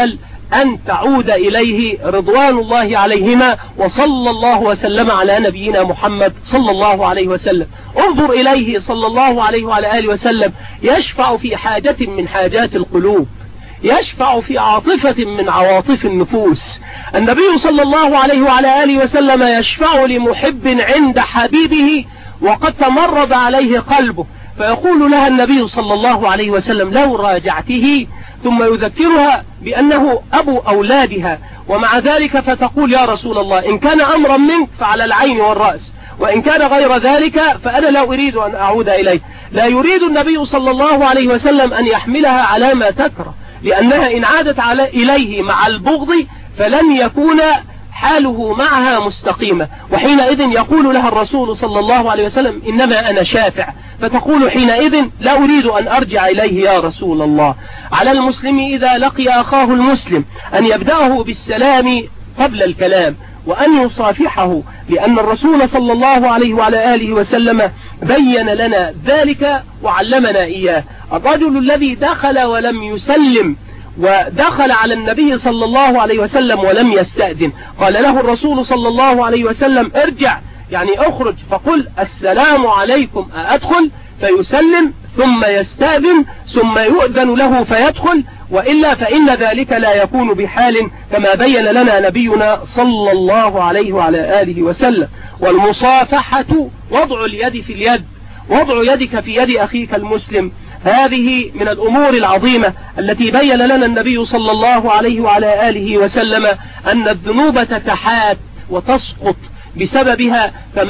أن تعود إليه رضوان الله عليهما، وصلى الله وسلم على نبينا محمد صلى الله عليه وسلم. انظر إليه صلى الله عليه وعلى آله وسلم يشفع في حاجة من حاجات القلوب، يشفع في عاطفة من عواطف النفوس. النبي صلى الله عليه وعلى آله وسلم يشفع لمحب عند حبيبه وقد تمرد عليه قلبه، فيقول لها النبي صلى الله عليه وسلم لو راجعته، ثم يذكرها بأنه أبو أولادها، ومع ذلك فتقول يا رسول الله إن كان أمرا منك فعلى العين والرأس، وإن كان غير ذلك فأنا لا أريد أن أعود إليه. لا يريد النبي صلى الله عليه وسلم أن يحملها على ما تكره، لأنها إن عادت إليه مع البغض فلن يكون حاله معها مستقيمة، وحينئذ يقول لها الرسول صلى الله عليه وسلم إنما أنا شافع، فتقول حينئذ لا أريد أن أرجع إليه يا رسول الله. على المسلم إذا لقي أخاه المسلم أن يبدأه بالسلام قبل الكلام، وأن يصافحه، لأن الرسول صلى الله عليه وعلى آله وسلم بين لنا ذلك وعلمنا إياه. الرجل الذي دخل ولم يسلم ودخل على النبي صلى الله عليه وسلم ولم يستأذن، قال له الرسول صلى الله عليه وسلم ارجع، يعني اخرج فقل السلام عليكم أدخل، فيسلم ثم يستأذن ثم يؤذن له فيدخل، وإلا فإن ذلك لا يكون بحال كما بين لنا نبينا صلى الله عليه وعلى آله وسلم. والمصافحة وضع اليد في اليد، وضع يدك في يد أخيك المسلم، هذه من الأمور العظيمة التي بين لنا النبي صلى الله عليه وعلى آله وسلم أن الذنوب تتحات وتسقط بسببها،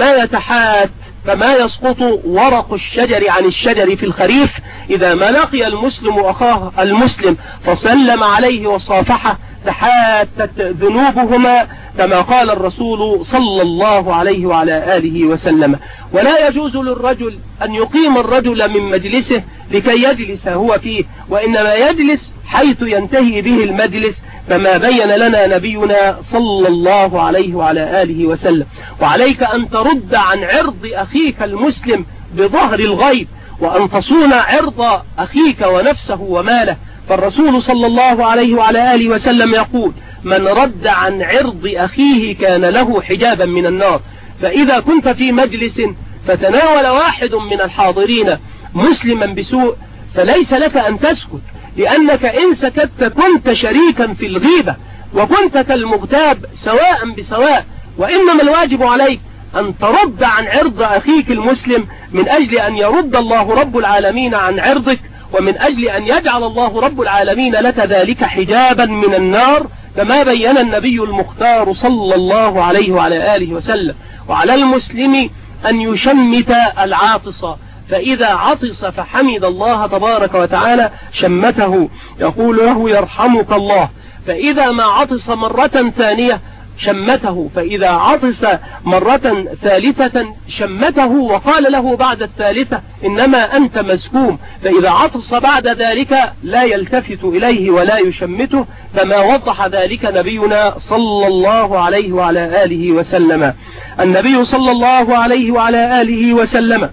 كما يسقط ورق الشجر عن الشجر في الخريف، إذا ما لقي المسلم أخاه المسلم فسلم عليه وصافحه تحاتت ذنوبهما، كما قال الرسول صلى الله عليه وعلى آله وسلم. ولا يجوز للرجل أن يقيم الرجل من مجلسه لكي يجلس هو فيه، وإنما يجلس حيث ينتهي به المجلس، كما بين لنا نبينا صلى الله عليه وعلى آله وسلم. وعليك أن ترد عن عرض أخيك المسلم بظهر الغيب، وأن تصون عرض أخيك ونفسه وماله، فالرسول صلى الله عليه وعلى آله وسلم يقول من رد عن عرض أخيه كان له حجابا من النار. فإذا كنت في مجلس فتناول واحد من الحاضرين مسلما بسوء فليس لك أن تسكت، لأنك إن سكت كنت شريكا في الغيبة وكنت كالمغتاب سواء بسواء، وإنما الواجب عليك أن ترد عن عرض أخيك المسلم من أجل أن يرد الله رب العالمين عن عرضك، ومن أجل أن يجعل الله رب العالمين لك ذلك حجابا من النار، كما بين النبي المختار صلى الله عليه وعلى آله وسلم. وعلى المسلم أن يشمت العاطس، فإذا عطس فحمد الله تبارك وتعالى شمته، يقول له يرحمك الله. فإذا ما عطس مرة ثانية شمته، فإذا عطس مرة ثالثة شمته، وقال له بعد الثالثة إنما أنت مسكوم. فإذا عطس بعد ذلك لا يلتفت إليه ولا يشمته، كما وضح ذلك نبينا صلى الله عليه وعلى آله وسلم. النبي صلى الله عليه وعلى آله وسلم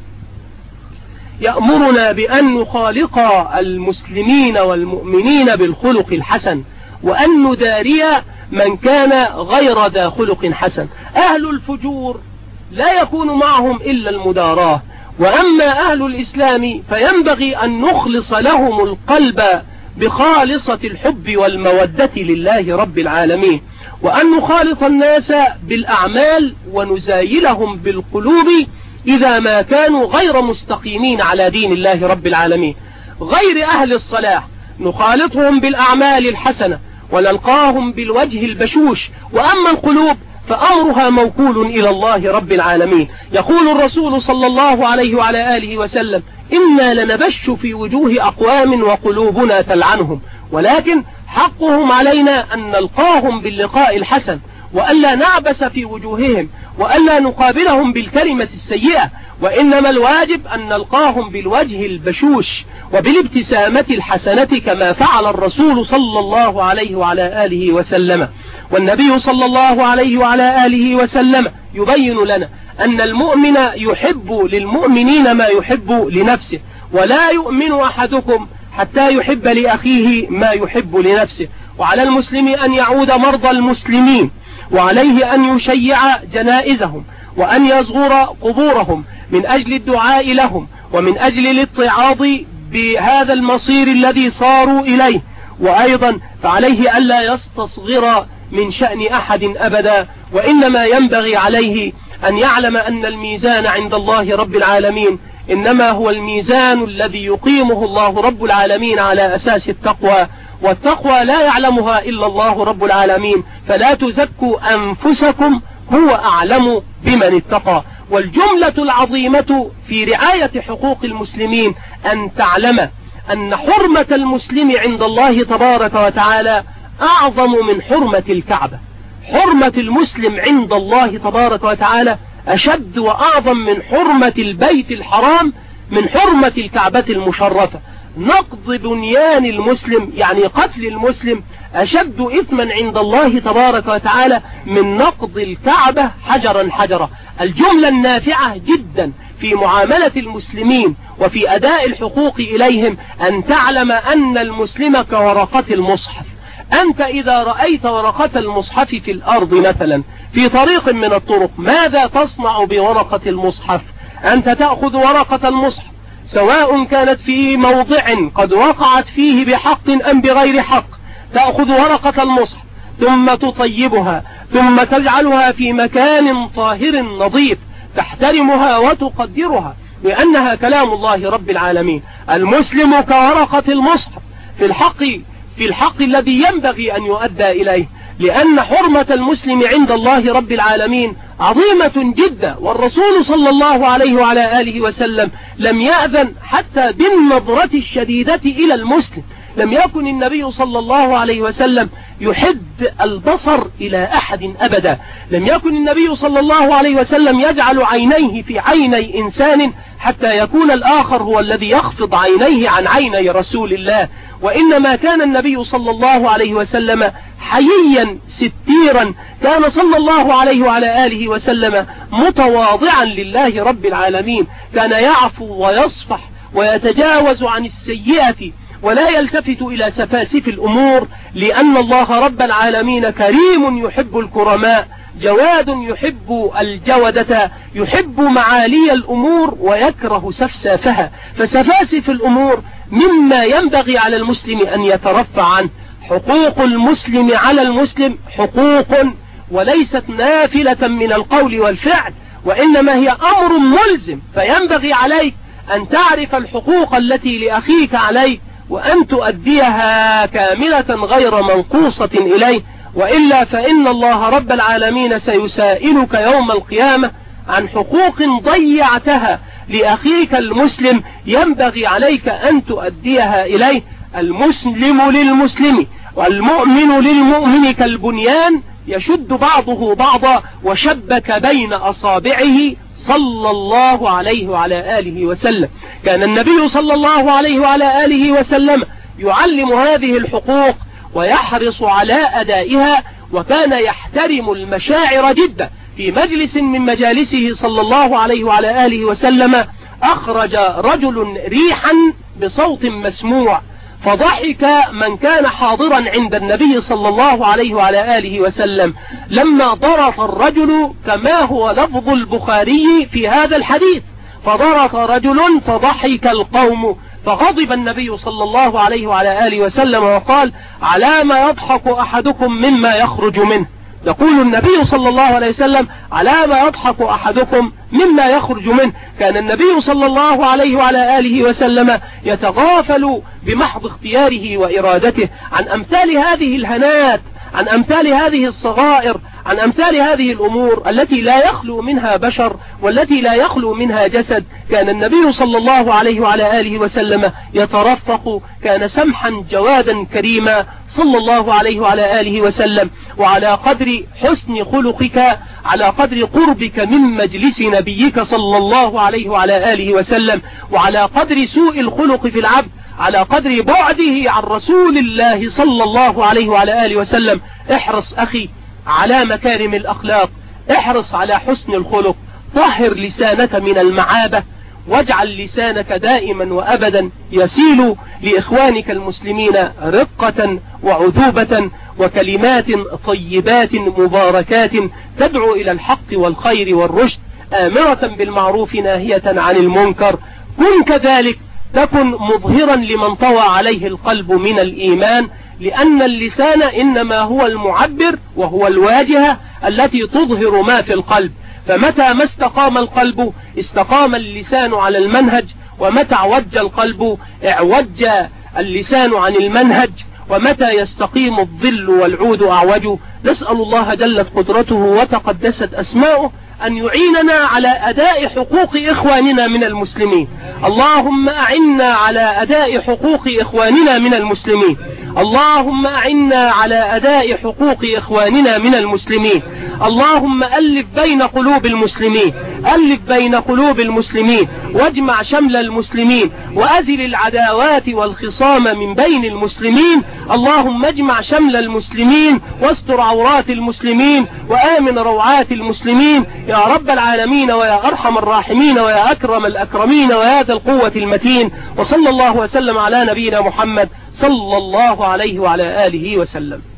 يأمرنا بأن نخالق المسلمين والمؤمنين بالخلق الحسن، وأن نداري من كان غير ذا خلق حسن. أهل الفجور لا يكون معهم إلا المداراة، وأما أهل الإسلام فينبغي أن نخلص لهم القلب بخالصة الحب والمودة لله رب العالمين، وأن نخالط الناس بالأعمال ونزايلهم بالقلوب إذا ما كانوا غير مستقيمين على دين الله رب العالمين. غير أهل الصلاح نخالطهم بالأعمال الحسنة ونلقاهم بالوجه البشوش، وأما القلوب فأمرها موكول إلى الله رب العالمين. يقول الرسول صلى الله عليه وعلى آله وسلم إنا لنبش في وجوه أقوام وقلوبنا تلعنهم، ولكن حقهم علينا أن نلقاهم باللقاء الحسن، وألا نعبس في وجوههم، وألا نقابلهم بالكلمة السيئة، وإنما الواجب أن نلقاهم بالوجه البشوش وبالابتسامة الحسنة كما فعل الرسول صلى الله عليه وعلى آله وسلم. والنبي صلى الله عليه وعلى آله وسلم يبين لنا أن المؤمن يحب للمؤمنين ما يحب لنفسه، ولا يؤمن أحدكم حتى يحب لأخيه ما يحب لنفسه. وعلى المسلم أن يعود مرضى المسلمين، وعليه أن يشيع جنائزهم وأن يزور قبورهم من أجل الدعاء لهم ومن أجل الاتعاظ بهذا المصير الذي صاروا إليه. وأيضا فعليه ألا يستصغر من شأن أحد أبدا، وإنما ينبغي عليه أن يعلم أن الميزان عند الله رب العالمين إنما هو الميزان الذي يقيمه الله رب العالمين على أساس التقوى، والتقوى لا يعلمها إلا الله رب العالمين، فلا تزكوا أنفسكم هو أعلم بمن اتقى. والجملة العظيمة في رعاية حقوق المسلمين أن تعلم أن حرمة المسلم عند الله تبارك وتعالى أعظم من حرمة الكعبة. حرمة المسلم عند الله تبارك وتعالى أشد وأعظم من حرمة البيت الحرام، من حرمة الكعبة المشرفة. نقض بنيان المسلم يعني قتل المسلم أشد إثما عند الله تبارك وتعالى من نقض الكعبة حجرا حجرا. الجملة النافعة جدا في معاملة المسلمين وفي أداء الحقوق إليهم أن تعلم أن المسلم كورقة المصحف. أنت إذا رأيت ورقة المصحف في الأرض مثلا في طريق من الطرق، ماذا تصنع بورقة المصحف؟ أنت تأخذ ورقة المصحف سواء كانت في موضع قد وقعت فيه بحق أم بغير حق، تأخذ ورقة المصحف ثم تطيبها ثم تجعلها في مكان طاهر نظيف، تحترمها وتقدرها لأنها كلام الله رب العالمين. المسلم كورقة المصحف في الحق الذي ينبغي أن يؤدى إليه، لأن حرمة المسلم عند الله رب العالمين عظيمة جدا. والرسول صلى الله عليه وعلى آله وسلم لم يأذن حتى بالنظرة الشديدة إلى المسلم. لم يكن النبي صلى الله عليه وسلم يحد البصر إلى أحد أبدا. لم يكن النبي صلى الله عليه وسلم يجعل عينيه في عيني إنسان حتى يكون الآخر هو الذي يخفض عينيه عن عيني رسول الله. وإنما كان النبي صلى الله عليه وسلم حييا ستيرا، كان صلى الله عليه وعلى آله وسلم متواضعا لله رب العالمين، كان يعفو ويصفح ويتجاوز عن السيئة ولا يلتفت إلى سفاسف الأمور، لأن الله رب العالمين كريم يحب الكرماء، جواد يحب الجودة، يحب معالي الأمور ويكره سفسافها. فسفاسف الأمور مما ينبغي على المسلم أن يترفع عنه. حقوق المسلم على المسلم حقوق وليست نافلة من القول والفعل، وإنما هي أمر ملزم، فينبغي عليك أن تعرف الحقوق التي لأخيك عليك وأن تؤديها كاملة غير منقوصة إليه، وإلا فإن الله رب العالمين سيسائلك يوم القيامة عن حقوق ضيعتها لأخيك المسلم ينبغي عليك أن تؤديها إليه. المسلم للمسلم والمؤمن للمؤمن كالبنيان يشد بعضه بعضا وشبك بين أصابعه صلى الله عليه وعلى آله وسلم. كان النبي صلى الله عليه وعلى آله وسلم يعلم هذه الحقوق ويحرص على أدائها، وكان يحترم المشاعر جدا. في مجلس من مجالسه صلى الله عليه وعلى آله وسلم أخرج رجل ريحا بصوت مسموع، فضحك من كان حاضرا عند النبي صلى الله عليه وعلى آله وسلم لما ضرط الرجل كما هو لفظ البخاري في هذا الحديث، فضرط رجل فضحك القوم، فغضب النبي صلى الله عليه وعلى آله وسلم وقال: على ما يضحك أحدكم مما يخرج منه. يقول النبي صلى الله عليه وسلم: على ما يضحك أحدكم مما يخرج منه. كان النبي صلى الله عليه وعلى آله وسلم يتغافل بمحض اختياره وإرادته عن أمثال هذه الهنات، عن أمثال هذه الصغائر، عن أمثال هذه الأمور التي لا يخلو منها بشر والتي لا يخلو منها جسد. كان النبي صلى الله عليه وعلى آله وسلم يترفق، كان سمحا جوادا كريما صلى الله عليه وعلى آله وسلم. وعلى قدر حسن خلقك، على قدر قربك من مجلس نبيك صلى الله عليه وعلى آله وسلم، وعلى قدر سوء الخلق في العبد، على قدر بعده عن رسول الله صلى الله عليه وعلى آله وسلم. احرص أخي على مكارم الأخلاق، احرص على حسن الخلق، طهر لسانك من المعابة واجعل لسانك دائما وأبدا يسيل لإخوانك المسلمين رقة وعذوبة وكلمات طيبات مباركات تدعو إلى الحق والخير والرشد، آمرة بالمعروف ناهية عن المنكر. كن كذلك، تكن مظهرا لمن طوى عليه القلب من الإيمان، لأن اللسان إنما هو المعبر وهو الواجهة التي تظهر ما في القلب. فمتى ما استقام القلب استقام اللسان على المنهج، ومتى اعوج القلب اعوج اللسان عن المنهج، ومتى يستقيم الظل والعود أعوج. نسأل الله جلت قدرته وتقدست أسماؤه أن يعيننا على أداء حقوق إخواننا من المسلمين. اللهم أعنا على أداء حقوق إخواننا من المسلمين. اللهم أعنا على أداء حقوق إخواننا من المسلمين. اللهم ألف بين قلوب المسلمين، ألف بين قلوب المسلمين، واجمع شمل المسلمين، وأزل العداوات والخصام من بين المسلمين. اللهم اجمع شمل المسلمين، واستر عورات المسلمين، وآمن روعات المسلمين يا رب العالمين، ويا أرحم الراحمين، ويا أكرم الأكرمين، ويا ذا القوة المتين. وصلى الله وسلم على نبينا محمد صلى الله عليه وعلى آله وسلم.